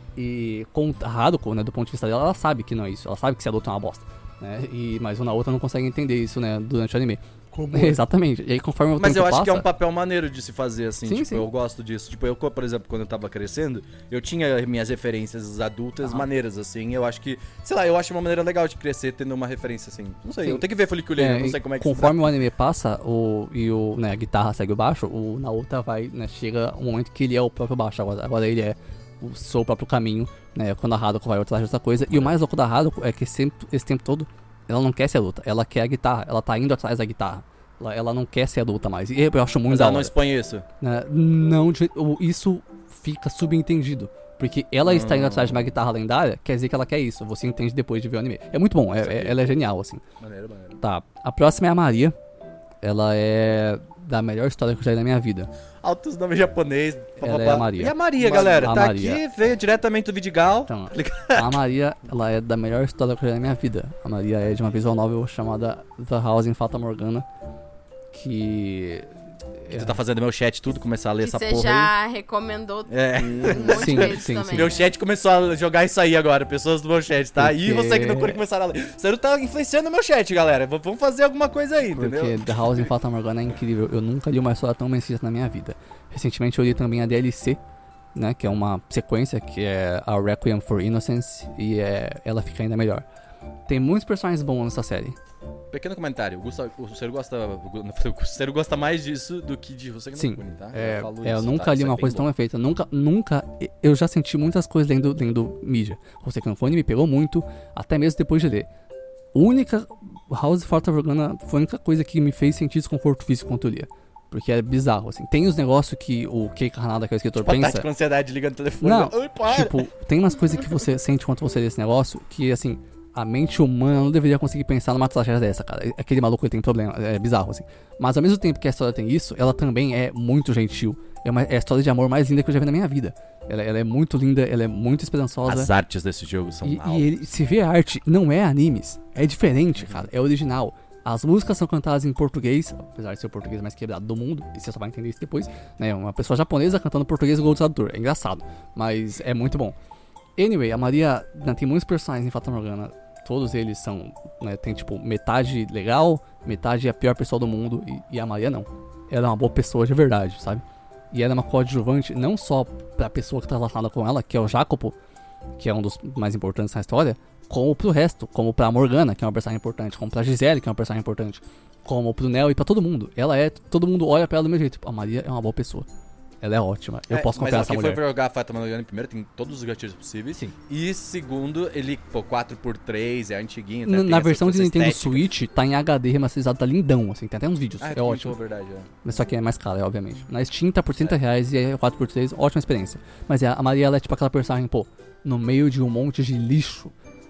E com a Haruko, né, do ponto de vista dela, ela sabe que não é isso, ela sabe que ser adulto é uma bosta. Né? E, mas o Naota não consegue entender isso, né, durante o anime. Como Exatamente. E aí, conforme o Mas tempo eu acho passa, que é um papel maneiro de se fazer, assim, Sim, tipo, sim. eu gosto disso. Tipo, eu, por exemplo, quando eu tava crescendo, eu tinha minhas referências adultas Aham. maneiras, assim, eu acho que, sei lá, eu acho uma maneira legal de crescer tendo uma referência, assim, não sei, Sim. eu tenho que ver Foliculei, É, eu não e sei como é que conforme o anime passa o, e o, né, a guitarra segue o baixo, o Naota vai, né, chega um momento que ele é o próprio baixo, agora, agora ele é o seu próprio caminho, né, quando a Haruko vai atrás de outra coisa. E o mais louco da Haruko é que sempre, esse tempo todo ela não quer ser adulta, ela quer a guitarra, ela tá indo atrás da guitarra. Ela, ela não quer ser adulta mais. E eu acho muito Mas da ela não hora. expõe isso. Né? Não, de- o- isso fica subentendido. Porque ela está indo Ah. atrás de uma guitarra lendária, quer dizer que ela quer isso. Você entende depois de ver o anime. É muito bom, é- é- ela é genial, assim. Maneiro, maneiro. Tá, a próxima é a Maria. Ela é da melhor história que eu já li na minha vida. Altos nomes japonês. pá, Ela pá, é pá. a Maria. E a Maria, Maria. galera, A tá Maria. aqui, veio diretamente do Vidigal. Então, a Maria, ela é da melhor história que eu já li na minha vida. A Maria é de uma visual novel chamada The House in Fata Morgana. Que... Tu tá fazendo meu chat tudo, começar a ler Que essa você porra já recomendou aí. É. um monte Sim, de vezes sim, também. sim. Meu chat começou a jogar isso aí agora, pessoas do meu chat, tá? E Porque- você que não curte começar a ler. Você não tá influenciando o meu chat, galera. V- Vamos fazer alguma coisa aí, Porque entendeu? The House in Fata Morgana é incrível. Eu nunca li uma história tão bem escrita na minha vida. Recentemente eu li também a D L C, né? Que é uma sequência que é a Requiem for Innocence. E é, ela fica ainda melhor. Tem muitos personagens bons nessa série. Pequeno comentário, o Gustavo, o Ciro gosta, o Ciro gosta mais disso do que de você que não Sim, curte, tá? É, falo é, eu isso, nunca tá? li Isso é uma bem coisa tão bom. bem feita. Nunca, nunca. Eu já senti muitas coisas lendo, lendo mídia. Você que não foi, me pegou muito, até mesmo depois de ler. A única. House of Fata Morgana foi a única coisa que me fez sentir desconforto físico quando eu lia. Porque é bizarro, assim. Tem os negócios que o Kei Kanada, que é o escritor, Tipo, a Tati pensa. com ansiedade ligando o telefone. Não, Ai, para. Tipo, tem umas coisas que você sente quando você lê esse negócio que, assim, a mente humana não deveria conseguir pensar numa tragédia dessa, cara. Aquele maluco ele tem problema, é bizarro, assim. Mas ao mesmo tempo que a história tem isso, ela também é muito gentil. É, uma, é a história de amor mais linda que eu já vi na minha vida. Ela, ela é muito linda, ela é muito esperançosa. As artes desse jogo são E, mal. e ele, se vê a arte, não é animes. É diferente, cara. É original. As músicas são cantadas em português, apesar de ser o português mais quebrado do mundo, e você só vai entender isso depois, né? Uma pessoa japonesa cantando português igual o tradutor. É engraçado, mas é muito bom. Anyway, a Maria, né, tem muitos personagens em Fata Morgana. Todos eles são, né, tem tipo metade legal, metade é a pior pessoa do mundo, e, e a Maria não. Ela é uma boa pessoa de verdade, sabe? E ela é uma coadjuvante não só pra pessoa que tá relacionada com ela, que é o Jacopo, que é um dos mais importantes na história, como pro resto, como pra Morgana, que é uma personagem importante, como pra Gisele, que é uma personagem importante, como pro Neo e pra todo mundo. Ela é, todo mundo olha pra ela do mesmo jeito. Tipo, a Maria é uma boa pessoa. Ela é ótima. Eu É, posso confiar mas nessa quem mulher. foi jogar Fata Morgana primeiro tem todos os gatilhos possíveis. Sim. E segundo, ele, pô, quatro por três, é antiguinho. né? Na, Tem na essa- versão de essa Nintendo estética. Switch, tá em H D remasterizado, tá lindão, assim, tem até uns vídeos. Ah, é tu ótimo. comentou, verdade, é. Mas só que é mais caro, é, obviamente. Na Steam tá por trinta reais e é quatro por três, ótima experiência. Mas é, a Maria, ela é tipo aquela personagem, pô, no meio de um monte de lixo,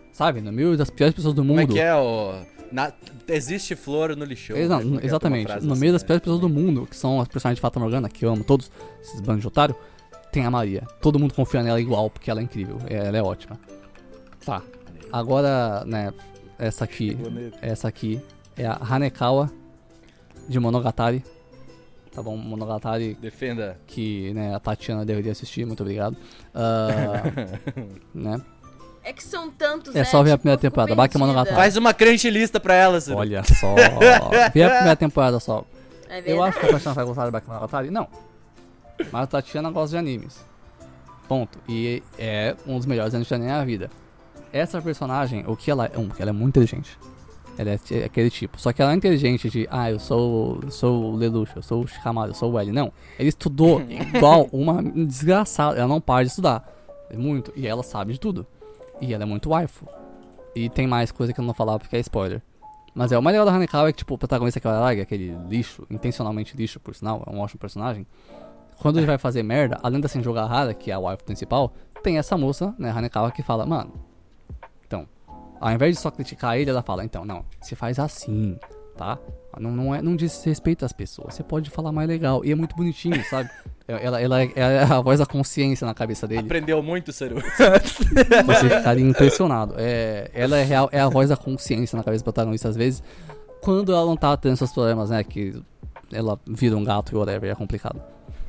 sabe? No meio das piores pessoas do mundo. Como é que é o... Na... Existe flor no lixão. Exa né? Como é que é? exatamente. Tem uma frase No assim, meio das né? piores pessoas do mundo, que são as personagens de Fata Morgana, que eu amo todos, esses bandos de otário, tem a Maria. Todo mundo confia nela igual, porque ela é incrível. Ela é ótima. Tá. Agora, né, essa aqui, essa aqui é a Hanekawa de Monogatari. Tá bom? Monogatari, Defenda. que né, a Tatiana deveria assistir, muito obrigado. Ah, né? É que são tantos, É só ver a tipo, primeira eu fico temporada, Bakemonogatari. perdida. Faz uma crunch lista pra ela, Ciro. Olha só. Vê a primeira temporada só. É Eu verdade. acho que a Tatiana vai gostar de Bakemonogatari? Não. Mas a Tatiana gosta de animes. Ponto. E é um dos melhores animes da minha vida. Essa personagem, o que ela é? Um, porque ela é muito inteligente. Ela é, é aquele tipo. Só que ela é inteligente de, ah, eu sou, eu sou o Lelouch, eu sou o Shikamaru, eu sou o L. Não. Ela estudou igual uma desgraçada. Ela não para de estudar. É muito. E ela sabe de tudo. E ela é muito waifu. E tem mais coisa que eu não vou falar porque é spoiler. Mas é, o mais legal da Hanekawa é que, tipo, o protagonista que é o Aragi, aquele lixo, intencionalmente lixo, por sinal, é um ótimo personagem. Quando ele vai fazer merda, além da Senjoga Hara, que é a waifu principal, tem essa moça, né, Hanekawa, que fala, mano, então, ao invés de só criticar ele, ela fala, então, não, você faz assim, tá? Não, não, é, não diz respeito às pessoas, você pode falar mais legal. E é muito bonitinho, sabe? Ela, ela, ela é a voz da consciência na cabeça dele. Aprendeu muito, Ciro. Você ficaria impressionado. É, ela é, real, é a voz da consciência na cabeça do protagonista, às vezes. Quando ela não tá tendo seus problemas, né? Que ela vira um gato e whatever, é complicado.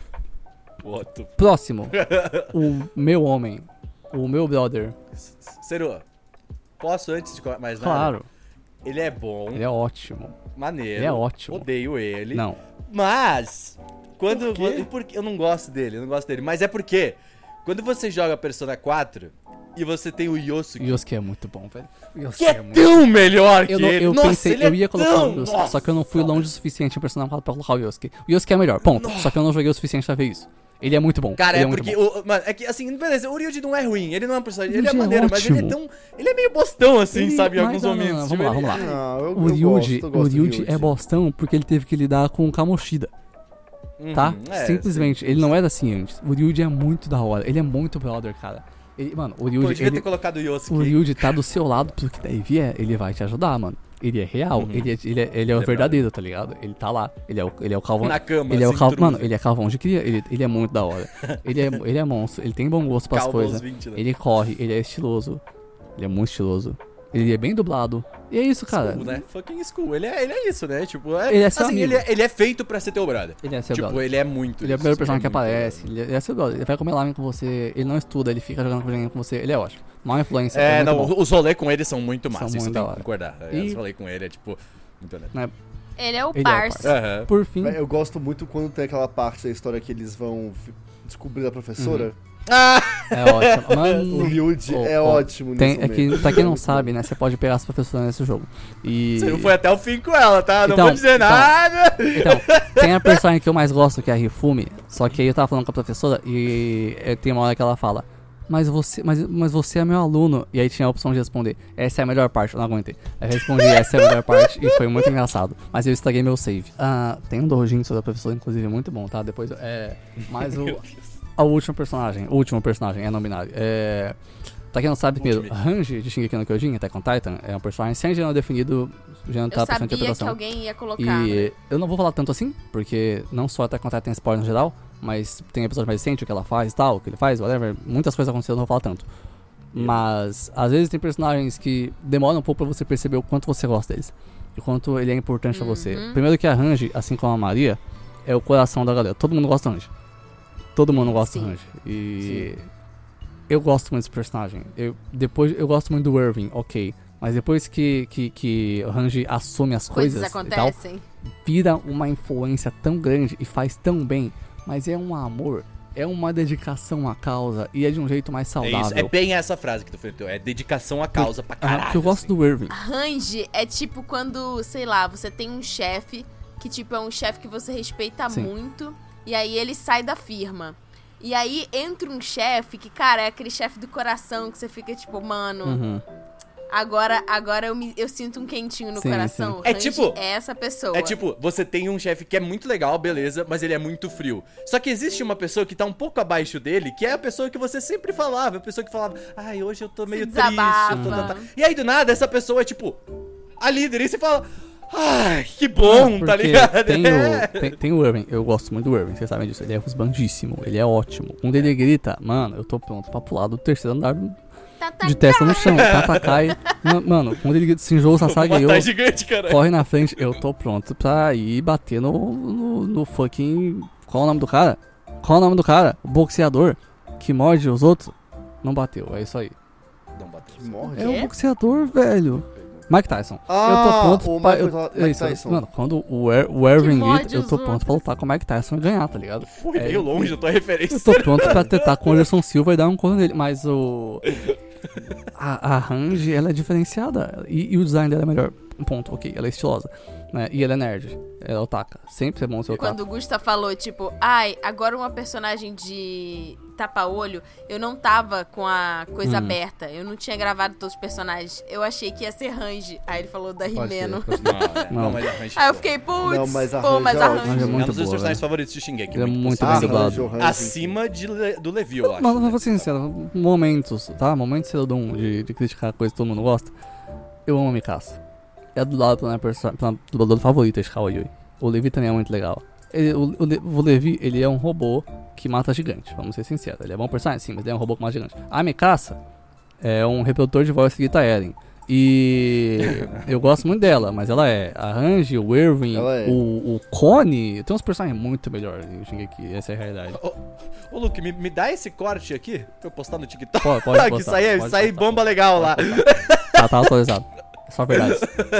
What? Próximo. O meu homem. O meu brother. Ciro, posso antes de mais nada? Claro. Ele é bom, Ele é ótimo. maneiro. Ele é ótimo. Odeio ele. Não. Mas, quando... Por quê? vo- porque eu não gosto dele, eu não gosto dele. Mas é porque, quando você joga Persona quatro e você tem o Yosuke, O Yosuke é muito bom, velho. O que Yosuke é é muito tão melhor que Eu, não, ele. eu Nossa, pensei, ele eu é ia colocar tão... o Yosuke, Nossa. só que eu não fui longe o suficiente em personagem pra colocar o Yosuke. O Yosuke é melhor, ponto. Só que eu não joguei o suficiente pra ver isso. Ele é muito bom. Cara, ele é muito porque. bom. O, mano, é que assim, beleza, o Ryuji não é ruim, ele não é um personagem. O Ele é Ryuji é maneiro, mas ele é ótimo. tão. Ele é meio bostão, assim, Ele- sabe? Em mas alguns não, não, momentos. não, tipo, vamos lá, ele- vamos lá. Não, eu, O eu Ryuji, gosto, eu o gosto do Ryuji é bostão porque ele teve que lidar com o Kamoshida, tá? Uhum, é, Simplesmente, sim. ele não era assim antes. O Ryuji é muito da hora, ele é muito brother, cara. Ele, mano, o Pô, eu Ryuji, devia ele, ter colocado o Yosuke. o Ryuji tá do seu lado, porque daí vier, ele vai te ajudar, mano. Ele é real, ele, é, ele, é, ele é o é verdadeiro, tá ligado? Ele tá lá, ele é o, ele é o calvão. Na cama, Ele é o assim, cal... intruso. Mano, ele é calvão de cria, ele, ele é muito da hora. Ele é, ele é monstro, ele tem bom gosto pras Calma aos coisas. vinte, né? Ele corre, ele é estiloso. Ele é muito estiloso. Ele é bem dublado. E é isso, cara. School, né? Fucking school. Ele é, ele é isso, né? Tipo, é, Ele é seu assim, amigo. ele é, ele é feito pra ser teu brother. Ele é seu Tipo, brother. ele é muito Ele é o isso, primeiro personagem que muito aparece. Ele é, ele é seu brother. Ele vai comer lamen com você. Ele não estuda, ele fica jogando videogame com você. Ele é ótimo. Má influência. É, muito não, bom. os rolês com ele são muito São massa, isso muito tem da que hora. concordar. É, E- Os rolês com ele é, tipo, muito legal. Né? Ele é o Ele é o parça. Aham. Por fim, Eu gosto muito quando tem aquela parte da história que eles vão fi- descobrir a professora. Ah! é ótimo. Mano, O Ryuji oh, é oh, ótimo tem, nesse é que, momento. pra quem não sabe, né? Você pode pegar as professoras nesse jogo. E. Você não foi até o fim com ela, tá? Não Então, vou dizer então. nada. Então, tem a personagem que eu mais gosto, que é a Hifumi. Só que aí eu tava falando com a professora e eh, tem uma hora que ela fala: Mas você, mas, mas você é meu aluno. E aí tinha a opção de responder: Essa é a melhor parte. Eu não aguentei. Aí eu respondi: Essa é a melhor parte. E foi muito engraçado. Mas eu estraguei meu save. Ah, tem um dojinho da professora, inclusive, muito bom, tá? Depois. É. Mas o. O último personagem. O último personagem é não binário. É. Pra quem não sabe, primeiro, Ultimate. Hanji de Shingeki no Kyojin, Attack on Titan, é um personagem sem gênero definido, gênero tá Eu pra sua sabia que interpretação. alguém ia colocar. E eu não vou falar tanto assim, porque não só Attack on Titan tem spoiler no geral, mas tem episódio mais recente, o que ela faz e tal, o que ele faz, whatever. Muitas coisas aconteceram, eu não vou falar tanto. Mas, às vezes tem personagens que demoram um pouco pra você perceber o quanto você gosta deles. E o quanto ele é importante a você. Primeiro que a Hanji, assim como a Maria, é o coração da galera. Todo mundo gosta do Hanji. Todo mundo gosta Sim. do Hanji. E eu gosto muito desse personagem. Eu, depois, eu gosto muito do Irving, ok. Mas depois que, que, que o Hanji assume as Coisas coisas e tal, acontecem. vira uma influência tão grande e faz tão bem, mas é um amor, é uma dedicação à causa e é de um jeito mais É saudável. isso, é bem essa frase que tu fez. É dedicação à causa pra Ah, caralho. porque eu gosto assim. do Irving. Range é tipo quando, sei lá, você tem um chefe que tipo é um chefe que você respeita Sim. muito e aí ele sai da firma. E aí entra um chefe que, cara, é aquele chefe do coração que você fica tipo, mano, Uhum. Agora, agora eu, me, eu sinto um quentinho no Sim, coração. sim. É Randy tipo- é essa pessoa. É tipo, você tem um chefe que é muito legal, beleza, mas ele é muito frio. Só que existe uma pessoa que tá um pouco abaixo dele, que é a pessoa que você sempre falava, a pessoa que falava, ai, hoje eu tô meio triste. desabafa. Eu tô, tá, tá. E aí, do nada, essa pessoa é tipo, a líder, e você fala, ai, que bom, tá Porque ligado? Tem É. o, tem, tem o Irving, eu gosto muito do Irving, vocês sabem disso. Ele é rusbandíssimo, ele é ótimo. Quando ele grita, mano, eu tô pronto pra pular do terceiro andar Tá, tá, de testa no chão. Tatakai. Mano, quando ele grita Shinjou Sasage, eu Tá gigante, cara. corre na frente, eu tô pronto pra ir bater no, no, no fucking. Qual é o nome do cara? Qual é o nome do cara? O boxeador que morde os outros. Não bateu, é isso aí. Não bateu. Que morde. É o quê? boxeador, velho. Mike Tyson. Ah, eu tô pronto o pra. Michael Eu, Ta- é Mike isso, Tyson. Mano, quando o, er, o Erwin morde grita, eu os tô pronto outros. pra lutar com o Mike Tyson e ganhar, tá ligado? Foi É, meio longe a tua referência. Eu tô pronto pra tentar com o Anderson Silva e dar um corno nele. Mas o. A, a Range, ela é diferenciada. E, e o design dela é melhor. Um ponto, ok. Ela é estilosa. Né? E ela é nerd. Ela é otaka. Sempre é bom ser otaka. Quando o Gusta falou, tipo, ai, agora uma personagem de tapa-olho, eu não tava com a coisa Hum. aberta. Eu não tinha gravado todos os personagens. Eu achei que ia ser Range. Aí ele falou da Pode ser, Rimeno. pode ser. Não, é, não, Não. mas a Range, Aí eu pô, fiquei, putz, Não, mas a pô, Range mas é a ótima. Range é Range. é um muito dos meus boa, personagens velho. favoritos de Shingeki. Ele é muito bem bem Ah, dublado. Range, o Range. Acima de Le- do Levi, eu acho. Mas eu vou ser sincero, momentos, tá? Momentos que eu dou um de, de criticar a coisa que todo mundo gosta. Eu amo a Mikasa. É dublado pela minha, perso- pela dubladora favorita, Ishikawa Yui. O Levi também é muito legal. Ele- o, o, Le- o Levi, ele é um robô que mata gigante, vamos ser sinceros. Ele é bom personagem, sim, mas ele é um robô que mata gigante. A Mikasa é um reprodutor de voz Rita Eren. E eu gosto muito dela, mas ela é a Range, o Irving, Ela é. o, o Cone. Tem uns personagens muito melhores em Shingeki, essa é a realidade. Ô, ô, Luke, me, me dá esse corte aqui pra eu postar no TikTok. Pode, pode que postar, isso aí, pode isso aí postar. bomba legal lá. Tá, tá atualizado. É só verdade.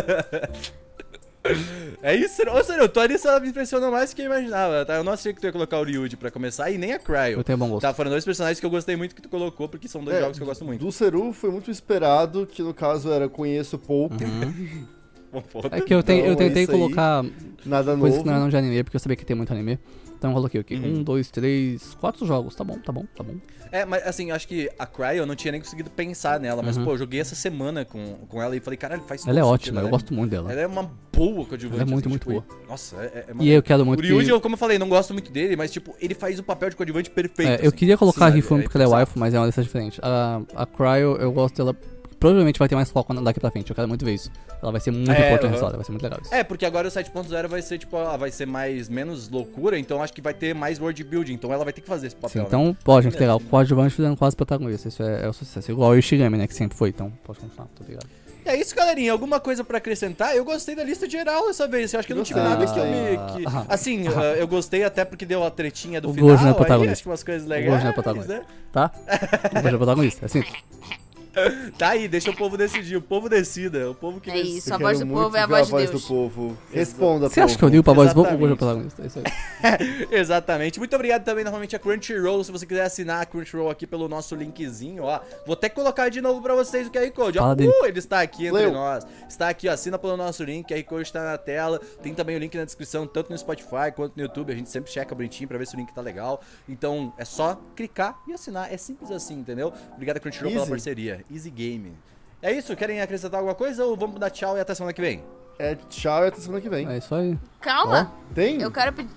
É isso, ô sério, o Tori só me impressionou mais do que eu imaginava, tá? Eu não achei que tu ia colocar o Ryuji pra começar e nem a Cryo. Eu tenho bom gosto. Tá, foram dois personagens que eu gostei muito que tu colocou, porque são dois É, jogos que eu gosto muito. Do Seru foi muito esperado, que no caso era conheço pouco, Bom, foda. É que eu, te, eu Então, tentei isso aí, colocar nada coisas novo. que não eram de anime, porque eu sabia que tem muito anime. Então eu coloquei o quê? Uhum. Um, dois, três, quatro jogos. Tá bom, tá bom, tá bom. É, mas assim, eu acho que a Cryo eu não tinha nem conseguido pensar nela, mas Uhum. pô, eu joguei essa semana com, com ela e falei, caralho, faz Ela é todo sentido, ótima, eu ela é- gosto muito dela. Ela é uma boa coadjuvante. Ela é muito, assim, muito tipo, boa. Nossa, é, é uma... E eu quero O muito Ryuji, que... eu, como eu falei, não gosto muito dele, mas tipo, ele faz o papel de coadjuvante perfeito. É, eu assim. queria colocar Sim, a Rifumi é- é porque ela é bizarro. waifu, mas é uma dessas diferente. A, a Cryo, eu gosto dela... Provavelmente vai ter mais foco daqui pra frente, eu quero muito ver isso. Ela vai ser muito É, importante na aham. história, vai ser muito legal isso. É, porque agora o sete ponto zero vai ser, tipo, ela vai ser mais, menos loucura, então acho que vai ter mais world building, então ela vai ter que fazer esse papel. Sim, né? então, pô, gente, legal. Coadjuvante fazendo quase protagonista, isso é, é o sucesso. Igual o Ishigami, né, que sempre foi, então pode continuar, tá ligado? E é isso, galerinha. Alguma coisa pra acrescentar? Eu gostei da lista geral dessa vez. Eu acho que não tive Gostei, nada que eu gostei. me... Que... Ah, Assim, uh, eu gostei até porque deu a tretinha do O final. Gojo não é aí protagonista. acho que umas coisas O legais. Gojo não é protagonista. né? Tá? O Gojo é protagonista, é assim. Tá aí, deixa o povo decidir. O povo decida. O povo que É decide. isso, Eu a quero voz do muito povo é a ver voz de voz Deus. do povo. Responda, Você acha povo. que eu ligo pra voz do povo? O Gojo é Exatamente. protagonista, é isso aí. Exatamente. Muito obrigado também novamente a Crunchyroll. Se você quiser assinar a Crunchyroll aqui pelo nosso linkzinho, ó. Vou até colocar de novo pra vocês o Q R Code. Ó. Fala dele. Uh, ele está aqui entre Leu. nós. Está aqui, ó. Assina pelo nosso link. Q R Code está na tela. Tem também o link na descrição, tanto no Spotify quanto no YouTube. A gente sempre checa bonitinho pra ver se o link tá legal. Então é só clicar e assinar. É simples assim, entendeu? Obrigado a Crunchyroll pela Easy. parceria. Easy Game. É isso? Querem acrescentar alguma coisa ou vamos dar tchau e até semana que vem? É tchau e até semana que vem. É isso aí. Calma, Tem? eu quero pedir...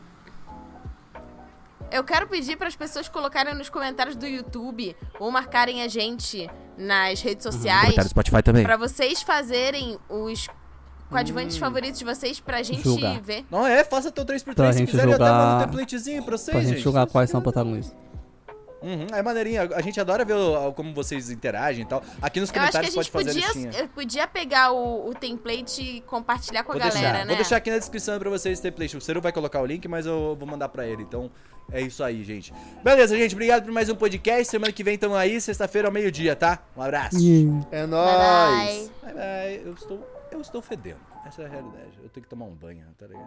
Eu quero pedir para as pessoas colocarem nos comentários do YouTube ou marcarem a gente nas redes sociais Spotify também. para vocês fazerem os coadjuvantes favoritos de vocês pra gente Julgar. ver. Não é, faça teu três por Pra três se gente quiser, eu até jogar- mando um templatezinho pra vocês, Pra gente gente. julgar quais são os protagonistas. Uhum, é maneirinha. A gente adora ver o- como vocês interagem e tal. Aqui nos Eu acho que a comentários gente pode fazer a podia, listinha. eu podia pegar o, o template e compartilhar com a Vou galera, deixar. né? Vou deixar aqui na descrição pra vocês o template. O Ciro vai colocar o link, mas eu vou mandar pra ele. Então, é isso aí, gente. Beleza, gente. Obrigado por mais um podcast. Semana que vem tamo aí, sexta-feira ao meio-dia, tá? Um abraço. É Bye, nóis. bye. Bye, bye. Eu estou, eu estou fedendo. Essa é a realidade. Eu tenho que tomar um banho, tá ligado?